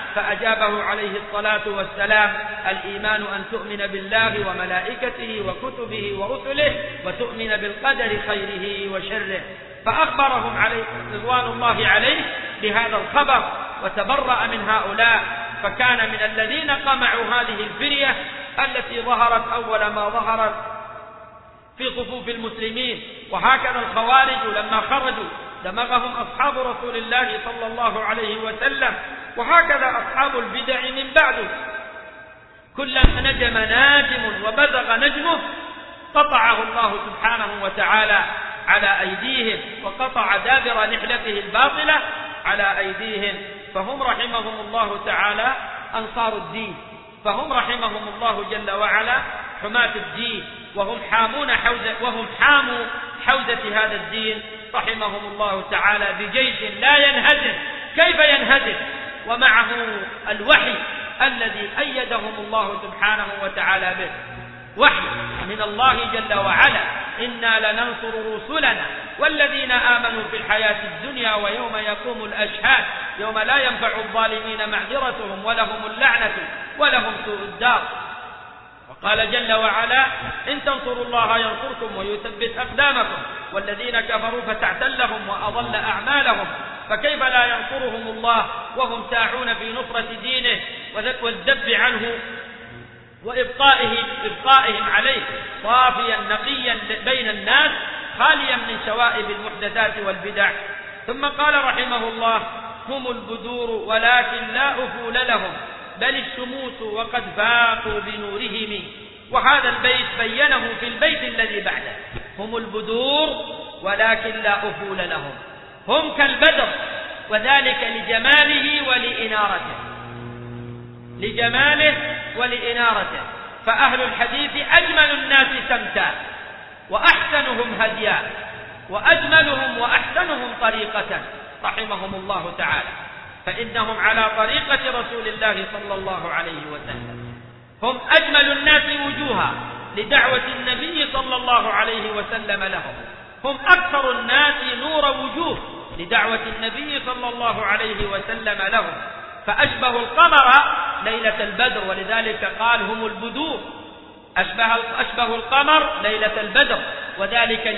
فأجابه عليه الصلاة والسلام: الإيمان أن تؤمن بالله وملائكته وكتبه ورسله وتؤمن بالقدر خيره وشره. فأخبرهم عليه رضوان الله عليه بهذا الخبر وتبرأ من هؤلاء، فكان من الذين قمعوا هذه الفرية التي ظهرت أول ما ظهرت في صفوف المسلمين. وهكذا الخوارج لما خرجوا دمغهم أصحاب رسول الله صلى الله عليه وسلم، وهكذا أصحاب البدع من بعده. كلما نجم ناجم وبزغ نجمه قطعه الله سبحانه وتعالى على أيديهم، وقطع دابر نحلته الباطلة على أيديهم. فهم رحمهم الله تعالى أنصار الدين، فهم رحمهم الله جل وعلا حماة الدين، وهم حاموا حوزة هذا الدين رحمهم الله تعالى بجيش لا ينهزم. كيف ينهزم ومعه الوحي الذي أيدهم الله سبحانه وتعالى به؟ وحي من الله جل وعلا: إنا لننصر رسلنا والذين آمنوا في الحياة الدنيا ويوم يقوم الأشهاد يوم لا ينفع الظالمين معذرتهم ولهم اللعنة ولهم سوء الدار. وقال جل وعلا: إن تنصروا الله ينصركم ويثبت أقدامكم والذين كفروا فتعتلهم وأضل أعمالهم. فكيف لا ينصرهم الله وهم ساعون في نصرة دينه والذب عنه وإبقائهم عليه صافيا نقيا بين الناس خاليا من شوائب المحدثات والبدع. ثم قال رحمه الله: هم البدور ولكن لا أفول لهم بل الشموس وقد فاقوا بنورهم. وهذا البيت بينه في البيت الذي بعده: هم البدور ولكن لا أفول لهم. هم كالبدر، وذلك لجماله ولإنارته، لجماله ولإنارته. فأهل الحديث أجمل الناس سمتا وأحسنهم هديا وأجملهم وأحسنهم طريقة رحمهم الله تعالى، فإنهم على طريقة رسول الله صلى الله عليه وسلم. هم أجمل الناس وجوها لدعوة النبي صلى الله عليه وسلم لهم. هم أكثر الناس نور وجوه لدعوة النبي صلى الله عليه وسلم لهم. فأشبه القمر ليلة البدر، ولذلك قال هم البدور. أشبه القمر ليلة البدر، وذلك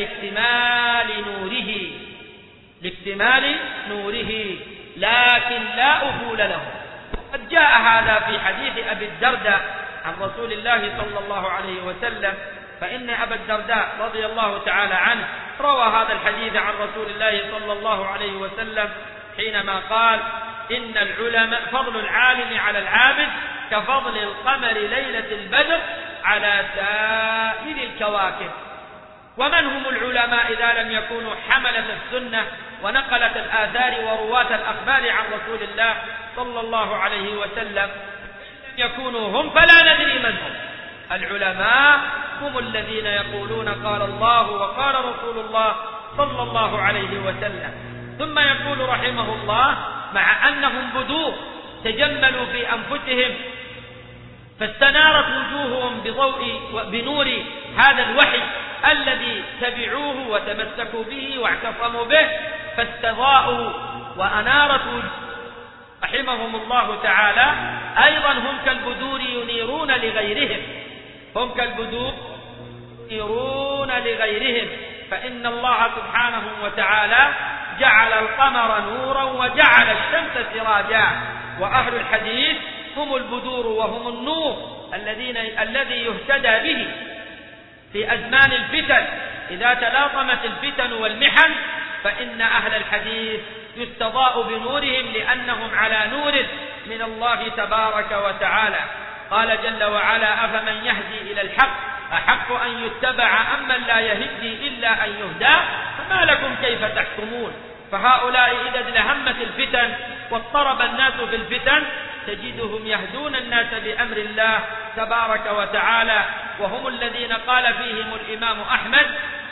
لاكتمال نوره لكن لا أفول له. قد جاء هذا في حديث أبي الدرداء عن رسول الله صلى الله عليه وسلم، فإن أبا الدرداء رضي الله تعالى عنه روى هذا الحديث عن رسول الله صلى الله عليه وسلم حينما قال: إن العلماء فضل العالم على العابد كفضل القمر ليلة البدر على سائر الكواكب. ومن هم العلماء إذا لم يكونوا حملة السنة ونقلة الآثار ورواة الأخبار عن رسول الله صلى الله عليه وسلم؟ يكونوا هم فلا ندري من هم. العلماء هم الذين يقولون قال الله وقال رسول الله صلى الله عليه وسلم. ثم يقول رحمه الله: مع أنهم بدور تجملوا في أنفسهم فاستنارت وجوههم بنور هذا الوحي الذي تبعوه وتمسكوا به واعتصموا به، فاستضاءوا وأنارت رحمهم الله تعالى. أيضا هم كالبدور ينيرون لغيرهم، هم كالبدور ينيرون لغيرهم، فإن الله سبحانه وتعالى جعل القمر نورا وجعل الشمس سراجا. وأهل الحديث هم البدور وهم النور الذي يهتدى به في أزمان الفتن. إذا تلاطمت الفتن والمحن فإن أهل الحديث يستضاء بنورهم لأنهم على نور من الله تبارك وتعالى. قال جل وعلا: أفمن يهدي إلى الحق أحق أن يتبع أمن لا يهدي إلا أن يهدى فما لكم كيف تحكمون. فهؤلاء إذا ازدهمت الفتن واضطرب الناس في الفتن تجدهم يهدون الناس بأمر الله تبارك وتعالى. وهم الذين قال فيهم الإمام أحمد: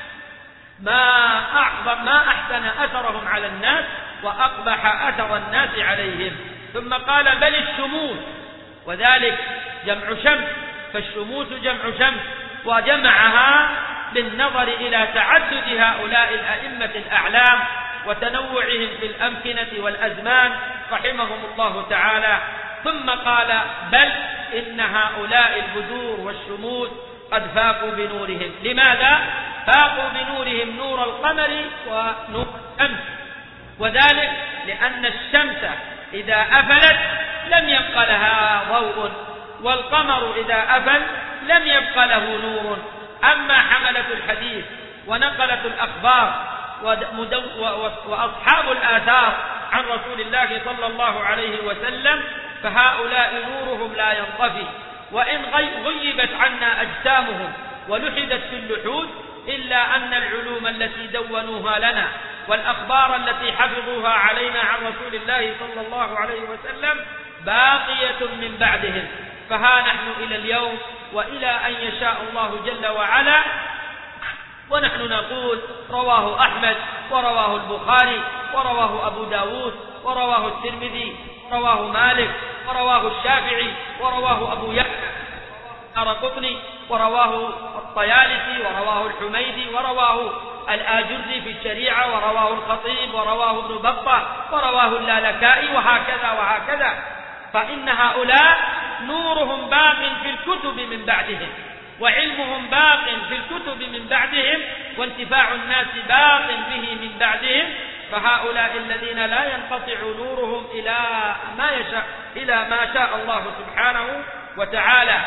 ما أحسن أثرهم على الناس وأقبح أثر الناس عليهم. ثم قال: بل الشموس، وذلك جمع شمس، فالشموس جمع شمس، وجمعها بالنظر إلى تعدد هؤلاء الأئمة الأعلام وتنوعهم في الأمكنة والأزمان رحمهم الله تعالى. ثم قال بل إن هؤلاء البذور والشموس قد فاقوا بنورهم. لماذا؟ فاقوا بنورهم نور القمر ونور الشمس، وذلك لأن الشمس إذا أفلت لم يبق لها ضوء، والقمر إذا أفل لم يبق له نور. أما حملة الحديث ونقلة الأخبار وأصحاب الآثار عن رسول الله صلى الله عليه وسلم فهؤلاء نورهم لا ينطفي، وإن غيبت عنا أجسامهم ولحدت في اللحود إلا أن العلوم التي دونوها لنا والأخبار التي حفظوها علينا عن رسول الله صلى الله عليه وسلم باقية من بعدهم. فها نحن إلى اليوم وإلى أن يشاء الله جل وعلا ونحن نقول رواه أحمد ورواه البخاري ورواه أبو داود ورواه الترمذي ورواه مالك ورواه الشافعي ورواه أبو يحيى الدارقطني ورواه الطيالسي ورواه الحميدي ورواه الآجري في الشريعة ورواه الخطيب ورواه ابن بطة ورواه اللالكائي وهكذا وهكذا. فإن هؤلاء نورهم باق في الكتب من بعدهم، وعلمهم باق في الكتب من بعدهم، وانتفاع الناس باق به من بعدهم. فهؤلاء الذين لا ينقطع نورهم إلى ما شاء الله سبحانه وتعالى،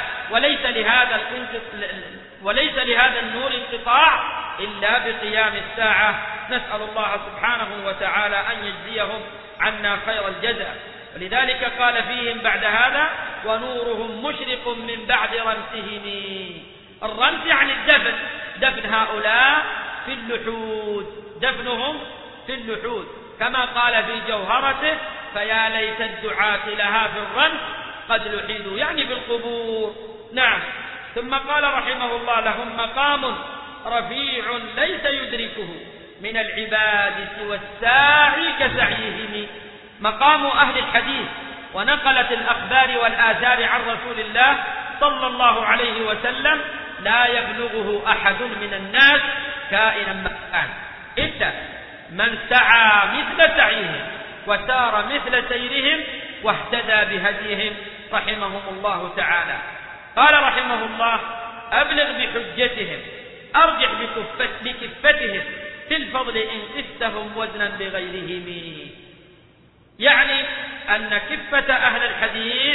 وليس لهذا النور انقطاع إلا بقيام الساعة. نسأل الله سبحانه وتعالى أن يجزيهم عنا خير الجزاء. ولذلك قال فيهم بعد هذا ونورهم مشرق من بعد رمسهم. الرمس يعني الدفن، دفن هؤلاء في اللحود، دفنهم في اللحود، كما قال في جوهرته فيا ليت الدعاة لها في الرمس قد لحدوا، يعني في القبور. نعم. ثم قال رحمه الله لهم مقام رفيع ليس يدركه من العباد سوى الساعي كسعيهم. مقام أهل الحديث ونقلة الأخبار والآثار عن رسول الله صلى الله عليه وسلم لا يبلغه أحد من الناس كائنا ما كان إلا من سعى مثل سعيهم وسار مثل سيرهم واهتدى بهديهم رحمهم الله تعالى. قال رحمه الله أبلغ بحجتهم أرجح بكفتهم في الفضل إن قستهم وزنا بغيرهم. يعني أن كفة أهل الحديث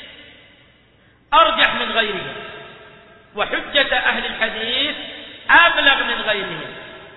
أرجح من غيرهم، وحجة أهل الحديث أبلغ من غيرهم.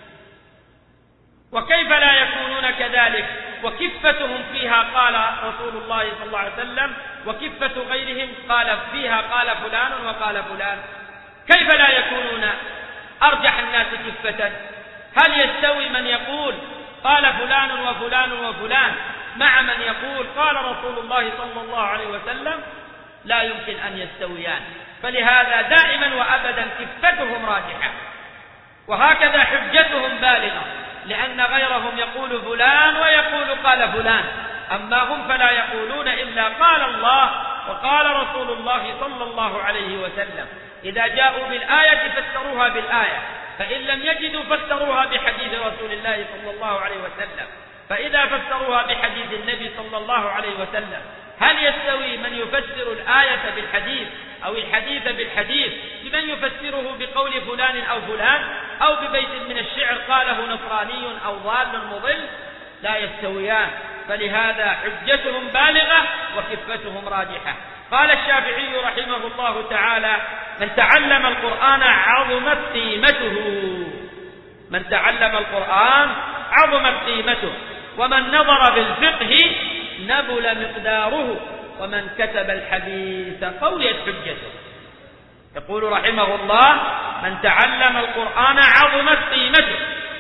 وكيف لا يكونون كذلك وكفتهم فيها قال رسول الله صلى الله عليه وسلم وكفة غيرهم قال فيها قال فلان وقال فلان؟ كيف لا يكونون أرجح الناس كفة؟ هل يستوي من يقول قال فلان وفلان وفلان مع من يقول قال رسول الله صلى الله عليه وسلم؟ لا يمكن أن يستويان. فلهذا دائما وأبدا كفتهم راجحة، وهكذا حجتهم بالغة، لأن غيرهم يقول فلان ويقول قال فلان، أما هم فلا يقولون إلا قال الله وقال رسول الله صلى الله عليه وسلم. إذا جاءوا بالآية فسروها بالآية، فإن لم يجدوا فسروها بحديث رسول الله صلى الله عليه وسلم. فإذا فسروها بحديث النبي صلى الله عليه وسلم هل يستوي من يفسر الآية بالحديث أو الحديث بالحديث بمن يفسره بقول فلان أو فلان أو ببيت من الشعر قاله نصراني أو ضال مضل؟ لا يستويان. فلهذا حجتهم بالغة وكفتهم راجحة. قال الشافعي رحمه الله تعالى من تعلم القرآن عظمت قيمته، من تعلم القرآن عظمت قيمته، ومن نظر بالفقه نبل مقداره، ومن كتب الحديث قويت حجته. يقول رحمه الله من تعلم القرآن عظمت قيمته،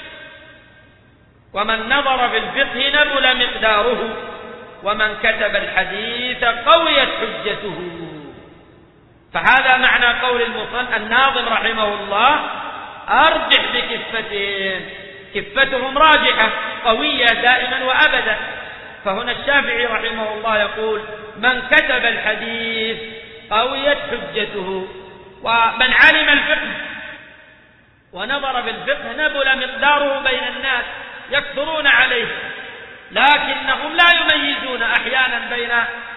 ومن نظر بالفقه نبل مقداره، ومن كتب الحديث قويت حجته. فهذا معنى قول الناظم رحمه الله أرجح بكفتهم، كفتهم راجحة قوية دائما وأبدا. فهنا الشافعي رحمه الله يقول من كتب الحديث قويت حجته، ومن علم الفقه ونظر بالفقه نبل مقداره بين الناس، يكثرون عليه لكنهم لا يميزون أحيانا بين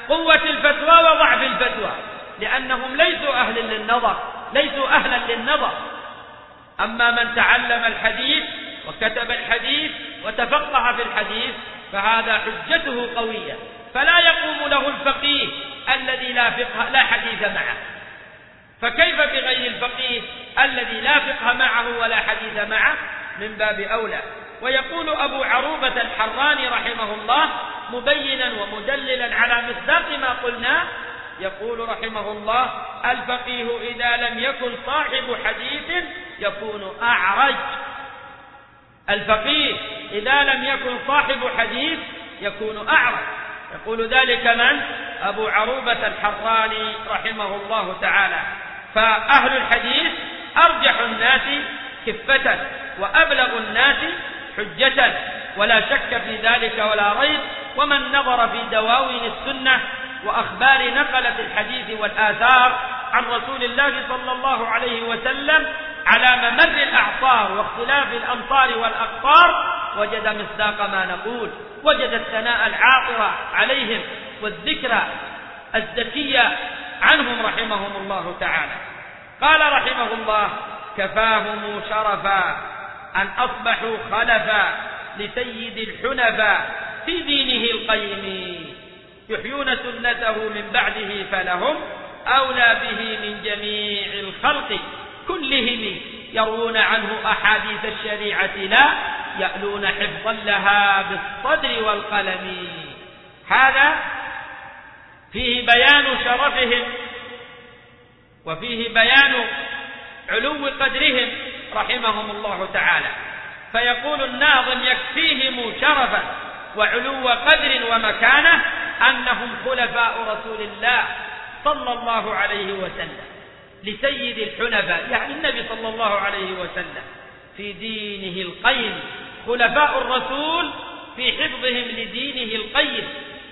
قوة الفتوى وضعف الفتوى، لأنهم ليسوا أهلا للنظر. أما من تعلم الحديث وكتب الحديث وتفقه في الحديث فهذا حجته قوية، فلا يقوم له الفقيه الذي لا حديث معه، فكيف بغير الفقيه الذي لا فقه معه ولا حديث معه؟ من باب أولى. ويقول أبو عروبة الحراني رحمه الله مبينا ومدللا على مصداق ما قلنا، يقول رحمه الله: الفقيه إذا لم يكن صاحب حديث يكون أعرج. الفقيه إذا لم يكن صاحب حديث يكون أعرج. يقول ذلك من؟ أبو عروبة الحراني رحمه الله تعالى. فأهل الحديث أرجح الناس كفة وأبلغ الناس حجة، ولا شك في ذلك ولا ريب. ومن نظر في دواوين السنة وأخبار نقلة الحديث والآثار عن رسول الله صلى الله عليه وسلم على ممر الأعصار واختلاف الأمطار والأقطار وجد مصداق ما نقول، وجد الثناء العاطر عليهم والذكرى الزكية عنهم رحمهم الله تعالى. قال رحمه الله: كفاهم شرفا أن أصبحوا خلفا لسيد الحنفا في دينه القيم، يحيون سنته من بعده فلهم أولى به من جميع الخلق كلهم، يروون عنه أحاديث الشريعة لا يألون حفظا لها بالصدر والقلم. هذا فيه بيان شرفهم وفيه بيان علو قدرهم رحمهم الله تعالى. فيقول الناظم: يكفيهم شرفا وعلو قدر ومكانة أنهم خلفاء رسول الله صلى الله عليه وسلم لسيد الحنفاء، يعني النبي صلى الله عليه وسلم، في دينه القيم. خلفاء الرسول في حفظهم لدينه القيم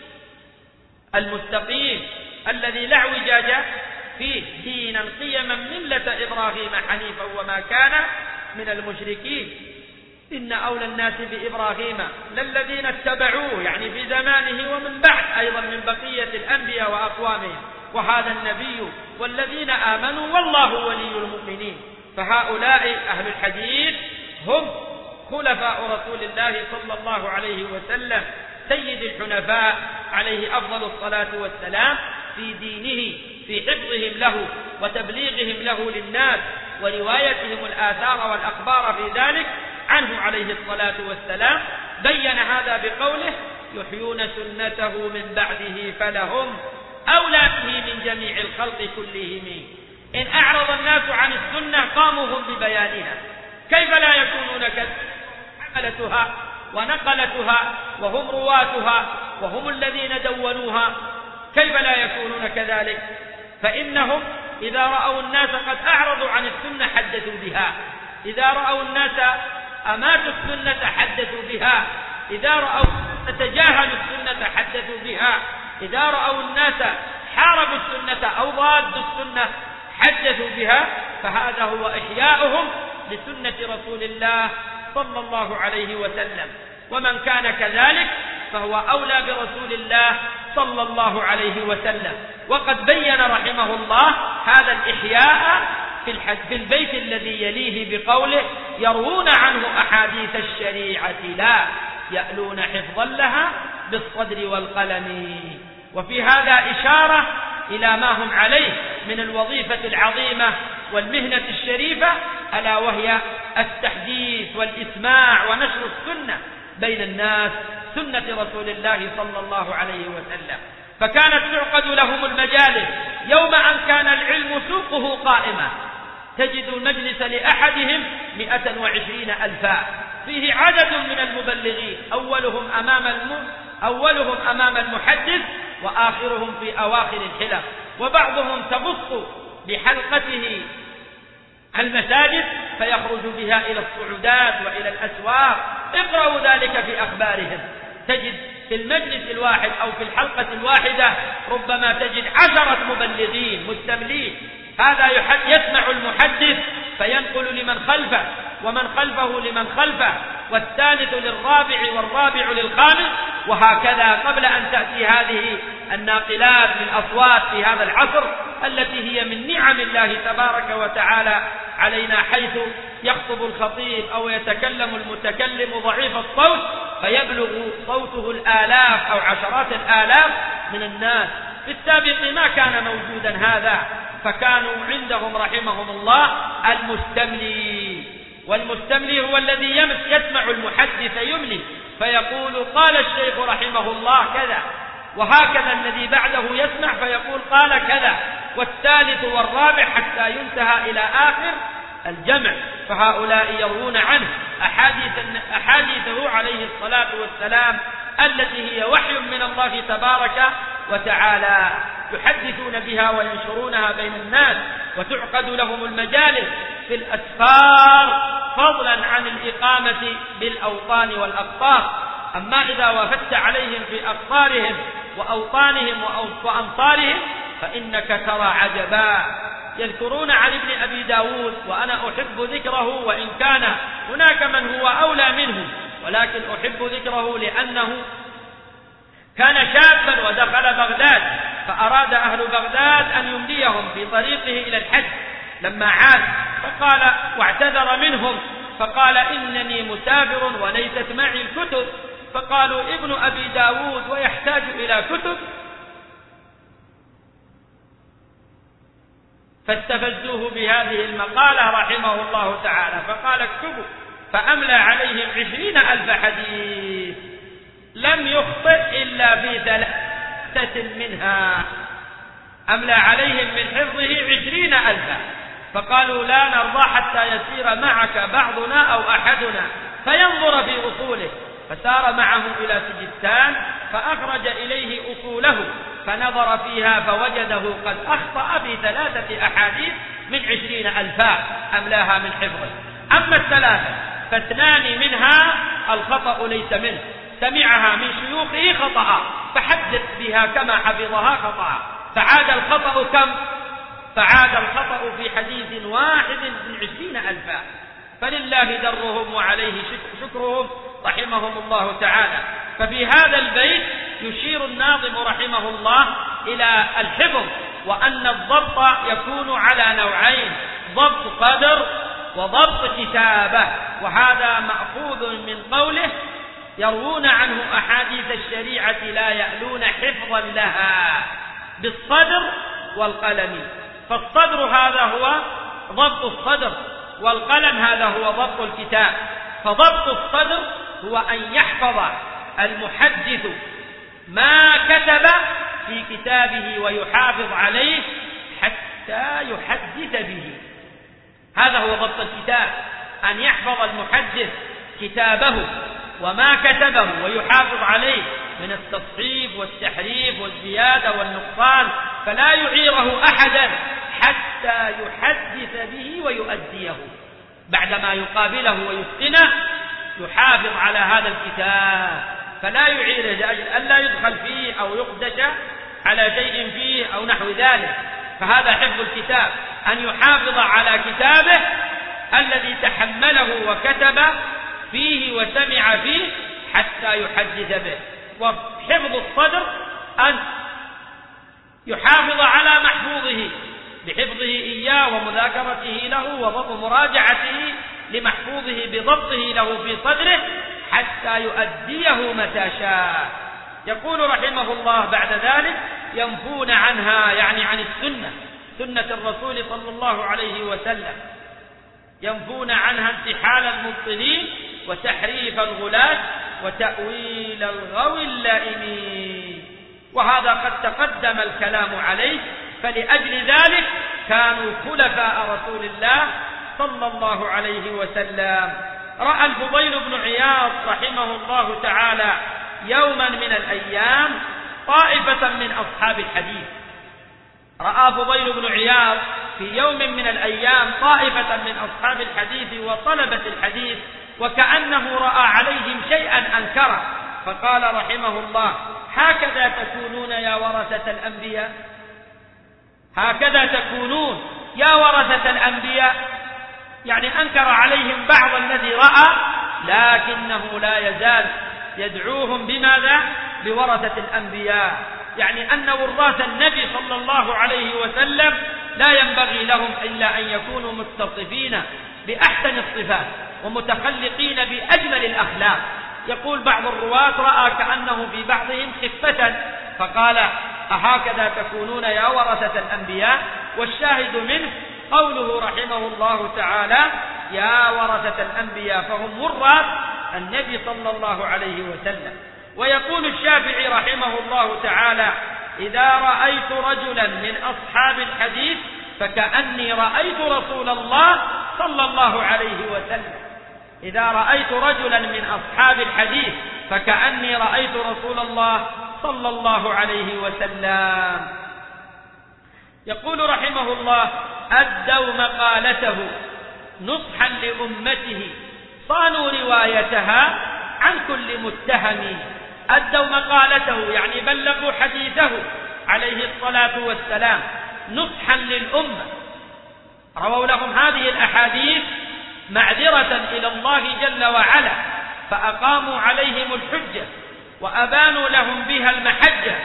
المستقيم الذي لا اعوجاج فيه، دينا قيما ملة إبراهيم حنيفا وما كان من المشركين. إن أولى الناس بإبراهيم للذين اتبعوه، يعني في زمانه ومن بعد أيضا من بقية الأنبياء وأقوامهم، وهذا النبي والذين آمنوا والله ولي المؤمنين. فهؤلاء أهل الحديث هم خلفاء رسول الله صلى الله عليه وسلم سيد الحنفاء عليه أفضل الصلاة والسلام في دينه، في حفظهم له وتبليغهم له للناس وروايتهم الآثار والأخبار في ذلك عنه عليه الصلاة والسلام. بين هذا بقوله: يحيون سنته من بعده فلهم أولى به من جميع الخلق كلهم. إن أعرض الناس عن السنة قاموا هم ببيانها، كيف لا يكونون حملتها ونقلتها وهم رواتها وهم الذين دونوها؟ كيف لا يكونون كذلك؟ فإنهم إذا رأوا الناس قد أعرضوا عن السنة حدثوا بها، إذا رأوا الناس أماتوا السنة حدثوا بها، إذا رأوا تجاهلوا السنة حدثوا بها، إذا رأوا الناس حاربوا السنة أو ضادوا السنة حدثوا بها. فهذا هو إحياؤهم لسنة رسول الله صلى الله عليه وسلم. ومن كان كذلك فهو أولى برسول الله صلى الله عليه وسلم. وقد بين رحمه الله هذا الإحياء في البيت الذي يليه بقوله: يروون عنه أحاديث الشريعة لا يألون حفظا لها بالصدر والقلم. وفي هذا إشارة إلى ما هم عليه من الوظيفة العظيمة والمهنة الشريفة، ألا وهي التحديث والإسماع ونشر السنة بين الناس، سنة رسول الله صلى الله عليه وسلم. فكانت تعقد لهم المجالس يوم أن كان العلم سوقه قائمة، تجد المجلس لأحدهم 120,000 فيه عدد من المبلغين، أولهم أمام المحدث وآخرهم في أواخر الحلق، وبعضهم تبص بحلقته المساجد فيخرج بها إلى الصعودات وإلى الأسواق. اقرأوا ذلك في أخبارهم، تجد في المجلس الواحد أو في الحلقة الواحدة ربما تجد 10 مبلغين مستملين، هذا يسمع المحدث فينقل لمن خلفه ومن خلفه لمن خلفه والثالث للرابع والرابع للخامس، وهكذا قبل أن تأتي هذه الناقلات للأصوات في هذا العصر التي هي من نعم الله تبارك وتعالى علينا، حيث يخطب الخطيب أو يتكلم المتكلم ضعيف الصوت فيبلغ صوته الآلاف أو عشرات الآلاف من الناس. في السابق ما كان موجودا هذا، فكانوا عندهم رحمهم الله المستملي، والمستملي هو الذي يسمع المحدث يملي فيقول قال الشيخ رحمه الله كذا، وهكذا الذي بعده يسمع فيقول قال كذا، والثالث والرابع حتى ينتهى إلى آخر الجمع. فهؤلاء يروون عنه أحاديثه عليه الصلاة والسلام التي هي وحي من الله تبارك وتعالى، يحدثون بها وينشرونها بين الناس، وتعقد لهم المجالس في الأسفار فضلا عن الإقامة بالأوطان والأقطار. أما إذا وافدت عليهم في أقطارهم وأوطانهم وأمصارهم فإنك ترى عجبا. يذكرون عن ابن أبي داود، وأنا أحب ذكره وإن كان هناك من هو أولى منه، ولكن أحب ذكره لأنه كان شابا ودخل بغداد، فأراد أهل بغداد أن يمليهم في طريقه إلى الحج. لما عاد فقال واعتذر منهم فقال إنني مسافر وليست معي الكتب، فقالوا ابن أبي داود ويحتاج إلى كتب، فاستفزوه بهذه المقالة رحمه الله تعالى، فقال اكتبوا، فأملى عليهم 20,000 حديث، لم يخطئ إلا في 3 منها، أملى عليهم من حفظه 20,000. فقالوا لا نرضى حتى يسير معك بعضنا أو أحدنا فينظر في أصوله، فسار معه إلى سجستان فأخرج إليه أصوله فنظر فيها فوجده قد أخطأ في 3 أحاديث من 20,000 أملاها من حفظه. أما 3 ف2 منها الخطأ ليس منه، سمعها من شيوخه خطأ فحدث بها كما حفظها خطأ، فعاد الخطأ كم؟ فعاد الخطأ في حديث واحد من 20,000. فلله درهم وعليه شكرهم رحمهم الله تعالى. ففي هذا البيت يشير الناظم رحمه الله إلى الحفظ، وأن الضبط يكون على نوعين: ضبط قدر وضبط كتابة. وهذا مأخوذ من قوله يروون عنه أحاديث الشريعة لا يألون حفظا لها بالصدر والقلم. فالصدر هذا هو ضبط الصدر، والقلم هذا هو ضبط الكتاب. فضبط الصدر هو أن يحفظ المحدث ما كتب في كتابه ويحافظ عليه حتى يحدث به، هذا هو ضبط الكتاب، أن يحفظ المحدث كتابه وما كتبه ويحافظ عليه من التصحيف والتحريف والزيادة والنقصان، فلا يعيره أحدا حتى يحدث به ويؤديه. بعدما يقابله ويتقنه يحافظ على هذا الكتاب فلا يعيره لأجل ألا يدخل فيه أو يقدش على شيء فيه أو نحو ذلك. فهذا حفظ الكتاب، أن يحافظ على كتابه الذي تحمله وكتب فيه وسمع فيه حتى يحدث به. وحفظ الصدر أن يحافظ على محفوظه بحفظه إياه ومذاكرته له ومراجعته لمحفوظه بضبطه له في صدره حتى يؤديه متى شاء. يقول رحمه الله بعد ذلك: ينفون عنها، يعني عن السنة، سنة الرسول صلى الله عليه وسلم، ينفون عنها انتحال المبطلين وتحريف الغلاة وتأويل الغوي اللائمين. وهذا قد تقدم الكلام عليه، فلأجل ذلك كانوا خلفاء رسول الله صلى الله عليه وسلم. رأى الفضيل بن عياض رحمه الله تعالى يوما من الأيام طائفة من أصحاب الحديث. رأى فضيل بن عياض في يوم من الأيام طائفة من أصحاب الحديث وطلبة الحديث وكأنه رأى عليهم شيئا أنكره، فقال رحمه الله: هكذا تكونون يا ورثة الأنبياء، هكذا تكونون يا ورثة الأنبياء. يعني أنكر عليهم بعض الذي رأى، لكنه لا يزال يدعوهم بماذا؟ بورثة الأنبياء. يعني أن وراث النبي صلى الله عليه وسلم لا ينبغي لهم إلا أن يكونوا متصفين بأحسن الصفات ومتخلقين بأجمل الأخلاق. يقول بعض الرواة رأى كأنه في بعضهم خفة فقال أهكذا تكونون يا ورثة الأنبياء؟ والشاهد منه قوله رحمه الله تعالى يا ورثة الأنبياء، فهم وراث النبي صلى الله عليه وسلم. ويقول الشافعي رحمه الله تعالى إذا رأيت رجلا من أصحاب الحديث فكأني رأيت رسول الله صلى الله عليه وسلم. إذا رأيت رجلا من أصحاب الحديث فكأني رأيت رسول الله صلى الله عليه وسلم. يقول رحمه الله أدوا مقالته نصحا لأمته صانوا روايتها عن كل متهم. أدوا مقالته يعني بلغوا حديثه عليه الصلاة والسلام نصحا للأمة، رووا لهم هذه الأحاديث معذرة إلى الله جل وعلا، فأقاموا عليهم الحجة وأبانوا لهم بها المحجة،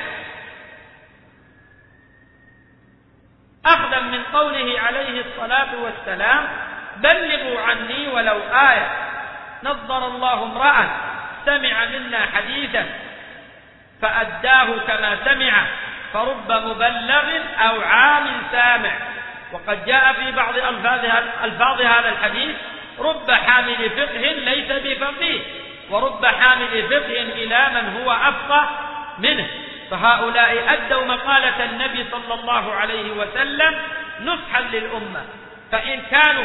أخذا من قوله عليه الصلاة والسلام بلغوا عني ولو آية. نظر الله امرأ سمع منا حديثا فأداه كما سمع فرب مبلغ أو عام سامع. وقد جاء في بعض ألفاظ هذا الحديث رب حامل فقه ليس بفقيه، ورب حامل فقه إلى من هو أفقه منه. فهؤلاء أدوا مقالة النبي صلى الله عليه وسلم نصحا للأمة، فإن كانوا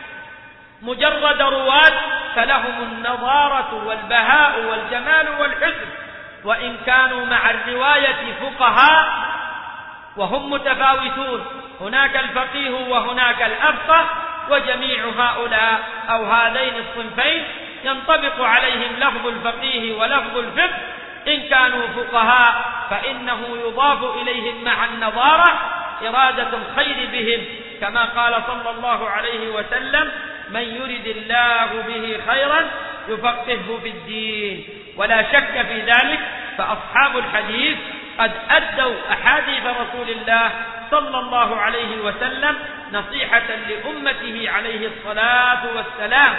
مجرد رواة فلهم النضارة والبهاء والجمال والحسن، وإن كانوا مع الرواية فقهاء وهم متفاوتون، هناك الفقيه وهناك الأفقه، وجميع هؤلاء أو هذين الصنفين ينطبق عليهم لفظ الفقيه ولفظ الفقه. إن كانوا فقهاء فإنه يضاف إليهم مع النظارة إرادة الخير بهم، كما قال صلى الله عليه وسلم من يرد الله به خيرا يفقهه في الدين. ولا شك في ذلك فأصحاب الحديث قد أدوا أحاديث رسول الله صلى الله عليه وسلم نصيحة لأمته عليه الصلاة والسلام،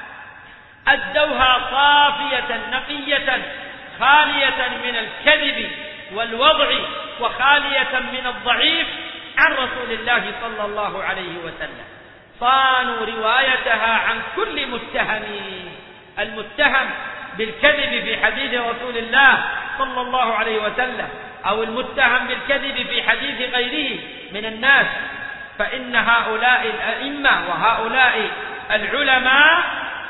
أدوها صافية نقية خالية من الكذب والوضع وخالية من الضعيف عن رسول الله صلى الله عليه وسلم. صانوا روايتها عن كل متهم، المتهم بالكذب في حديث رسول الله صلى الله عليه وسلم أو المتهم بالكذب في حديث غيره من الناس، فإن هؤلاء الأئمة وهؤلاء العلماء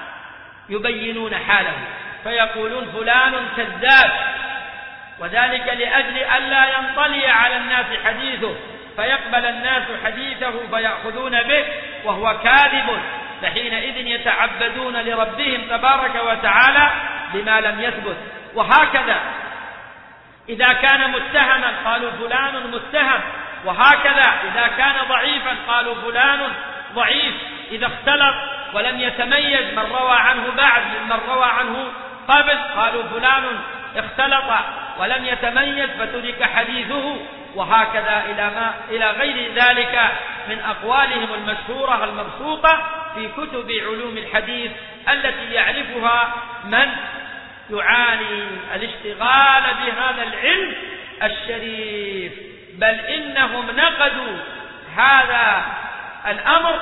يبينون حاله فيقولون فلان كذاب، وذلك لأجل ألا ينطلي على الناس حديثه فيقبل الناس حديثه فيأخذون به وهو كاذب، فحينئذ يتعبدون لربهم تبارك وتعالى بما لم يثبت. وهكذا إذا كان متهما قالوا فلان متهم، وهكذا إذا كان ضعيفا قالوا فلان ضعيف، إذا اختلط ولم يتميز من روى عنه بعد ممن روى عنه قبل قالوا فلان اختلط ولم يتميز فترك حديثه، وهكذا إلى غير ذلك من أقوالهم المشهورة المبسوطة في كتب علوم الحديث التي يعرفها من يعاني الاشتغال بهذا العلم الشريف. بل إنهم نقدوا هذا الأمر،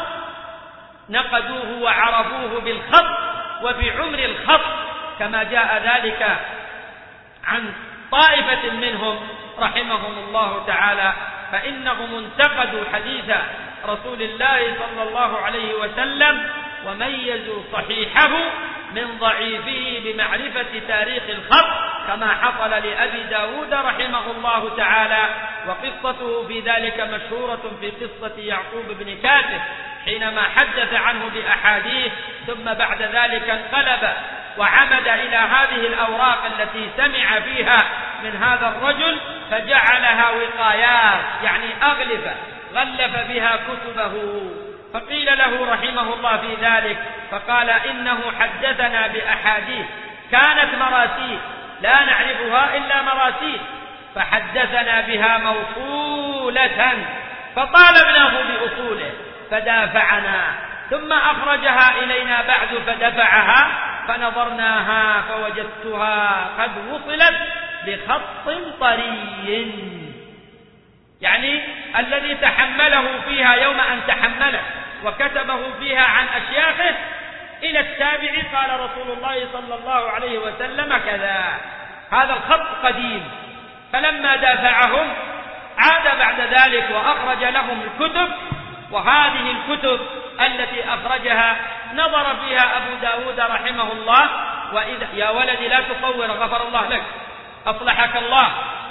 نقدوه وعرفوه بالخط وبعمر الخط، كما جاء ذلك عن طائفة منهم رحمهم الله تعالى، فإنهم انتقدوا حديث رسول الله صلى الله عليه وسلم وميزوا صحيحه من ضعيفه بمعرفة تاريخ الخط، كما حصل لأبي داود رحمه الله تعالى. وقصته في ذلك مشهورة في قصة يعقوب بن كاتب حينما حدث عنه بأحاديث ثم بعد ذلك انقلب وعمد إلى هذه الأوراق التي سمع فيها من هذا الرجل فجعلها وقايات، يعني أغلفة غلف بها كتبه. فقيل له رحمه الله في ذلك فقال إنه حدثنا بأحاديث كانت مراسيل لا نعرفها إلا مراسيل، فحدثنا بها موصولة فطالبناه بأصوله فدافعنا، ثم أخرجها إلينا بعد فدفعها فنظرناها فوجدتها قد وصلت بخط طري، يعني الذي تحمله فيها يوم أن تحمله وكتبه فيها عن أشياخه إلى التابع قال رسول الله صلى الله عليه وسلم كذا. هذا الخط قديم، فلما دافعهم عاد بعد ذلك وأخرج لهم الكتب، وهذه الكتب التي أخرجها نظر فيها أبو داود رحمه الله. وإذا يا ولدي لا تصور غفر الله لك أصلحك الله،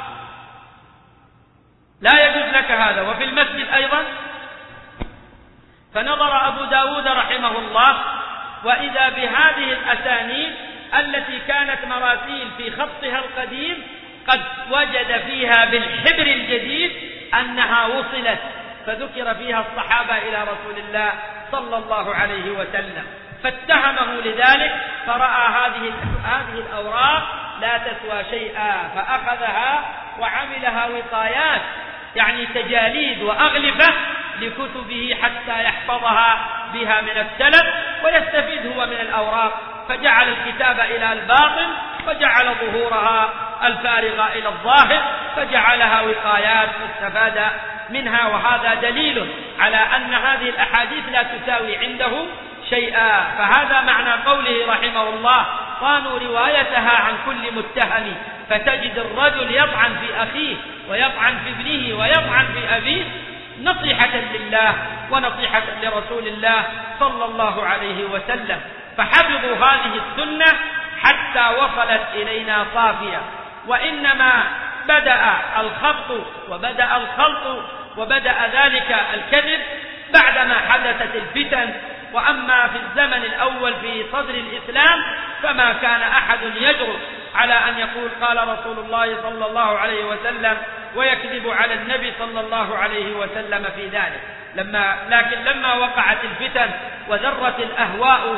لا يجوز لك هذا. وفي المسجد أيضا فنظر أبو داود رحمه الله وإذا بهذه الأسانيد التي كانت مراسيل في خطها القديم قد وجد فيها بالحبر الجديد أنها وصلت، فذكر فيها الصحابة إلى رسول الله صلى الله عليه وسلم، فاتهمه لذلك، فرأى هذه الأوراق لا تسوى شيئا فأخذها وعملها وقايات، يعني تجاليد وأغلفة لكتبه حتى يحفظها بها من السلف ويستفيد هو من الأوراق، فجعل الكتاب إلى الباطن وجعل ظهورها الفارغة إلى الظاهر، فجعلها وقايات فاستفاد منها. وهذا دليل على أن هذه الأحاديث لا تساوي عنده شيئا. فهذا معنى قوله رحمه الله صانوا روايتها عن كل متهم، فتجد الرجل يطعن في أخيه ويطعن في ابنه ويطعن في أبيه نصيحة لله ونصيحة لرسول الله صلى الله عليه وسلم، فحفظوا هذه السنة حتى وصلت إلينا صافية. وإنما بدأ الخبط وبدأ ذلك الكذب بعدما حدثت الفتن. وأما في الزمن الأول في صدر الإسلام فما كان أحد يجرؤ على أن يقول قال رسول الله صلى الله عليه وسلم ويكذب على النبي صلى الله عليه وسلم في ذلك. لكن لما وقعت الفتن وذرت الأهواء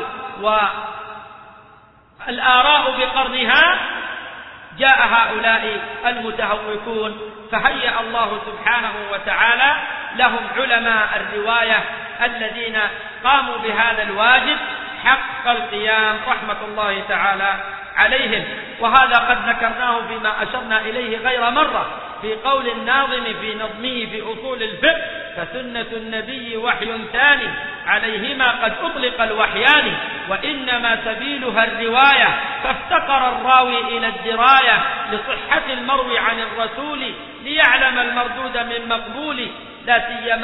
والآراء بقرنها جاء هؤلاء المتهوكون، فهيأ الله سبحانه وتعالى لهم علماء الرواية الذين قاموا بهذا الواجب حق القيام رحمة الله تعالى عليهم. وهذا قد ذكرناه فيما أشرنا إليه غير مرة في قول الناظم في نظمه في أصول الفقه: فسنة النبي وحي ثاني عليهما قد أطلق الوحيان، وإنما سبيلها الرواية، فافتقر الراوي إلى الدراية لصحة المروي عن الرسول ليعلم المردود من مقبول، لا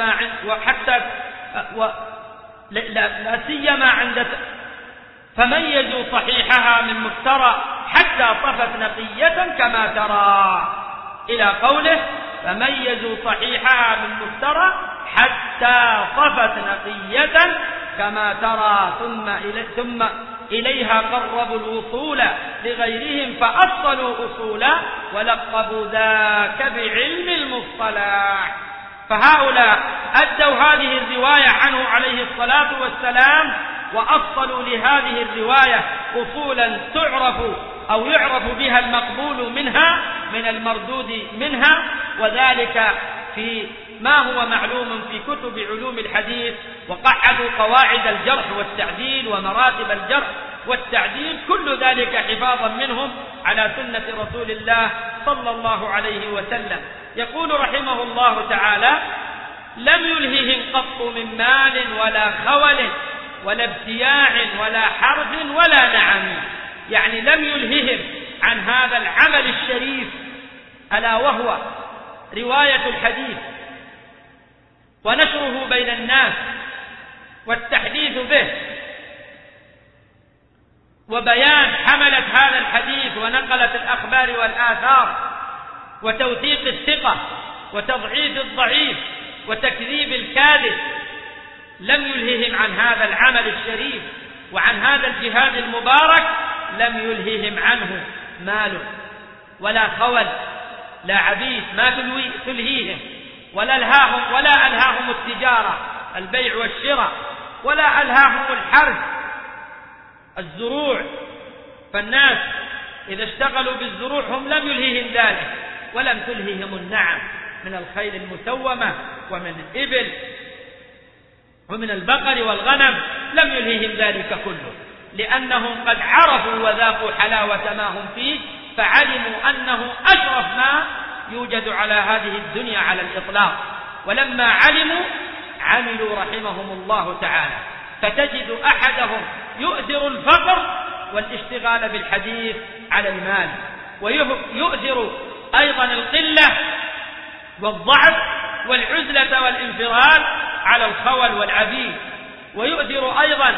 سيما عند فميزوا صحيحها من مفترى حتى طفت نقية كما ترى، إلى قوله فميزوا صحيحها من مفترى حتى طفت نقية كما ترى، ثم إليها قربوا الوصول لغيرهم فأصلوا أصولا ولقبوا ذاك بعلم المصطلح. فهؤلاء أدوا هذه الرواية عنه عليه الصلاة والسلام وأصلوا لهذه الرواية أصولا يعرف بها المقبول منها من المردود منها، وذلك في ما هو معلوم في كتب علوم الحديث، وقعدوا قواعد الجرح والتعديل ومراتب الجرح والتعديل، كل ذلك حفاظا منهم على سنة رسول الله صلى الله عليه وسلم. يقول رحمه الله تعالى: لم يلههم قط من مال ولا خول ولا ابتياع ولا حرف ولا نعم، يعني لم يلههم عن هذا العمل الشريف ألا وهو رواية الحديث ونشره بين الناس والتحديث به وبيان حملة هذا الحديث ونقلة الأخبار والآثار وتوثيق الثقة وتضعيف الضعيف وتكذيب الكاذب. لم يلههم عن هذا العمل الشريف وعن هذا الجهاد المبارك، لم يلههم عنه مال ولا خول، لا عبيد ما تلهيهم، ولا ألهاهم التجارة البيع والشراء، ولا ألهاهم الحرث الزروع، فالناس إذا اشتغلوا بالزروع هم لم يلههم ذلك، ولم تلههم النعم من الخيل المسومة ومن الإبل ومن البقر والغنم، لم يلههم ذلك كله، لأنهم قد عرفوا وذاقوا حلاوة ما هم فيه، فعلموا أنه أشرف ما يوجد على هذه الدنيا على الإطلاق. ولما علموا عملوا رحمهم الله تعالى، فتجد أحدهم يؤثر الفقر والاشتغال بالحديث على المال، ويؤثر أيضا القلة والضعف والعزلة والانفراد على الخول والعبيد، ويؤثر أيضا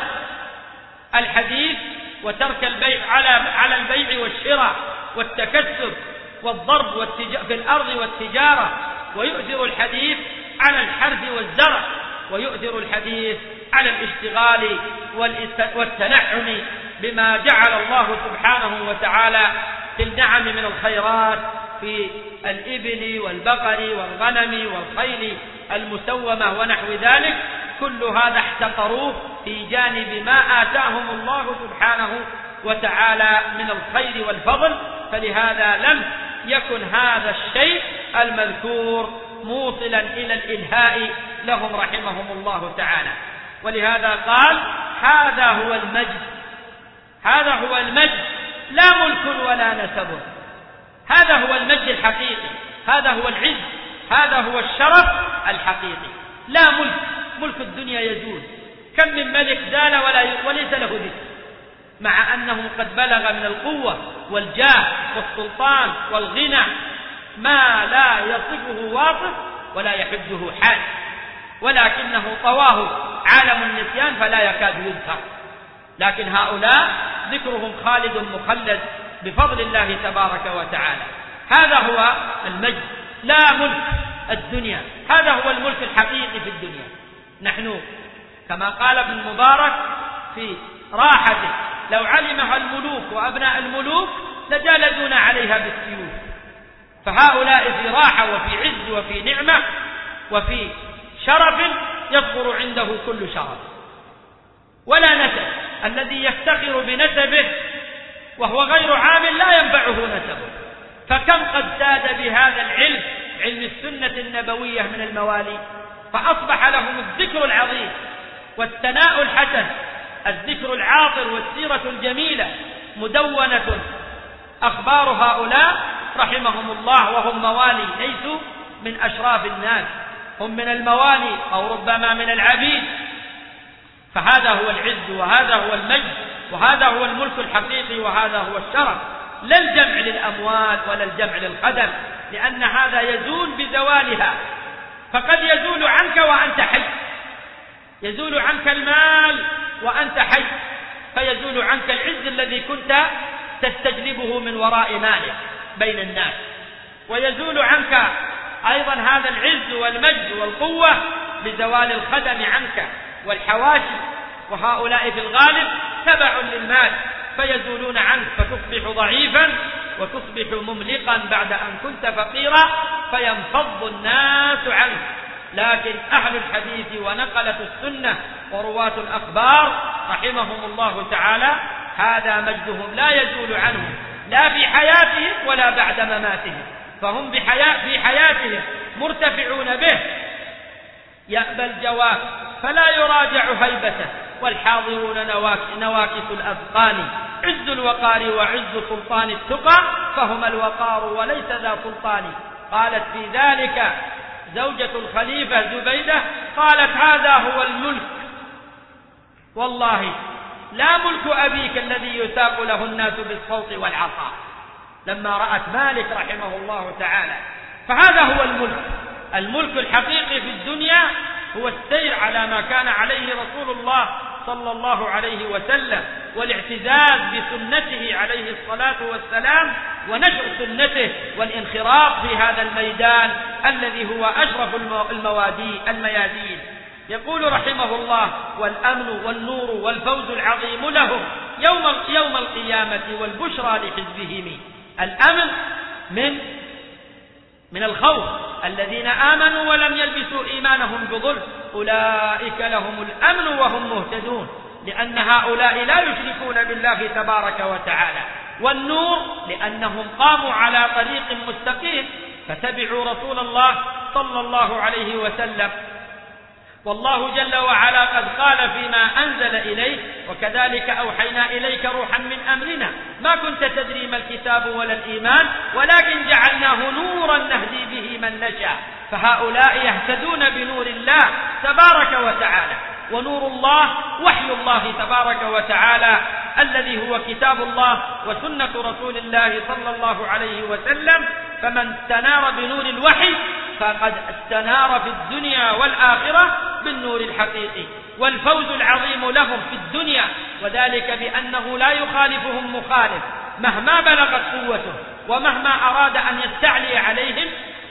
الحديث وترك البيع على البيع والشراء والتكسب والضرب في الأرض والتجارة، ويؤثر الحديث على الحرث والزرع، ويؤثر الحديث على الاشتغال والتنعم بما جعل الله سبحانه وتعالى في النعم من الخيرات في الإبل والبقر والغنم والخيل المسومة ونحو ذلك. كل هذا احتقروه في جانب ما آتاهم الله سبحانه وتعالى من الخير والفضل، فلهذا لم يكن هذا الشيء المذكور موصلا إلى الإلهاء لهم رحمهم الله تعالى. ولهذا قال هذا هو المجد، هذا هو المجد لا ملك ولا نسب، هذا هو المجد الحقيقي، هذا هو العز، هذا هو الشرف الحقيقي. لا ملك الدنيا يزول، كم من ملك زال وليس له ذكر، مع أنه قد بلغ من القوة والجاه والسلطان والغنى ما لا يصفه واصف ولا يحده حال، ولكنه طواه عالم النسيان فلا يكاد يذكر. لكن هؤلاء ذكرهم خالد مخلد بفضل الله تبارك وتعالى. هذا هو المجد، لا ملك الدنيا، هذا هو الملك الحقيقي في الدنيا. نحن كما قال ابن المبارك في راحته لو علمها الملوك وأبناء الملوك لجالدون عليها بالسيوف. فهؤلاء في راحة وفي عز وفي نعمة وفي شرف يصبر عنده كل شرف ولا نسب. الذي يفتخر بنسبه وهو غير عامل لا ينفعه نسبه. فكم قد زاد بهذا العلم، علم السنة النبوية، من الموالي، فأصبح لهم الذكر العظيم والثناء الحسن، الذكر العاطر والسيرة الجميلة مدونة أخبار هؤلاء رحمهم الله، وهم موالي ليسوا من أشراف الناس، هم من الموالي أو ربما من العبيد. فهذا هو العز وهذا هو المجد وهذا هو الملك الحقيقي وهذا هو الشرف، لا الجمع للأموال ولا الجمع للخدم، لأن هذا يزول بزوالها. فقد يزول عنك وأنت حي، يزول عنك المال وأنت حي، فيزول عنك العز الذي كنت تستجلبه من وراء ماله بين الناس، ويزول عنك أيضا هذا العز والمجد والقوة بزوال الخدم عنك والحواشي، وهؤلاء في الغالب تبع للمال فيزولون عنك، فتصبح ضعيفا وتصبح مملقا بعد أن كنت فقيرا فينفض الناس عنك. لكن أهل الحديث ونقلة السنة ورواة الأخبار رحمهم الله تعالى هذا مجدهم لا يزول عنهم، لا في حياتهم ولا بعد مماتهم، فهم في حياتهم مرتفعون به. يأبى الجواب فلا يراجع هيبته، والحاضرون نواكس الأذقان، عز الوقار وعز سلطان التقى، فهما الوقار وليس ذا سلطان. قالت في ذلك زوجة الخليفة زبيدة، قالت هذا هو الملك، والله لا ملك أبيك الذي يساق له الناس بالصوت والعصا، لما رأت مالك رحمه الله تعالى. فهذا هو الملك الحقيقي في الدنيا، هو السير على ما كان عليه رسول الله صلى الله عليه وسلم، والاعتزاز بسنته عليه الصلاة والسلام، ونشر سنته، والانخراط في هذا الميدان الذي هو أشرف الميادين. يقول رحمه الله: والأمن والنور والفوز العظيم لهم يوم القيامة والبشرى لحزبهم. الأمن من الخوف، الذين آمنوا ولم يلبسوا إيمانهم بظلم أولئك لهم الأمن وهم مهتدون، لأن هؤلاء لا يشركون بالله تبارك وتعالى. والنور لأنهم قاموا على طريق مستقيم، فتبعوا رسول الله صلى الله عليه وسلم. والله جل وعلا قد قال فيما أنزل إليه: وكذلك أوحينا إليك روحا من أمرنا ما كنت تدري ما الكتاب ولا الإيمان ولكن جعلناه نورا نهدي به من نشاء. فهؤلاء يهتدون بنور الله تبارك وتعالى، ونور الله وحي الله تبارك وتعالى الذي هو كتاب الله وسنة رسول الله صلى الله عليه وسلم. فمن استنار بنور الوحي فقد استنار في الدنيا والآخرة بالنور الحقيقي، والفوز العظيم لهم في الدنيا، وذلك بأنه لا يخالفهم مخالف مهما بلغت قوته ومهما أراد أن يستعلي عليهم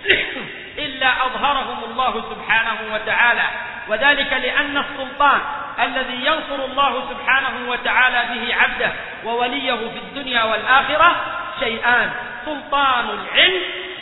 إلا أظهرهم الله سبحانه وتعالى. وذلك لأن السلطان الذي ينصر الله سبحانه وتعالى به عبده ووليه في الدنيا والآخرة شيئان: سلطان العلم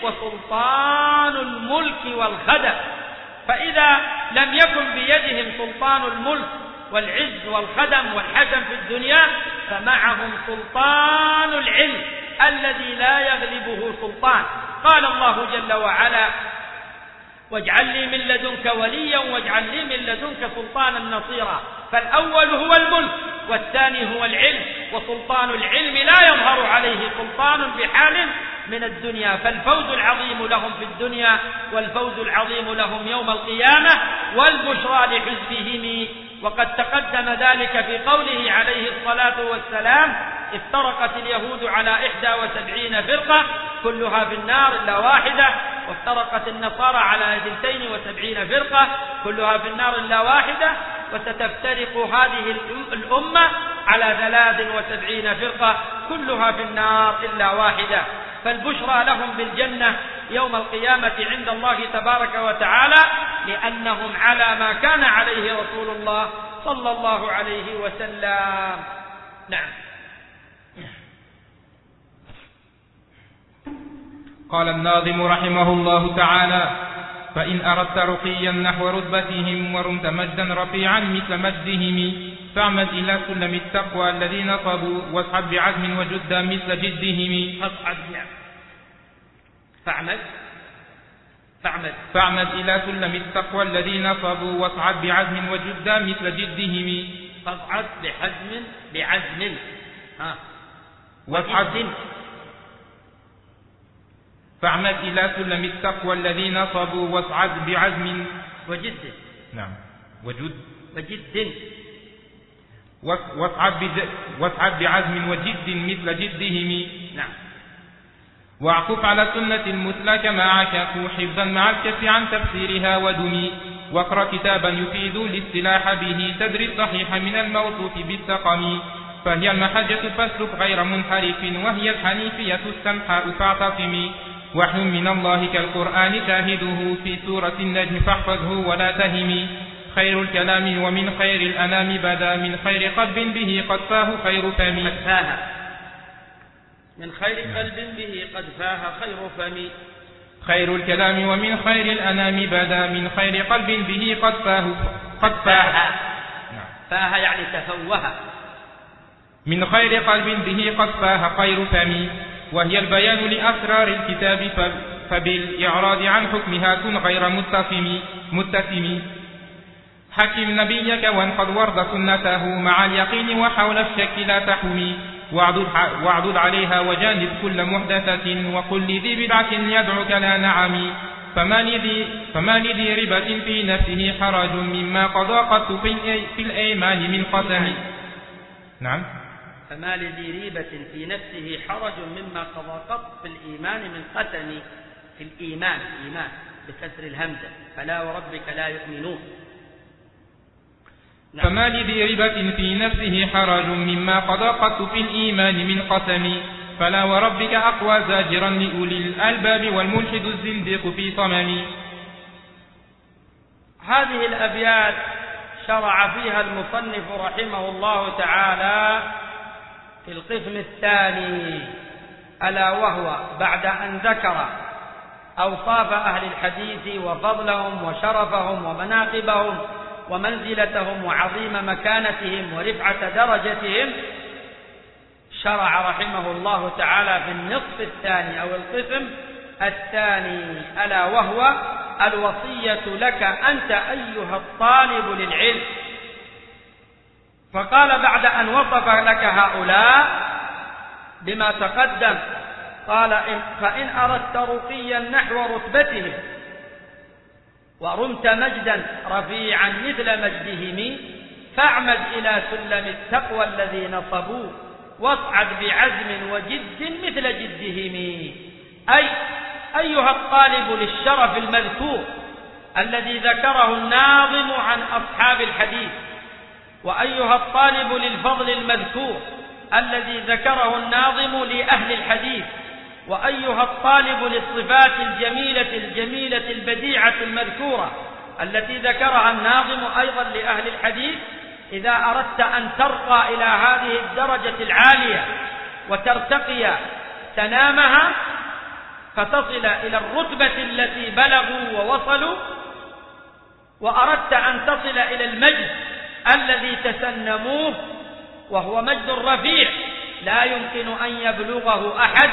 وسلطان الملك والخدم. فإذا لم يكن بيدهم سلطان الملك والعز والخدم والحكم في الدنيا فمعهم سلطان العلم الذي لا يغلبه سلطان. قال الله جل وعلا: واجعل لي من لدنك وليا واجعل لي من لدنك سلطانا نصيرا. فالأول هو الملك والثاني هو العلم، وسلطان العلم لا يظهر عليه سلطان بحال من الدنيا. فالفوز العظيم لهم في الدنيا والفوز العظيم لهم يوم القيامة والبشرى لحزبهم. وقد تقدم ذلك في قوله عليه الصلاة والسلام: افترقت اليهود على 71 فرقة كلها في النار إلا واحدة، وافترقت النصارى على 72 فرقة كلها في النار إلا واحدة، وستفترق هذه الأمة على 73 فرقة كلها في النار إلا واحدة. فالبشرى لهم بالجنة يوم القيامة عند الله تبارك وتعالى لأنهم على ما كان عليه رسول الله صلى الله عليه وسلم. نعم. قال الناظم رحمه الله تعالى: فإن أردت رقيا نحو رتبتهم ورمت مجدا رفيعا مثل مجدهم فاعمد إلى سلم التقوى الذي نصبوا واسحب بعزم وجدا مثل جدهم. فاعمد إلى سلم التقوى الذي نصبوا واصعد بعزم وجدا مثل جدهم. فاصعد بعزم فاعمد إلى سلم التقوى الذي نصبوا واصعد بعزم وجد. نعم. وجد واصعد بعزم وجد مثل جدهم. نعم. واعكف على السنة المثلى كما عكفوا حفظا مع الكف عن تفسيرها ودمي واقرأ كتابا يفيد الاصطلاح به تدري الصحيح من الموصوف بالسقم فهي المحجة فاسلك غير منحرف وهي الحنيفية السمحاء فاعتصمي وحي من الله كالقرآن شاهده في سورة النجم فاحفظه ولا تهمي خير الكلام ومن خير الأنام بدا من خير قلب به قد فاه خير فمي من خير قلب به قد فاه خير فمي. خير الكلام ومن خير الأنام بدا من خير قلب به قد فاه فاه يعني تفوه. من خير قلب به قد فاه خير فمي وهي البيان لأسرار الكتاب فبالإعراض عن حكمها كن غير متسم حكم نبيك وانقض ورد سنته مع اليقين وحول الشك لا تحمي واعدد عليها وجانب كل محدثة وقل لذي بدعة يدعوك لا نعمي فما لذي ربة في نفسه حرج مما قضى قط في الأيمان من قسم. نعم. فما لذي ريبة في نفسه حرج مما قضى قط في الإيمان من قسم. في الإيمان بكسر الهمزة فلا وربك لا يؤمنون. نعم. فما لذي ريبة في نفسه حرج مما قضى قط في الإيمان من قسم فلا وربك أقوى زاجرا لأولي الألباب والملحد الزنديق في صمم. هذه الأبيات شرع فيها المصنف رحمه الله تعالى في القسم الثاني ألا وهو بعد أن ذكر أوصاف أهل الحديث وفضلهم وشرفهم ومناقبهم ومنزلتهم وعظيم مكانتهم ورفعة درجتهم شرع رحمه الله تعالى في النصف الثاني أو القسم الثاني، ألا وهو الوصية لك أنت أيها الطالب للعلم. فقال بعد أن وصف لك هؤلاء بما تقدم قال: فإن أردت رقيا نحو رتبتهم ورمت مجدا رفيعا مثل مجدهم فاعمد إلى سلم التقوى الذي نصبوه واصعد بعزم وجد مثل جدهم. أي أيها الطالب للشرف المذكور الذي ذكره الناظم عن أصحاب الحديث، وأيها الطالب للفضل المذكور الذي ذكره الناظم لأهل الحديث، وأيها الطالب للصفات الجميلة البديعة المذكورة التي ذكرها الناظم أيضا لأهل الحديث، إذا أردت أن ترقى إلى هذه الدرجة العالية وترتقي سنامها فتصل إلى الرتبة التي بلغوا ووصلوا، وأردت أن تصل إلى المجد الذي تسنموه وهو مجد رفيع لا يمكن أن يبلغه أحد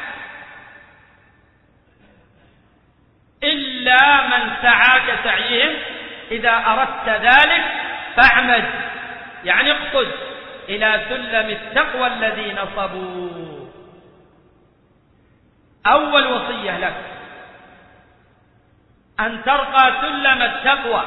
إلا من سعى كسعيهم، إذا أردت ذلك فاعمد، يعني اقصد إلى سلم التقوى الذي نصبوا. أول وصية لك أن ترقى سلم التقوى،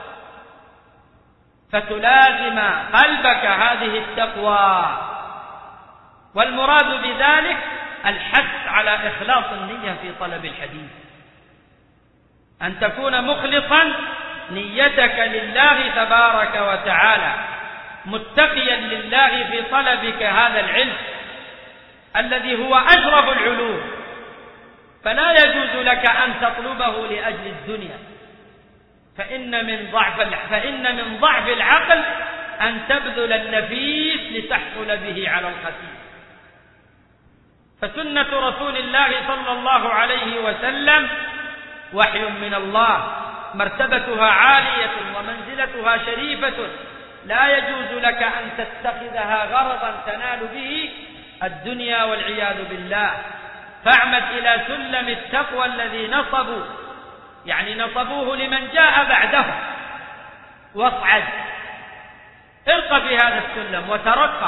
فتلازم قلبك هذه التقوى، والمراد بذلك الحث على إخلاص النية في طلب الحديث، أن تكون مخلصا نيتك لله تبارك وتعالى، متقيا لله في طلبك هذا العلم الذي هو أشرف العلوم، فلا يجوز لك أن تطلبه لأجل الدنيا، فإن من ضعف العقل أن تبذل النفيس لتحصل به على الخسيس. فسنة رسول الله صلى الله عليه وسلم وحي من الله، مرتبتها عالية ومنزلتها شريفة، لا يجوز لك أن تتخذها غرضا تنال به الدنيا والعياذ بالله. فاعمد إلى سلم التقوى الذي نصبوا، يعني نصبوه لمن جاء بعدهم، واصعد، ارق في هذا السلم وترقى.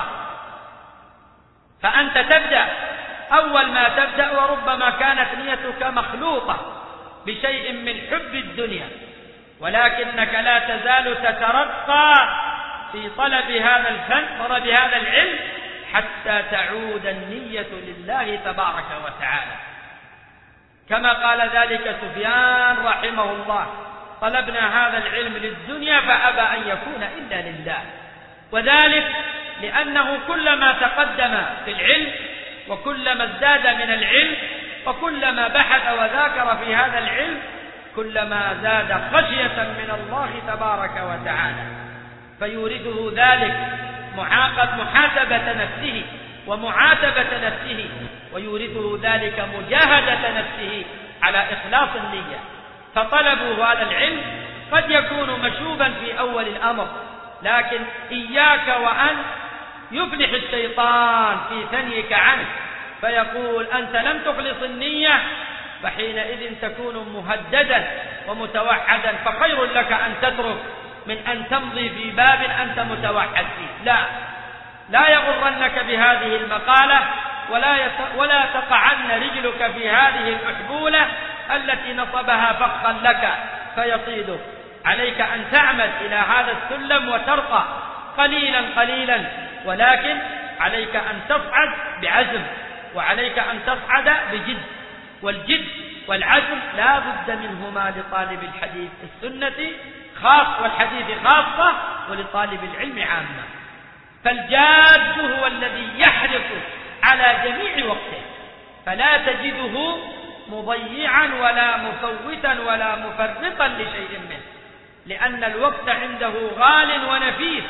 فأنت تبدأ، أول ما تبدأ وربما كانت نيتك مخلوطة بشيء من حب الدنيا، ولكنك لا تزال تترقى في طلب هذا الفن، طلب هذا العلم، حتى تعود النية لله تبارك وتعالى، كما قال ذلك سفيان رحمه الله: طلبنا هذا العلم للدنيا فأبى أن يكون إلا لله. وذلك لأنه كلما تقدم في العلم وكلما ازداد من العلم وكلما بحث وذاكر في هذا العلم كلما زاد خشية من الله تبارك وتعالى، فيورثه ذلك محاسبة نفسه ومعاتبة نفسه، ويورثه ذلك مجاهدة نفسه على إخلاص النية. فطلبوا هذا العلم قد يكون مشوبا في أول الأمر، لكن إياك وأن يفلح الشيطان في ثنيك عنه فيقول: أنت لم تخلص النية، فحينئذ تكون مهددا ومتوحدا، فخير لك أن تترك من أن تمضي في باب أنت متوحد فيه. لا يغرنك بهذه المقالة، ولا تقعن رجلك في هذه الأحبولة التي نصبها فخا لك فيصيدك. عليك أن تعمد إلى هذا السلم وترقى قليلا قليلا، ولكن عليك أن تصعد بعزم، وعليك أن تصعد بجد، والجد والعزم لا بد منهما لطالب الحديث السنة خاص والحديث خاصة، ولطالب العلم عامة. فالجاد هو الذي يحرص على جميع وقته، فلا تجده مضيعا ولا مفوتا ولا مفرطا لشيء منه، لأن الوقت عنده غال ونفيس،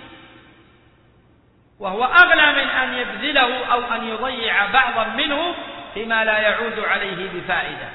وهو أغلى من أن يبذله أو أن يضيع بعضا منه فيما لا يعود عليه بفائدة.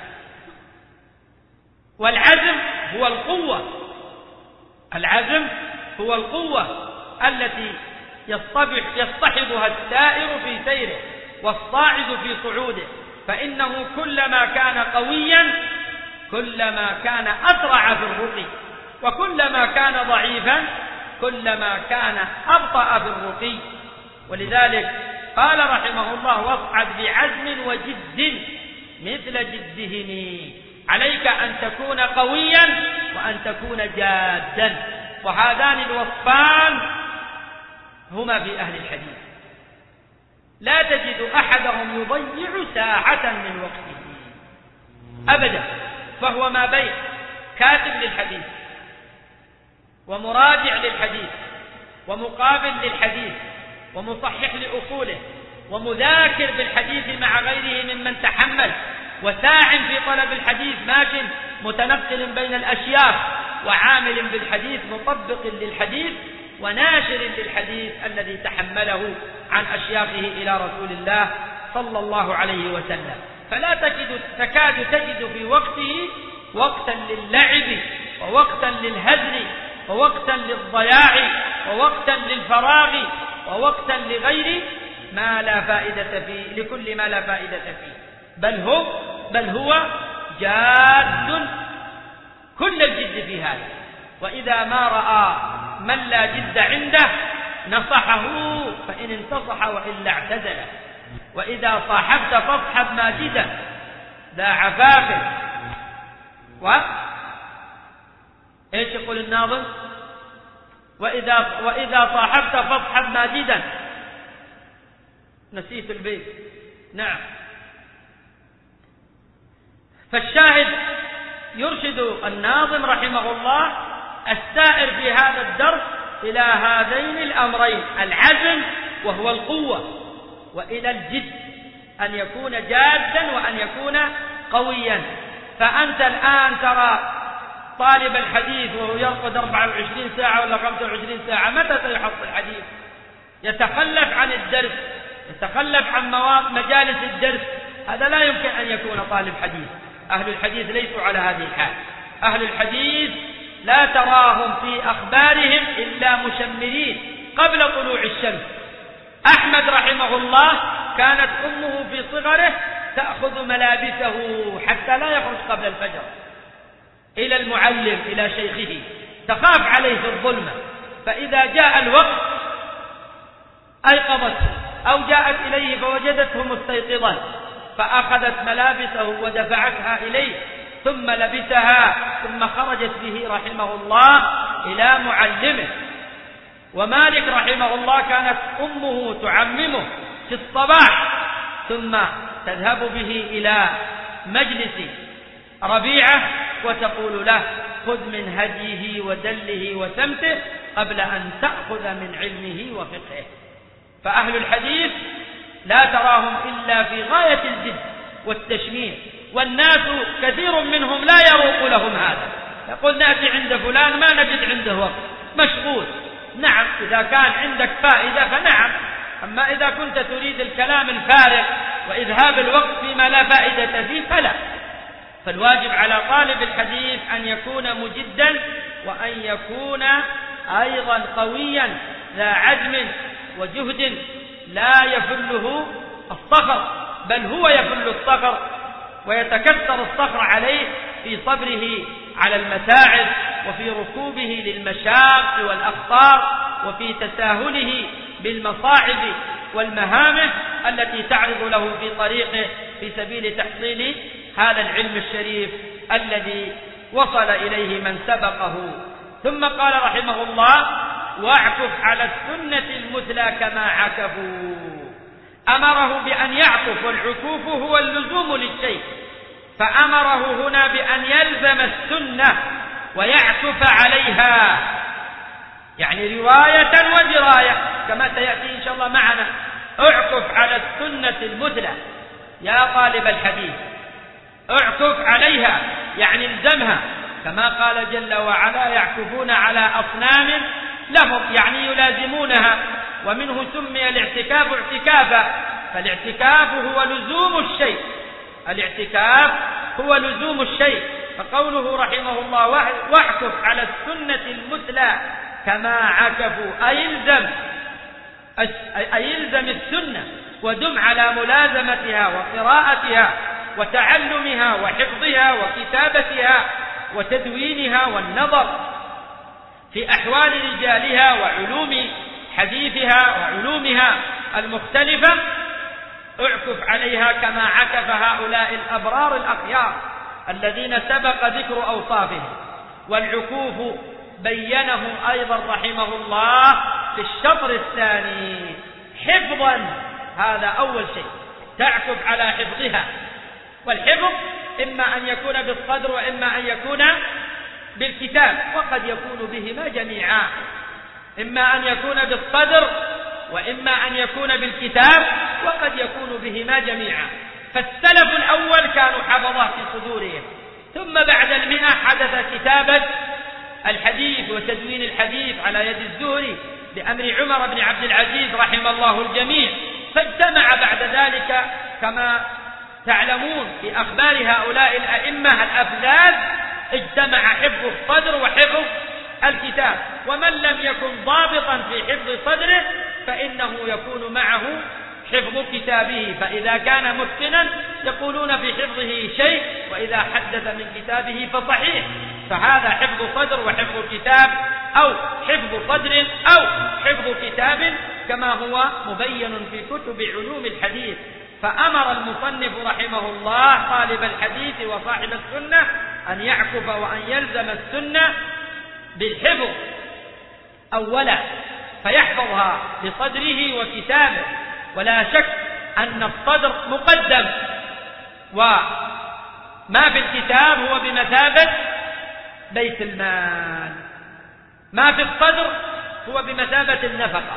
والعزم هو القوة، العزم هو القوة التي يصطحبها السائر في سيره والصاعد في صعوده، فإنه كلما كان قويا كلما كان أسرع في الرقي، وكلما كان ضعيفا كلما كان أبطأ في الرقي. ولذلك قال رحمه الله: واصعد بعزم وجد مثل جدهم، عليك أن تكون قويا وأن تكون جادا. وهذان الوصفان هما في أهل الحديث، لا تجد أحدهم يضيع ساعة من وقته أبدا، فهو ما بين كاتب للحديث ومراجع للحديث ومقابل للحديث ومصحح لأصوله ومذاكر بالحديث مع غيره ممن تحمل، وساع في طلب الحديث، ماش متنقل بين الأشياخ، وعامل بالحديث مطبق للحديث وناشر للحديث الذي تحمله عن أشياخه إلى رسول الله صلى الله عليه وسلم. فلا تكاد تجد في وقته وقتا للعب ووقتا للهزل ووقتا للضياع ووقتا للفراغ ووقتا لغير ما لا فائدة فيه، لكل ما لا فائدة فيه، بل هو جاد كل الجد في هذا. وإذا ما رأى من لا جد عنده نصحه فإن انتصح وإلا اعتزله. وإذا صاحبت فاصحب ماجدا ذا عفاف ايش يقول الناظم؟ وإذا صاحبت فاصحب ماجدا، نسيت البيت. نعم. فالشاهد يرشد الناظم رحمه الله السائر في هذا الدرس إلى هذين الأمرين: العزم وهو القوة، وإلى الجد أن يكون جادا وأن يكون قويا. فأنت الآن ترى طالب الحديث وهو يرقد 24 ساعة ولا 25 ساعة، متى سيحصل الحديث؟ يتخلف عن الدرس، يتخلف عن مجالس الدرس، هذا لا يمكن أن يكون طالب حديث. أهل الحديث ليسوا على هذه الحال. أهل الحديث لا تراهم في أخبارهم إلا مشمرين قبل طلوع الشمس. أحمد رحمه الله كانت أمه في صغره تأخذ ملابسه حتى لا يخرج قبل الفجر إلى المعلم إلى شيخه، تخاف عليه في الظلمة، فإذا جاء الوقت أيقظته أو جاءت إليه فوجدته مستيقظا فأخذت ملابسه ودفعتها إليه ثم لبسها ثم خرجت به رحمه الله إلى معلمه. ومالك رحمه الله كانت أمه تعممه في الصباح ثم تذهب به إلى مجلس ربيعة وتقول له: خذ من هديه ودله وسمته قبل أن تأخذ من علمه وفقهه. فأهل الحديث لا تراهم إلا في غاية الجد والتشمير، والناس كثير منهم لا يروق لهم هذا، يقول: نأتي عند فلان ما نجد عنده وقت، مشغول. نعم، إذا كان عندك فائدة فنعم، أما إذا كنت تريد الكلام الفارغ وإذهاب الوقت فيما لا فائدة فيه فلا. فالواجب على طالب الحديث أن يكون مجدا وأن يكون أيضا قويا ذا عزم وجهد لا يفله الصخر، بل هو يفل الصخر ويتكسر الصخر عليه في صبره على المتاعب وفي ركوبه للمشاق والأخطار وفي تساهله بالمصاعب والمهامة التي تعرض له في طريقه في سبيل تحصيل هذا العلم الشريف الذي وصل إليه من سبقه. ثم قال رحمه الله: واعكف على السنة المثلى كما عكفوا. أمره بأن يعكف، والعكوف هو اللزوم للشيء، فأمره هنا بأن يلزم السنة ويعكف عليها، يعني رواية ودراية كما سيأتي إن شاء الله معنا. اعكف على السنة المثلى يا طالب الحديث، اعكف عليها يعني الزمها، كما قال جل وعلا: يعكفون على أصنام لهم، يعني يلازمونها. ومنه سمي الاعتكاف اعتكافا، فالاعتكاف هو لزوم الشيء، الاعتكاف هو لزوم الشيء. فقوله رحمه الله: واعكف على السنة المثلى كما عكفوا، أي الزم أي الزم السنة ودم على ملازمتها وقراءتها وتعلمها وحفظها وكتابتها وتدوينها والنظر في أحوال رجالها وعلوم حديثها وعلومها المختلفة. اعكف عليها كما عكف هؤلاء الأبرار الأخيار الذين سبق ذكر أوصافهم. والعكوف بينه أيضا رحمه الله في الشطر الثاني حفظا. هذا أول شيء، تعكف على حفظها. والحفظ إما أن يكون بالصدر وإما أن يكون بالكتاب، وقد يكون بهما جميعا، إما أن يكون بالصدر وإما أن يكون بالكتاب، وقد يكون بهما جميعا. فالسلف الأول كانوا حفظه في صدورهم، ثم بعد 100 حدث كتابة الحديث وتدوين الحديث على يد الزهري بأمر عمر بن عبد العزيز رحم الله الجميع. فاجتمع بعد ذلك كما تعلمون في أخبار هؤلاء الأئمة الأفذاذ، اجتمع حفظ الصدر وحفظ الكتاب. ومن لم يكن ضابطا في حفظ صدره فإنه يكون معه حفظ كتابه، فإذا كان متقنا يقولون في حفظه شيء، وإذا حدث من كتابه فصحيح. فهذا حفظ صدر وحفظ كتاب، أو حفظ صدر أو حفظ كتاب، كما هو مبين في كتب علوم الحديث. فأمر المصنف رحمه الله طالب الحديث وصاحب السنة أن يعكف وأن يلزم السنة بالحفظ أولا، فيحفظها بصدره وكتابه. ولا شك أن الصدر مقدم، وما في الكتاب هو بمثابة بيت المال. ما في الصدر هو بمثابة النفقة،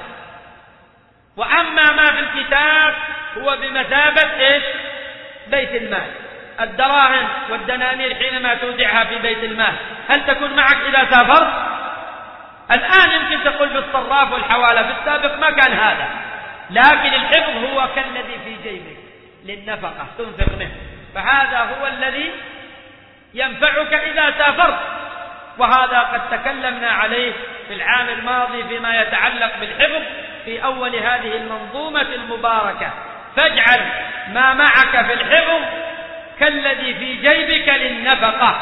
وأما ما في الكتاب هو بمثابة إيش؟ بيت المال. الدراهم والدنانير حينما تودعها في بيت المال هل تكون معك إذا سافرت؟ الآن يمكن تقول بالصراف والحوالة، في السابق ما كان هذا. لكن الحفظ هو كالذي في جيبك للنفقة تنفق منه، فهذا هو الذي ينفعك إذا سافرت. وهذا قد تكلمنا عليه في العام الماضي فيما يتعلق بالحفظ في أول هذه المنظومة المباركة. فاجعل ما معك في الحفظ كالذي في جيبك للنفقة.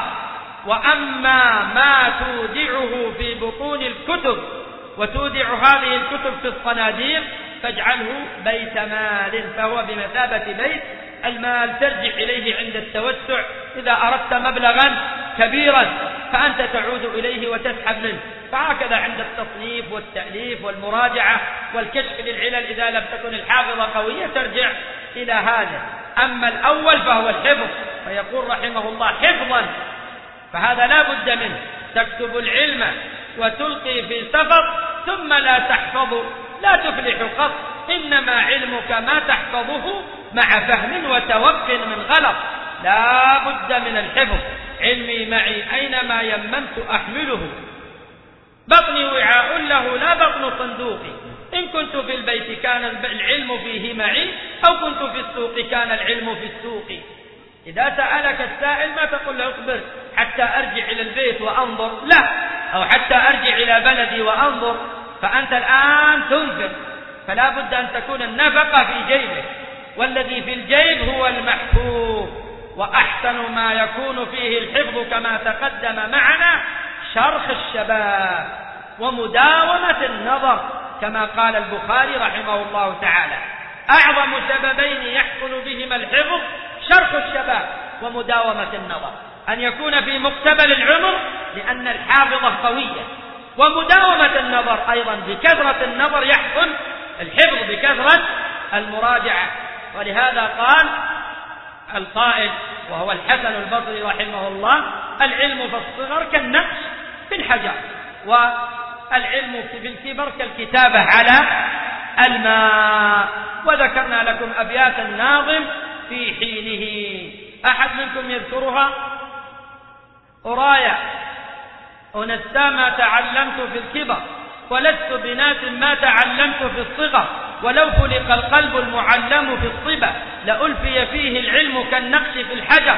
وأما ما تودعه في بطون الكتب وتودع هذه الكتب في الصناديق فاجعله بيت مال، فهو بمثابة بيت المال ترجع إليه عند التوسع. إذا أردت مبلغا كبيرا فأنت تعود إليه وتسحب منه. فهكذا عند التصنيف والتأليف والمراجعة والكشف للعلل إذا لم تكن الحافظة قوية ترجع إلى هذا. أما الأول فهو الحفظ، فيقول رحمه الله حفظا، فهذا لا بد منه. تكتب العلم وتلقي في سفر ثم لا تحفظ لا تفلح قط، إنما علمك ما تحفظه مع فهم وتوق من غلط. لا بد من الحفظ. علمي معي أينما يممت أحمله، بطني وعاء له لا بطن صندوقي. إن كنت في البيت كان العلم فيه معي، أو كنت في السوق كان العلم في السوق. إذا سألك السائل ما تقول له اصبر حتى أرجع إلى البيت وأنظر، لا، أو حتى أرجع إلى بلدي وأنظر. فأنت الآن تنفق، فلا بد أن تكون النفقة في جيبك، والذي في الجيب هو المحفوظ. وأحسن ما يكون فيه الحفظ كما تقدم معنا شرخ الشباب ومداومة النظر، كما قال البخاري رحمه الله تعالى: أعظم سببين يحصل بهما الحفظ شرخ الشباب ومداومة النظر. أن يكون في مقتبل العمر لأن الحافظة قوية، ومداومة النظر أيضا بكثرة النظر يحصل الحفظ بكثرة المراجعة. ولهذا قال القائل وهو الحسن البصري رحمه الله: العلم في الصغر كالنقش في الحجر، والعلم في الكبر كالكتابة على الماء. وذكرنا لكم أبيات الناظم في حينه، أحد منكم يذكرها؟ أرايا أنسى ما تعلمت في الكبر، ولست بناس ما تعلمت في الصغر، ولو خلق القلب المعلم في الصبا لألفي فيه العلم كالنقش في الحجر.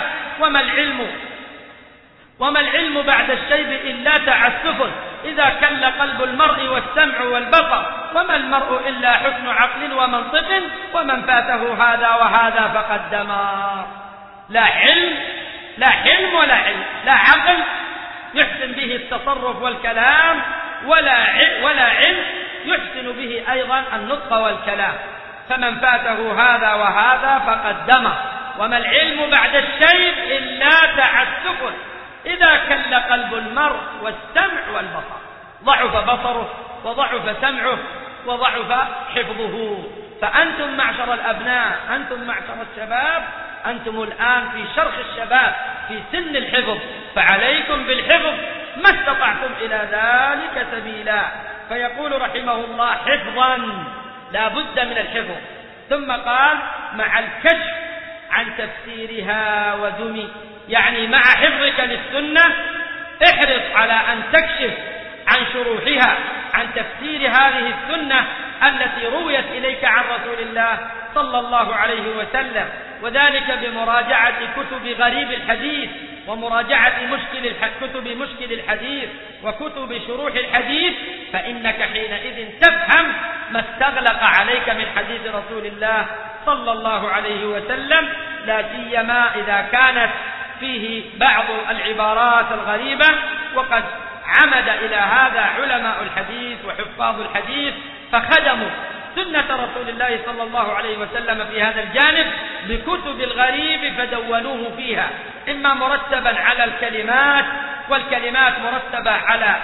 وما العلم بعد الشيب إلا تعسف، إذا كل قلب المرء والسمع والبصر، وما المرء إلا حسن عقل ومنطق ومن فاته هذا وهذا فقد دمر. لا حلم لا عقل يحسن به التصرف والكلام، ولا علم يحسن به أيضا النطق والكلام. فمن فاته هذا وهذا فقد دمر. وما العلم بعد الشيء إلا تعسف إذا كل قلب المرء والسمع والبصر. ضعف بصره وضعف سمعه وضعف حفظه. فأنتم معشر الأبناء، أنتم معشر الشباب، أنتم الآن في شرخ الشباب في سن الحفظ، فعليكم بالحفظ ما استطعتم إلى ذلك سبيلا. فيقول رحمه الله حفظا، لا بد من الحفظ. ثم قال مع الكشف عن تفسيرها ودمي، يعني مع حفظك للسنة احرص على أن تكشف عن شروحها، عن تفسير هذه السنة التي رويت إليك عن رسول الله صلى الله عليه وسلم، وذلك بمراجعة كتب غريب الحديث، ومراجعة كتب مشكل الحديث، وكتب شروح الحديث، فإنك حينئذ تفهم ما استغلق عليك من حديث رسول الله صلى الله عليه وسلم، لا سيما إذا كانت فيه بعض العبارات الغريبة. وقد عمد إلى هذا علماء الحديث وحفاظ الحديث، فخدموا سنة رسول الله صلى الله عليه وسلم في هذا الجانب بكتب الغريب فدونوه فيها، إما مرتبا على الكلمات، والكلمات مرتبة على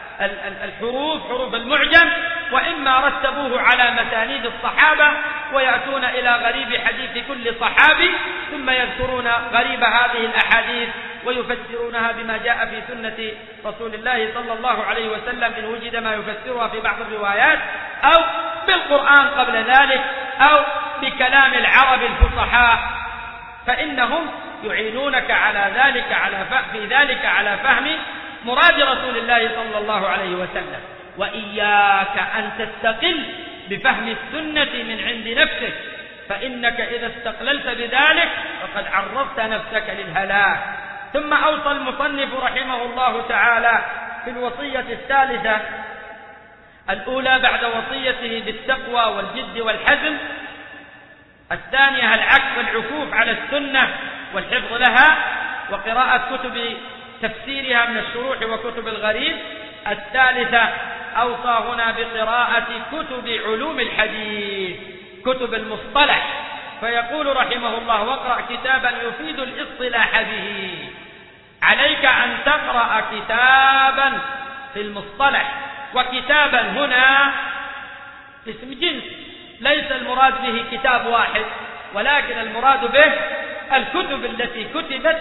حروف المعجم، وإما رتبوه على مسانيد الصحابة، ويأتون إلى غريب حديث كل صحابي ثم يذكرون غريب هذه الأحاديث ويفسرونها بما جاء في سنة رسول الله صلى الله عليه وسلم إن وجد ما يفسرها في بعض الروايات، أو بالقرآن قبل ذلك، أو بكلام العرب الفصحاء، فإنهم يعينونك على ذلك على فهم مراد رسول الله صلى الله عليه وسلم. وإياك أن تستقل بفهم السنة من عند نفسك، فإنك إذا استقللت بذلك فقد عرضت نفسك للهلاك. ثم أوصى المصنف رحمه الله تعالى في الوصية الثالثة الأولى بعد وصيته بالتقوى والجد والحزم، الثانية العكس والعكوف على السنة والحفظ لها وقراءة كتب تفسيرها من الشروح وكتب الغريب، الثالثة أوصى هنا بقراءة كتب علوم الحديث، كتب المصطلح. فيقول رحمه الله واقرأ كتابا يفيد الاصطلاح به. عليك أن تقرأ كتابا في المصطلح، وكتابا هنا اسم جنس، ليس المراد به كتاب واحد، ولكن المراد به الكتب التي كتبت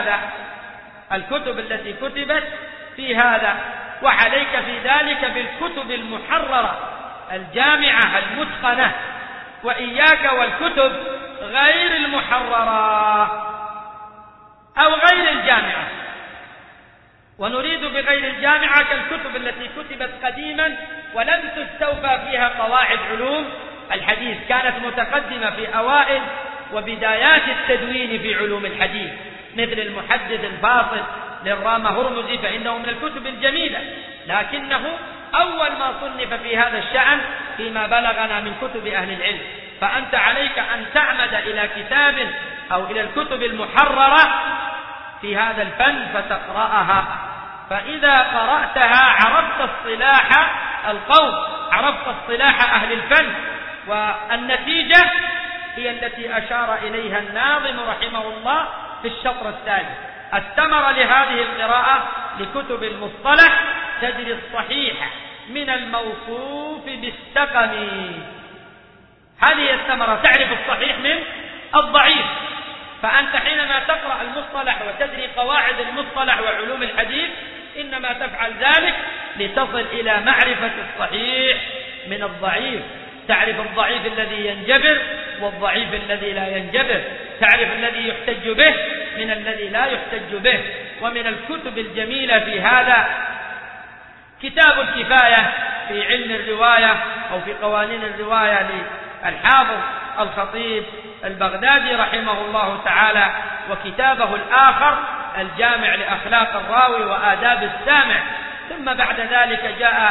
في هذا، وعليك في ذلك بالكتب المحررة الجامعة المتقنة، وإياك والكتب غير المحررة أو غير الجامعة. ونريد بغير الجامعة كالكتب التي كتبت قديما ولم تستوفى فيها قواعد علوم الحديث، كانت متقدمة في أوائل وبدايات التدوين في علوم الحديث، مثل المحدث الفاصل للرام هرمزي، فإنه من الكتب الجميلة، لكنه أول ما صنف في هذا الشأن فيما بلغنا من كتب أهل العلم. فأنت عليك أن تعمد إلى كتاب أو إلى الكتب المحررة في هذا الفن فتقرأها، فإذا قرأتها عرفت اصطلاح القوم، عرفت اصطلاح أهل الفن، والنتيجة هي التي أشار إليها الناظم رحمه الله في الشطر الثالث. الثمرة لهذه القراءة لكتب المصطلح تجري الصحيح من الموصوف بالسقم. هذه الثمرة، تعرف الصحيح من الضعيف. فأنت حينما تقرأ المصطلح وتدري قواعد المصطلح وعلوم الحديث إنما تفعل ذلك لتصل إلى معرفة الصحيح من الضعيف، تعرف الضعيف الذي ينجبر والضعيف الذي لا ينجبر، تعرف الذي يحتج به من الذي لا يحتج به. ومن الكتب الجميلة في هذا كتاب الكفاية في علم الرواية أو في قوانين الرواية للحافظ الخطيب البغدادي رحمه الله تعالى، وكتابه الآخر الجامع لأخلاق الراوي وآداب السامع. ثم بعد ذلك جاء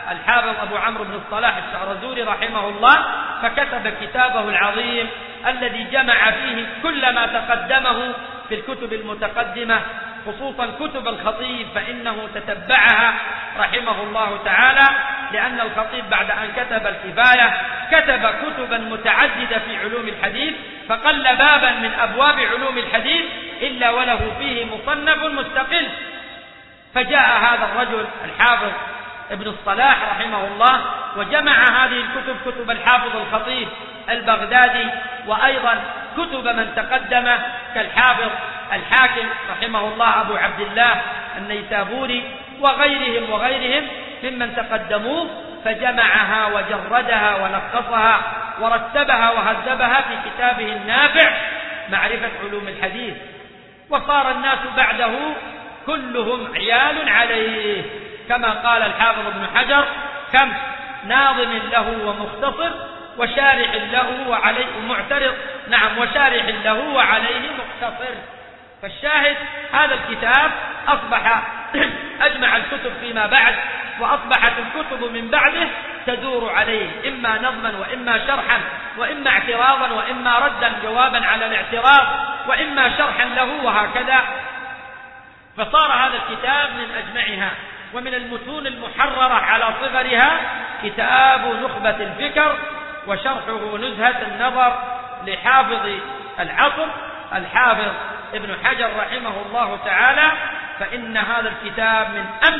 الحافظ أبو عمرو بن الصلاح الشعرزوري رحمه الله، فكتب كتابه العظيم الذي جمع فيه كل ما تقدمه في الكتب المتقدمة، خصوصا كتب الخطيب، فإنه تتبعها رحمه الله تعالى، لأن الخطيب بعد أن كتب الكفاية كتب كتبا متعددة في علوم الحديث، فقل بابا من أبواب علوم الحديث إلا وله فيه مصنف مستقل. فجاء هذا الرجل الحافظ ابن الصلاح رحمه الله وجمع هذه الكتب، كتب الحافظ الخطيب البغدادي، وأيضا كتب من تقدم كالحافظ الحاكم رحمه الله أبو عبد الله النيسابوري وغيرهم ممن تقدموه، فجمعها وجردها ولخصها ورتبها وهذبها في كتابه النافع معرفة علوم الحديث. وصار الناس بعده كلهم عيال عليه، كما قال الحافظ ابن حجر: كم ناظم له ومختصر وشارح له وعليه معترض، وشارح له وعليه مقتصر. فالشاهد هذا الكتاب أصبح أجمع الكتب فيما بعد، وأصبحت الكتب من بعده تدور عليه، إما نظما وإما شرحا وإما اعتراضا وإما ردا جوابا على الاعتراض وإما شرحا له، وهكذا. فصار هذا الكتاب من أجمعها. ومن المتون المحررة على صغرها كتاب نخبة الفكر، وشرحه نزهة النظر لحافظ العصر الحافظ ابن حجر رحمه الله تعالى. فإن هذا الكتاب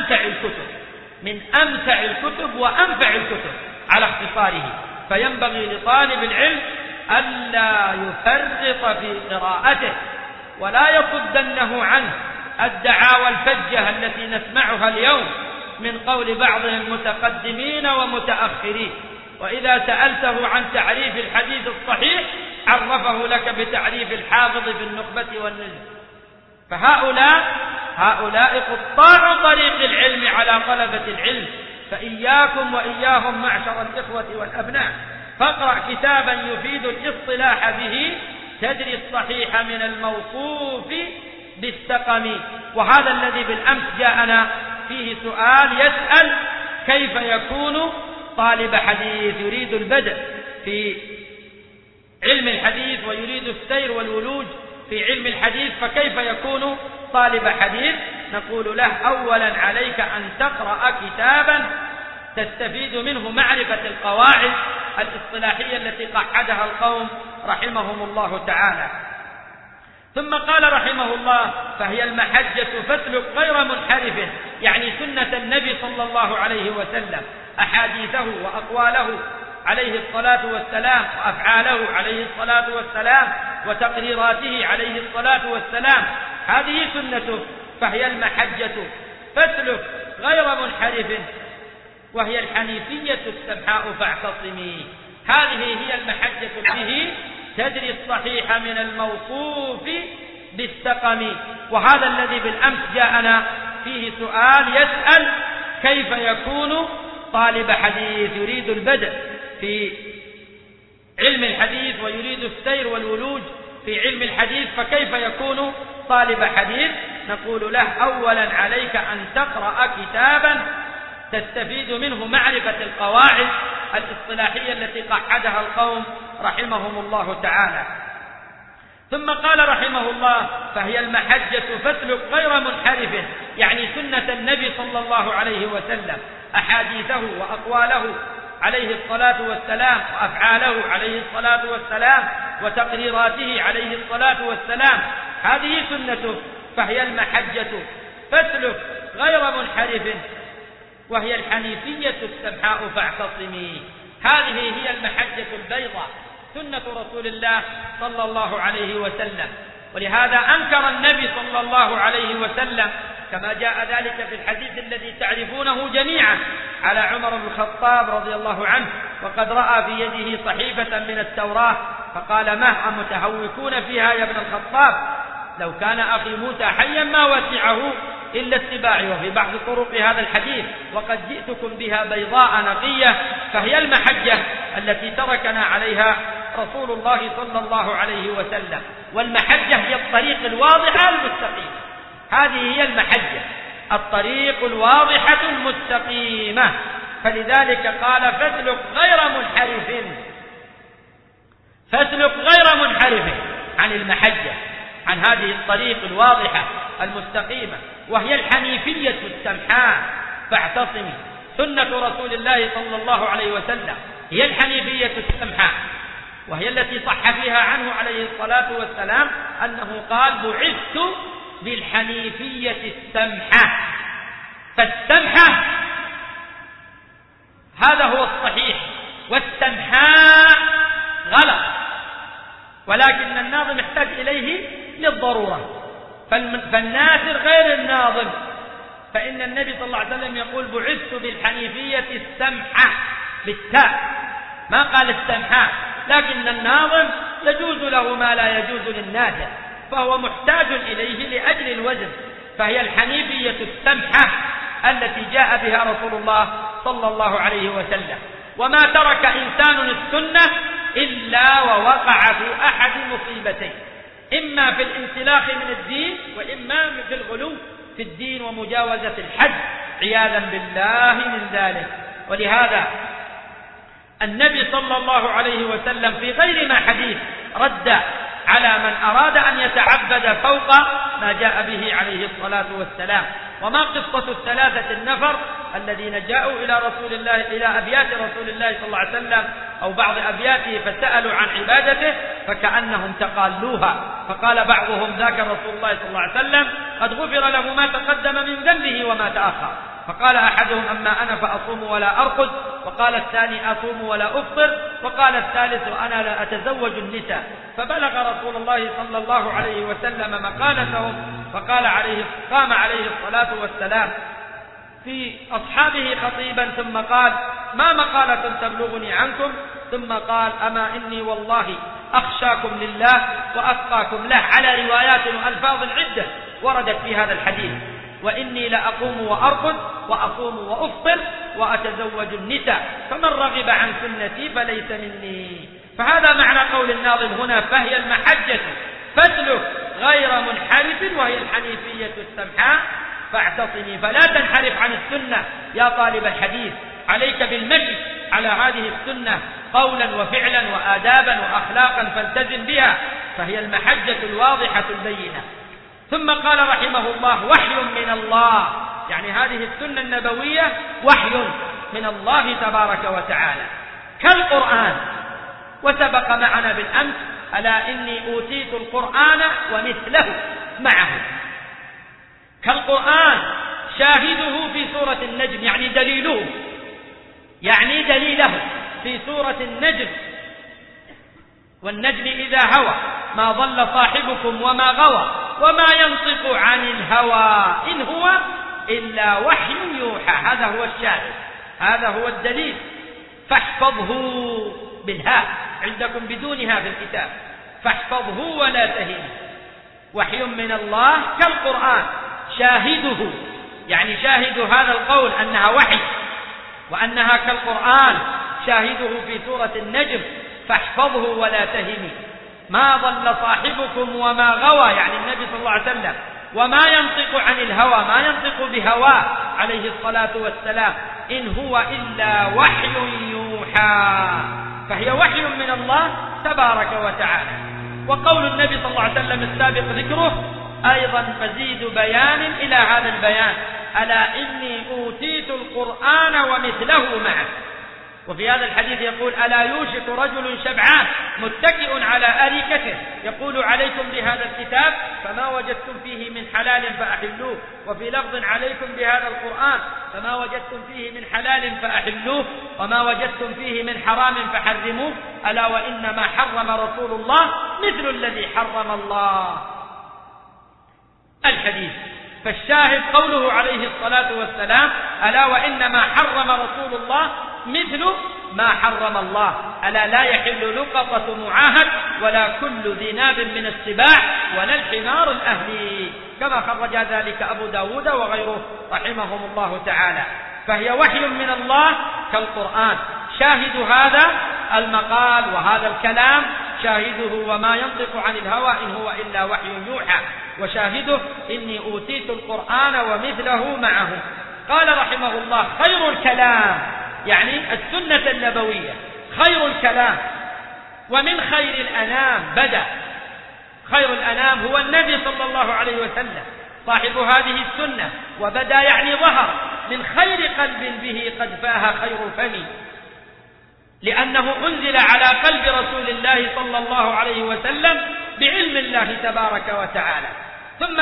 من أمتع الكتب وأنفع الكتب على اختصاره، فينبغي لطالب العلم ألا يفرط في قراءته ولا يصدنه عنه الدعاوى الفجة التي نسمعها اليوم من قول بعضهم متقدمين ومتأخرين، وإذا سألته عن تعريف الحديث الصحيح عرفه لك بتعريف الحافظ في النخبة والنزهة. فهؤلاء قطاع طريق العلم على طلبة العلم، فإياكم وإياهم معشر الإخوة والأبناء، فاقرأ كتابا يفيد الاصطلاح به تدري الصحيح من الموصوف بالسقم. وهذا الذي بالأمس جاءنا فيه سؤال يسأل: كيف يكون طالب حديث يريد البدء في علم الحديث ويريد السير والولوج في علم الحديث، فكيف يكون طالب حديث؟ نقول له: أولا عليك أن تقرأ كتابا تستفيد منه معرفة القواعد الاصطلاحية التي قعدها القوم رحمهم الله تعالى. ثم قال رحمه الله: فهي المحجة فاسلك غير منحرف، يعني سنة النبي صلى الله عليه وسلم، أحاديثه وأقواله عليه الصلاة والسلام، وأفعاله عليه الصلاة والسلام، وتقريراته عليه الصلاة والسلام، هذه سنته. فهي المحجة فاسلك غير منحرف، وهي الحنيفية السمحاء فاعتصمي. هذه هي المحجة به تدري الصحيح من الموصوف بالسقم. وهذا الذي بالأمس جاءنا فيه سؤال يسأل: كيف يكون طالب حديث يريد البدء في علم الحديث ويريد السير والولوج في علم الحديث، فكيف يكون طالب حديث؟ نقول له: أولا عليك أن تقرأ كتابا تستفيد منه معرفة القواعد الاصطلاحية التي قعدها القوم رحمهم الله تعالى. ثم قال رحمه الله: فهي المحجة فاسلك غير منحرف، يعني سنة النبي صلى الله عليه وسلم، أحاديثه وأقواله عليه الصلاة والسلام، وأفعاله عليه الصلاة والسلام، وتقريراته عليه الصلاة والسلام، هذه سنته. فهي المحجة فاسلك غير منحرف، وهي الحنيفية السمحاء فاعتصمي. هذه هي المحجة البيضاء، سنة رسول الله صلى الله عليه وسلم. ولهذا أنكر النبي صلى الله عليه وسلم كما جاء ذلك في الحديث الذي تعرفونه جميعا على عمر بن الخطاب رضي الله عنه، وقد رأى في يده صحيفة من التوراة فقال: ما أمتهوكون فيها يا ابن الخطاب؟ لو كان أخي موسى حيا ما وسعه إلا اتباعي. وفي بعض طرق هذا الحديث: وقد جئتكم بها بيضاء نقية. فهي المحجة التي تركنا عليها رسول الله صلى الله عليه وسلم. والمحجة هي الطريق الواضحة المستقيمة، هذه هي المحجة، الطريق الواضحة المستقيمة. فلذلك قال فاسلك غير منحرف عن المحجة، عن هذه الطريق الواضحة المستقيمة، وهي الحنيفية السمحاء. فاعتصمي، سنة رسول الله صلى الله عليه وسلم هي الحنيفية السمحاء، وهي التي صح فيها عنه عليه الصلاة والسلام أنه قال بعثت بالحنيفية السمحة. فالسمحة هذا هو الصحيح، والسمحاء غلط، ولكن الناظم يحتاج إليه للضرورة. فالناثر غير الناظم، فإن النبي صلى الله عليه وسلم يقول بعثت بالحنيفية السمحة بالتاء، ما قال السمحاء، لكن الناظم يجوز له ما لا يجوز للناثر، فهو محتاج إليه لأجل الوزن. فهي الحنيفية السمحة التي جاء بها رسول الله صلى الله عليه وسلم. وما ترك إنسان السنة إلا ووقع في أحد مصيبتين، إما في الانسلاخ من الدين، وإما في الغلو في الدين ومجاوزة الحد عياذا بالله من ذلك. ولهذا النبي صلى الله عليه وسلم في غير ما حديث رد على من أراد أن يتعبد فوق ما جاء به عليه الصلاة والسلام. وما قصة الثلاثة النفر الذين جاءوا إلى أبيات رسول الله صلى الله عليه وسلم أو بعض أبياته فسألوا عن عبادته فكأنهم تقالوها، فقال بعضهم ذاك رسول الله صلى الله عليه وسلم قد غفر له ما تقدم من ذنبه وما تأخر. فقال أحدهم أما أنا فأصوم ولا أرقد، وقال الثاني أصوم ولا أفطر، وقال الثالث أنا لا أتزوج النساء. فبلغ رسول الله صلى الله عليه وسلم مقالتهم، قام عليه الصلاة والسلام في أصحابه خطيبا ثم قال ما مقالة تبلغني عنكم؟ ثم قال أما إني والله أخشاكم لله وأتقاكم له، على روايات وألفاظ عدة وردت في هذا الحديث، وإني لأقوم وأرقد وأصوم وأفطر وأتزوج النساء، فمن رغب عن سنتي فليس مني. فهذا معنى قول الناظم هنا، فهي المحجة فاسلك غير منحرف، وهي الحنيفية السمحاء فاعتصمي، فلا تنحرف عن السنة يا طالب الحديث، عليك بالمشي على هذه السنة قولا وفعلا وآدابا وأخلاقا فالتزم بها، فهي المحجة الواضحة البينة. ثم قال رحمه الله وحي من الله، يعني هذه السنة النبوية وحي من الله تبارك وتعالى كالقرآن. وسبق معنا بالأمس ألا إني أوتيت القرآن ومثله معه. كالقرآن شاهده في سورة النجم، يعني دليله في سورة النجم، والنجم إذا هوى ما ضل صاحبكم وما غوى وما ينطق عن الهوى إن هو إلا وحي يوحى. هذا هو الشاهد، هذا هو الدليل. فاحفظه بالهاء عندكم بدونها في الكتاب، فاحفظه ولا تهن. وحي من الله كالقرآن شاهده، يعني شاهد هذا القول أنها وحي وأنها كالقرآن، شاهده في سورة النجم فاحفظه ولا تهن. ما ضل صاحبكم وما غوى، يعني النبي صلى الله عليه وسلم، وما ينطق عن الهوى، ما ينطق بهواه عليه الصلاة والسلام، إن هو إلا وحي يوحى. فهي وحي من الله تبارك وتعالى. وقول النبي صلى الله عليه وسلم السابق ذكره أيضا مزيد بيان إلى هذا البيان، ألا إني أوتيت القرآن ومثله معه. وفي هذا الحديث يقول ألا يوشك رجل شبعان متكئ على أريكته يقول عليكم بهذا الكتاب فما وجدتم فيه من حلال فأحلوه، وفي لفظ عليكم بهذا القرآن فما وجدتم فيه من حلال فأحلوه وما وجدتم فيه من حرام فحرموه، ألا وإنما حرم رسول الله مثل الذي حرم الله. الحديث فالشاهد قوله عليه الصلاة والسلام ألا وإنما حرم رسول الله مثل ما حرم الله، ألا لا يحل لقطة معاهد ولا كل ذي ناب من السباع ولا الحمار الأهلي، كما خرج ذلك أبو داود وغيره رحمهم الله تعالى. فهي وحي من الله كالقرآن، شاهد هذا المقال وهذا الكلام شاهده وما ينطق عن الهوى إن هو إلا وحي يوحى، وشاهده إني أوتيت القرآن ومثله معه. قال رحمه الله خير الكلام يعني السنة النبوية خير الكلام، ومن خير الأنام بدأ. خير الأنام هو النبي صلى الله عليه وسلم صاحب هذه السنة، وبدأ يعني ظهر. من خير قلب به قد فاه خير فم، لأنه أنزل على قلب رسول الله صلى الله عليه وسلم بعلم الله تبارك وتعالى، ثم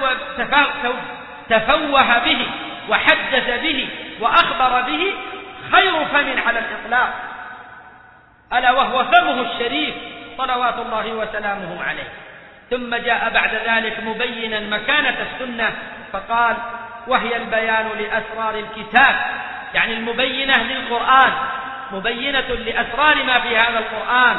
تفوه به وحدث به وأخبر به خير فم على الإطلاق، ألا وهو فمه الشريف صلوات الله وسلامه عليه. ثم جاء بعد ذلك مبينا مكانة السنة فقال: وهي البيان لأسرار الكتاب، يعني المبينة للقرآن، مبينة لأسرار ما في هذا القرآن،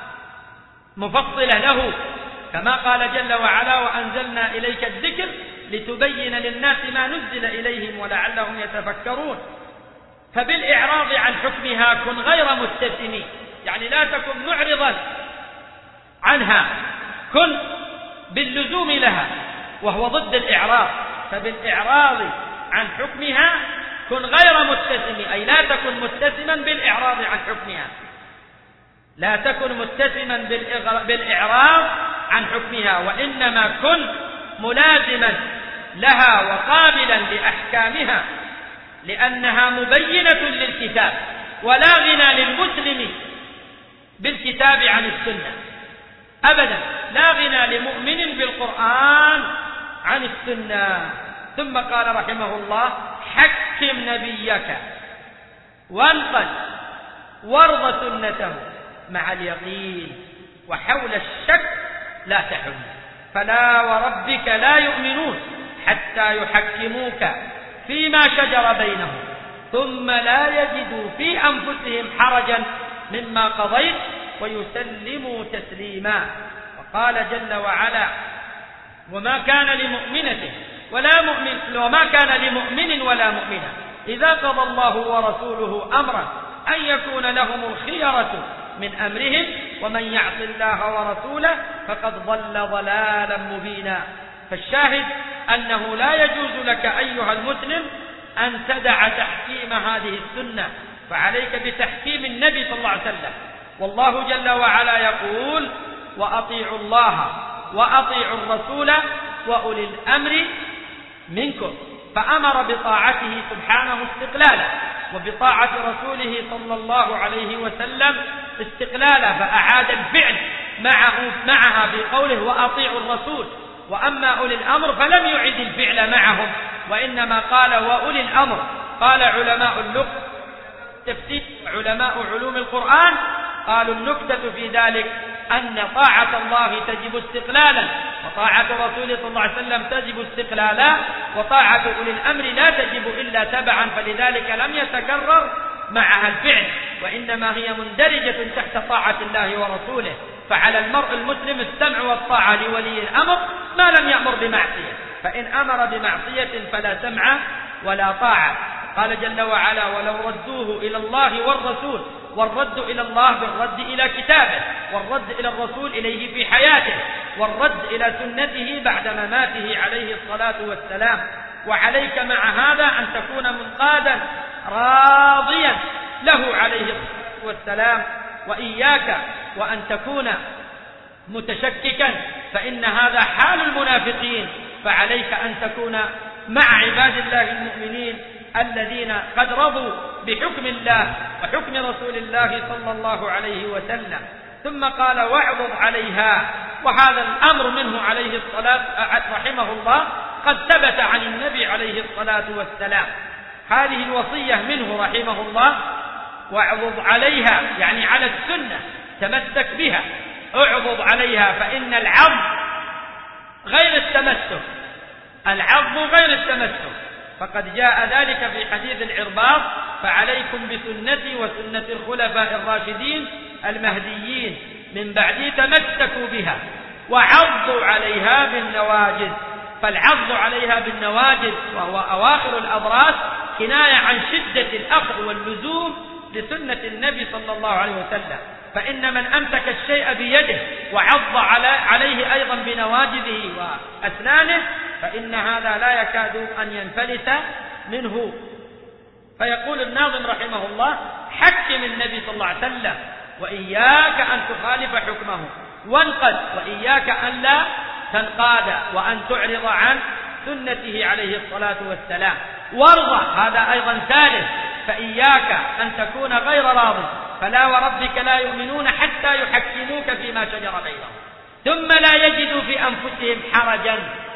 مفصلة له، كما قال جل وعلا: وأنزلنا إليك الذكر لتبين للناس ما نزل إليهم ولعلهم يتفكرون. فبالإعراض عن حكمها كن غير مستسلم، يعني لا تكن معرضا عنها، كن باللزوم لها، وهو ضد الإعراض. فبالإعراض عن حكمها كن غير مستسلم، أي لا تكن مستسلما بالإعراض عن حكمها، لا تكن مستسلما بالإعراض عن حكمها، وإنما كن ملازما لها وقابلا لأحكامها، لأنها مبينة للكتاب، ولا غنى للمسلم بالكتاب عن السنة أبدا، لا غنى لمؤمن بالقرآن عن السنة. ثم قال رحمه الله: حكم نبيك وانقل وارض سنته مع اليقين، وحول الشك لا تحل، فلا وربك لا يؤمنون حتى يحكموك فيما شجر بينهم ثم لا يجدوا في أنفسهم حرجا مما قضيت ويسلموا تسليما. وقال جل وعلا: وما كان لمؤمن ولا مؤمنة إذا قضى الله ورسوله أمرا أن يكون لهم الخيرة من أمرهم ومن يعص الله ورسوله فقد ضل ضلالا مبينا. فالشاهد أنه لا يجوز لك أيها المسلم أن تدع تحكيم هذه السنة، فعليك بتحكيم النبي صلى الله عليه وسلم. والله جل وعلا يقول: وأطيعوا الله وأطيعوا الرسول وأولي الأمر منكم، فأمر بطاعته سبحانه استقلالا، وبطاعة رسوله صلى الله عليه وسلم استقلالا، فأعاد الفعل معها بقوله: وأطيعوا الرسول. وأما أولي الأمر فلم يعد الفعل معهم، وإنما قال: وأولي الأمر. قال علماء اللغة تفسير علماء علوم القرآن قالوا: النكتة في ذلك أن طاعة الله تجب استقلالا، وطاعة رسوله صلى الله عليه وسلم تجب استقلالا، وطاعة أولي الأمر لا تجب إلا تبعا، فلذلك لم يتكرر معها الفعل، وإنما هي مندرجة تحت طاعة الله ورسوله. فعلى المرء المسلم السمع والطاعة لولي الأمر ما لم يأمر بمعصية، فإن أمر بمعصية فلا سمع ولا طاعة. قال جل وعلا: ولو ردوه إلى الله والرسول، والرد إلى الله بالرد إلى كتابه، والرد إلى الرسول إليه في حياته، والرد إلى سنته بعد مماته عليه الصلاة والسلام. وعليك مع هذا أن تكون منقادا راضيا له عليه الصلاة والسلام، وإياك وأن تكون متشككا، فإن هذا حال المنافقين. فعليك أن تكون مع عباد الله المؤمنين الذين قد رضوا بحكم الله وحكم رسول الله صلى الله عليه وسلم. ثم قال: واعظ عليها. وهذا الأمر منه عليه الصلاة رحمه الله قد ثبت عن النبي عليه الصلاة والسلام، هذه الوصية منه رحمه الله: واعظ عليها، يعني على السنة، تمسك بها، اعظ عليها، فإن العظ غير التمسك، العظ غير التمسك، فقد جاء ذلك في حديث العرباض: فعليكم بسنتي وسنة الخلفاء الراشدين المهديين من بعدي تمسكوا بها وعضوا عليها بالنواجذ. فالعض عليها بالنواجذ وهو أواخر الأضراس كناية عن شدة الأخذ واللزوم لسنة النبي صلى الله عليه وسلم. فإن من أمسك الشيء بيده وعض عليه أيضا بنواجذه وأسنانه فإن هذا لا يكاد أن ينفلت منه فيقول الناظم رحمه الله: حكم النبي صلى الله عليه وسلم وإياك أن تخالف حكمه، وانقد وإياك أن لا تنقاد، وأن تعرض عن سنته عليه الصلاة والسلام، وارضى، هذا أيضا ثالث، فإياك أن تكون غير راض، فلا وربك لا يؤمنون حتى يحكموك فيما شجر بينهم ثم لا يجدوا في أنفسهم حرجا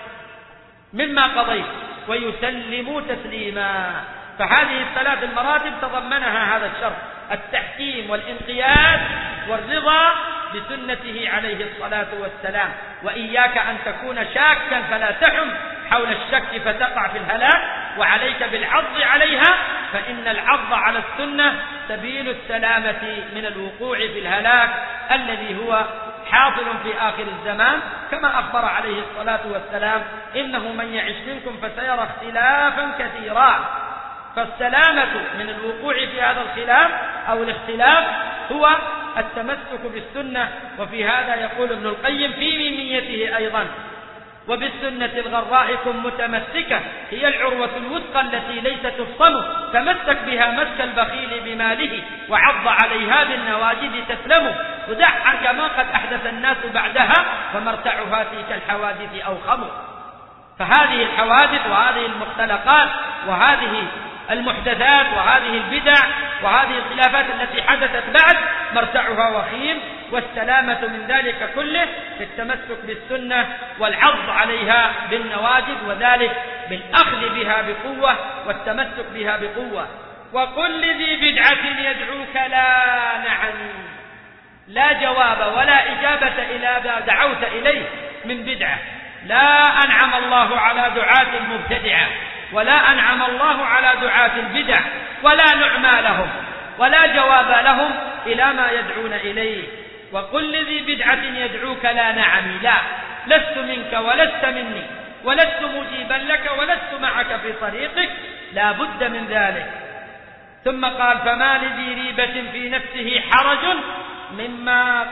مما قضيت ويسلموا تسليما. فهذه الثلاث المراتب تضمنها هذا الشرط: التحكيم والانقياد والرضا بسنته عليه الصلاة والسلام. وإياك أن تكون شاكا فلا تحم حول الشك فتقع في الهلاك، وعليك بالعض عليها، فإن العض على السنة سبيل السلامة من الوقوع في الهلاك الذي هو حاصل في آخر الزمان، كما أخبر عليه الصلاة والسلام: إنه من يعش منكم فسيرى اختلافا كثيرا. فالسلامة من الوقوع في هذا الخلاف أو الاختلاف هو التمسك بالسنة. وفي هذا يقول ابن القيم في ميميته أيضا: وبالسنة الغراء كن متمسكة، هي العروة الوثقى التي ليس تفصم، تمسك بها مسك البخيل بماله، وعض عليها بالنواجذ تسلم، ودع عنك ما قد أحدث الناس بعدها، فمرتعها تلك الحوادث أوخم. فهذه الحوادث وهذه المختلقات وهذه المحدثات وهذه البدع وهذه الخلافات التي حدثت بعد مرتعها وخيم، والسلامة من ذلك كله في التمسك بالسنة والعض عليها بالنواجذ، وذلك بالأخذ بها بقوة والتمسك بها بقوة. وقل لذي بدعة يدعوك لا نعم، لا جواب ولا إجابة إلى ما دعوت إليه من بدعة. لا أنعم الله على دعاة المبتدعة، ولا أنعم الله على دعاة البدع، ولا نعمى لهم ولا جواب لهم إلى ما يدعون إليه. وقل لذي بدعة يدعوك لا نعم، لا، لست منك ولست مني، ولست مجيبا لك ولست معك في طريقك، لا بد من ذلك. ثم قال: فما لذي ريبة في نفسه حرج مما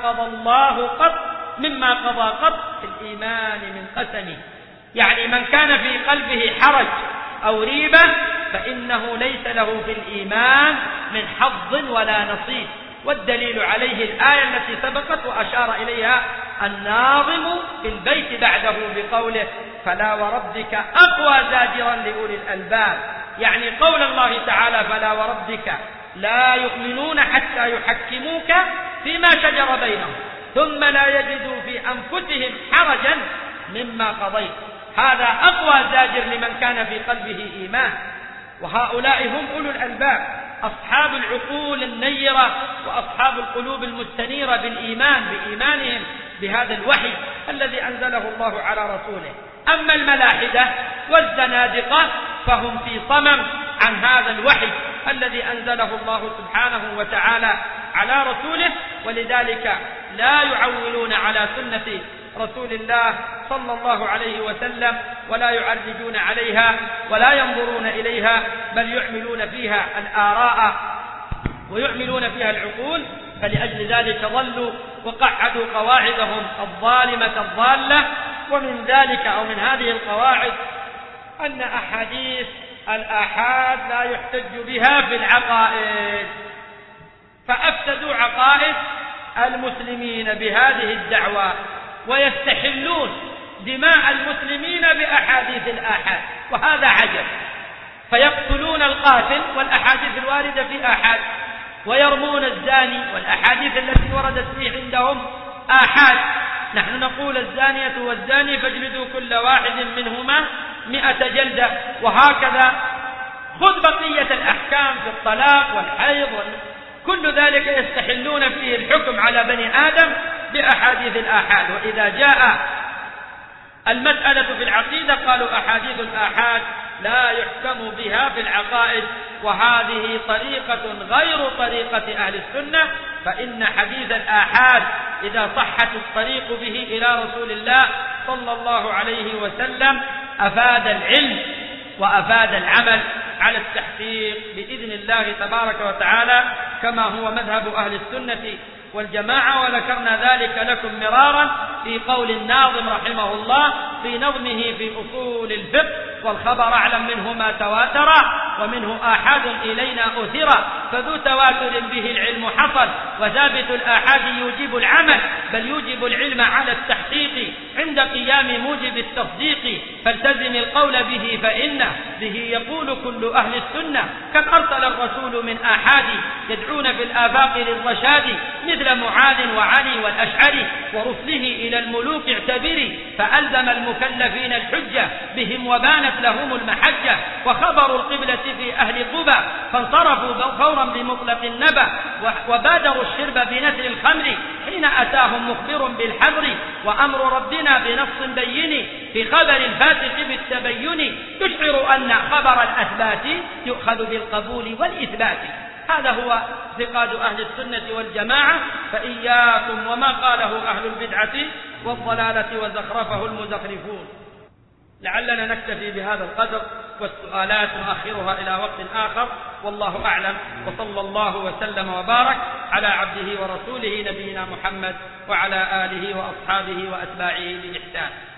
قضى قط في الإيمان من قسمه. يعني من كان في قلبه حرج أو ريبة فإنه ليس له في الإيمان من حظ ولا نصيب. والدليل عليه الآية التي سبقت وأشار إليها الناظم في البيت بعده بقوله: فلا وربك أقوى زاجرا لأولي الألباب. يعني قول الله تعالى: فلا وربك لا يؤمنون حتى يحكموك فيما شجر بينهم ثم لا يجدوا في أنفسهم حرجا مما قضيت. هذا أقوى زاجر لمن كان في قلبه إيمان، وهؤلاء هم أولو الألباب، أصحاب العقول النيرة وأصحاب القلوب المستنيرة بالإيمان، بإيمانهم بهذا الوحي الذي أنزله الله على رسوله. أما الملاحدة والزنادقة فهم في صمم عن هذا الوحي الذي أنزله الله سبحانه وتعالى على رسوله، ولذلك لا يعولون على سنة رسول الله صلى الله عليه وسلم، ولا يعرجون عليها ولا ينظرون إليها، بل يعملون فيها الآراء ويعملون فيها العقول. فلأجل ذلك ضلوا وقعدوا قواعدهم الظالمة الضالة. ومن ذلك أو من هذه القواعد أن أحاديث الآحاد لا يحتج بها في العقائد، فأفسدوا عقائد المسلمين بهذه الدعوة، ويستحلون دماء المسلمين بأحاديث الآحاد، وهذا عجب. فيقتلون القاتل والأحاديث الواردة في آحاد، ويرمون الزاني والأحاديث التي وردت فيه عندهم آحاد. نحن نقول: الزانية والزاني فاجلدوا كل واحد منهما 100 جلدة. وهكذا خذ بقية الأحكام في الطلاق والحيض كل ذلك يستحلون فيه الحكم على بني آدم بأحاديث الآحاد. وإذا جاء المسألة في العقيدة قالوا: أحاديث الآحاد لا يحكم بها في العقائد، وهذه طريقة غير طريقة أهل السنة. فإن حديث الآحاد إذا صحت الطريق به إلى رسول الله صلى الله عليه وسلم أفاد العلم وأفاد العمل على التحقيق بإذن الله تبارك وتعالى، كما هو مذهب أهل السنة والجماعة. وذكرنا ذلك لكم مرارا في قول الناظم رحمه الله في نظمه في أصول الفقه: والخبر أعلم منه ما تواتر، ومنه آحاد إلينا أثرا، فذو تواتر به العلم حصل، وثابت الآحاد يوجب العمل، بل يوجب العلم على التحقيق عند قيام موجب التصديق، فالتزم القول به فإنه به يقول كل أهل السنة. كم أرسل الرسول من آحاد يدعون في الآفاق للرشاد، مثل معاذ وعلي والأشعري ورسله إلى الملوك اعتبري، فألزم المكلفين الحجة بهم وبانت لهم المحجة، وخبروا القبلة في أهل قبى فانصرفوا فورا بمطلق النبأ، وبادروا الشرب بنثر الخمر حين أتاهم مخبر بالحذر، وأمر ربنا بنص بين في خبر الفاسق بالتبين، يشعر أن خبر الأثبات يؤخذ بالقبول والإثبات. هذا هو اعتقاد أهل السنة والجماعة، فإياكم وما قاله أهل البدعة والضلالة وزخرفه المزخرفون. لعلنا نكتفي بهذا القدر، والسؤالات نؤخرها إلى وقت آخر، والله أعلم، وصلى الله وسلم وبارك على عبده ورسوله نبينا محمد وعلى آله وأصحابه وأتباعه بإحسان.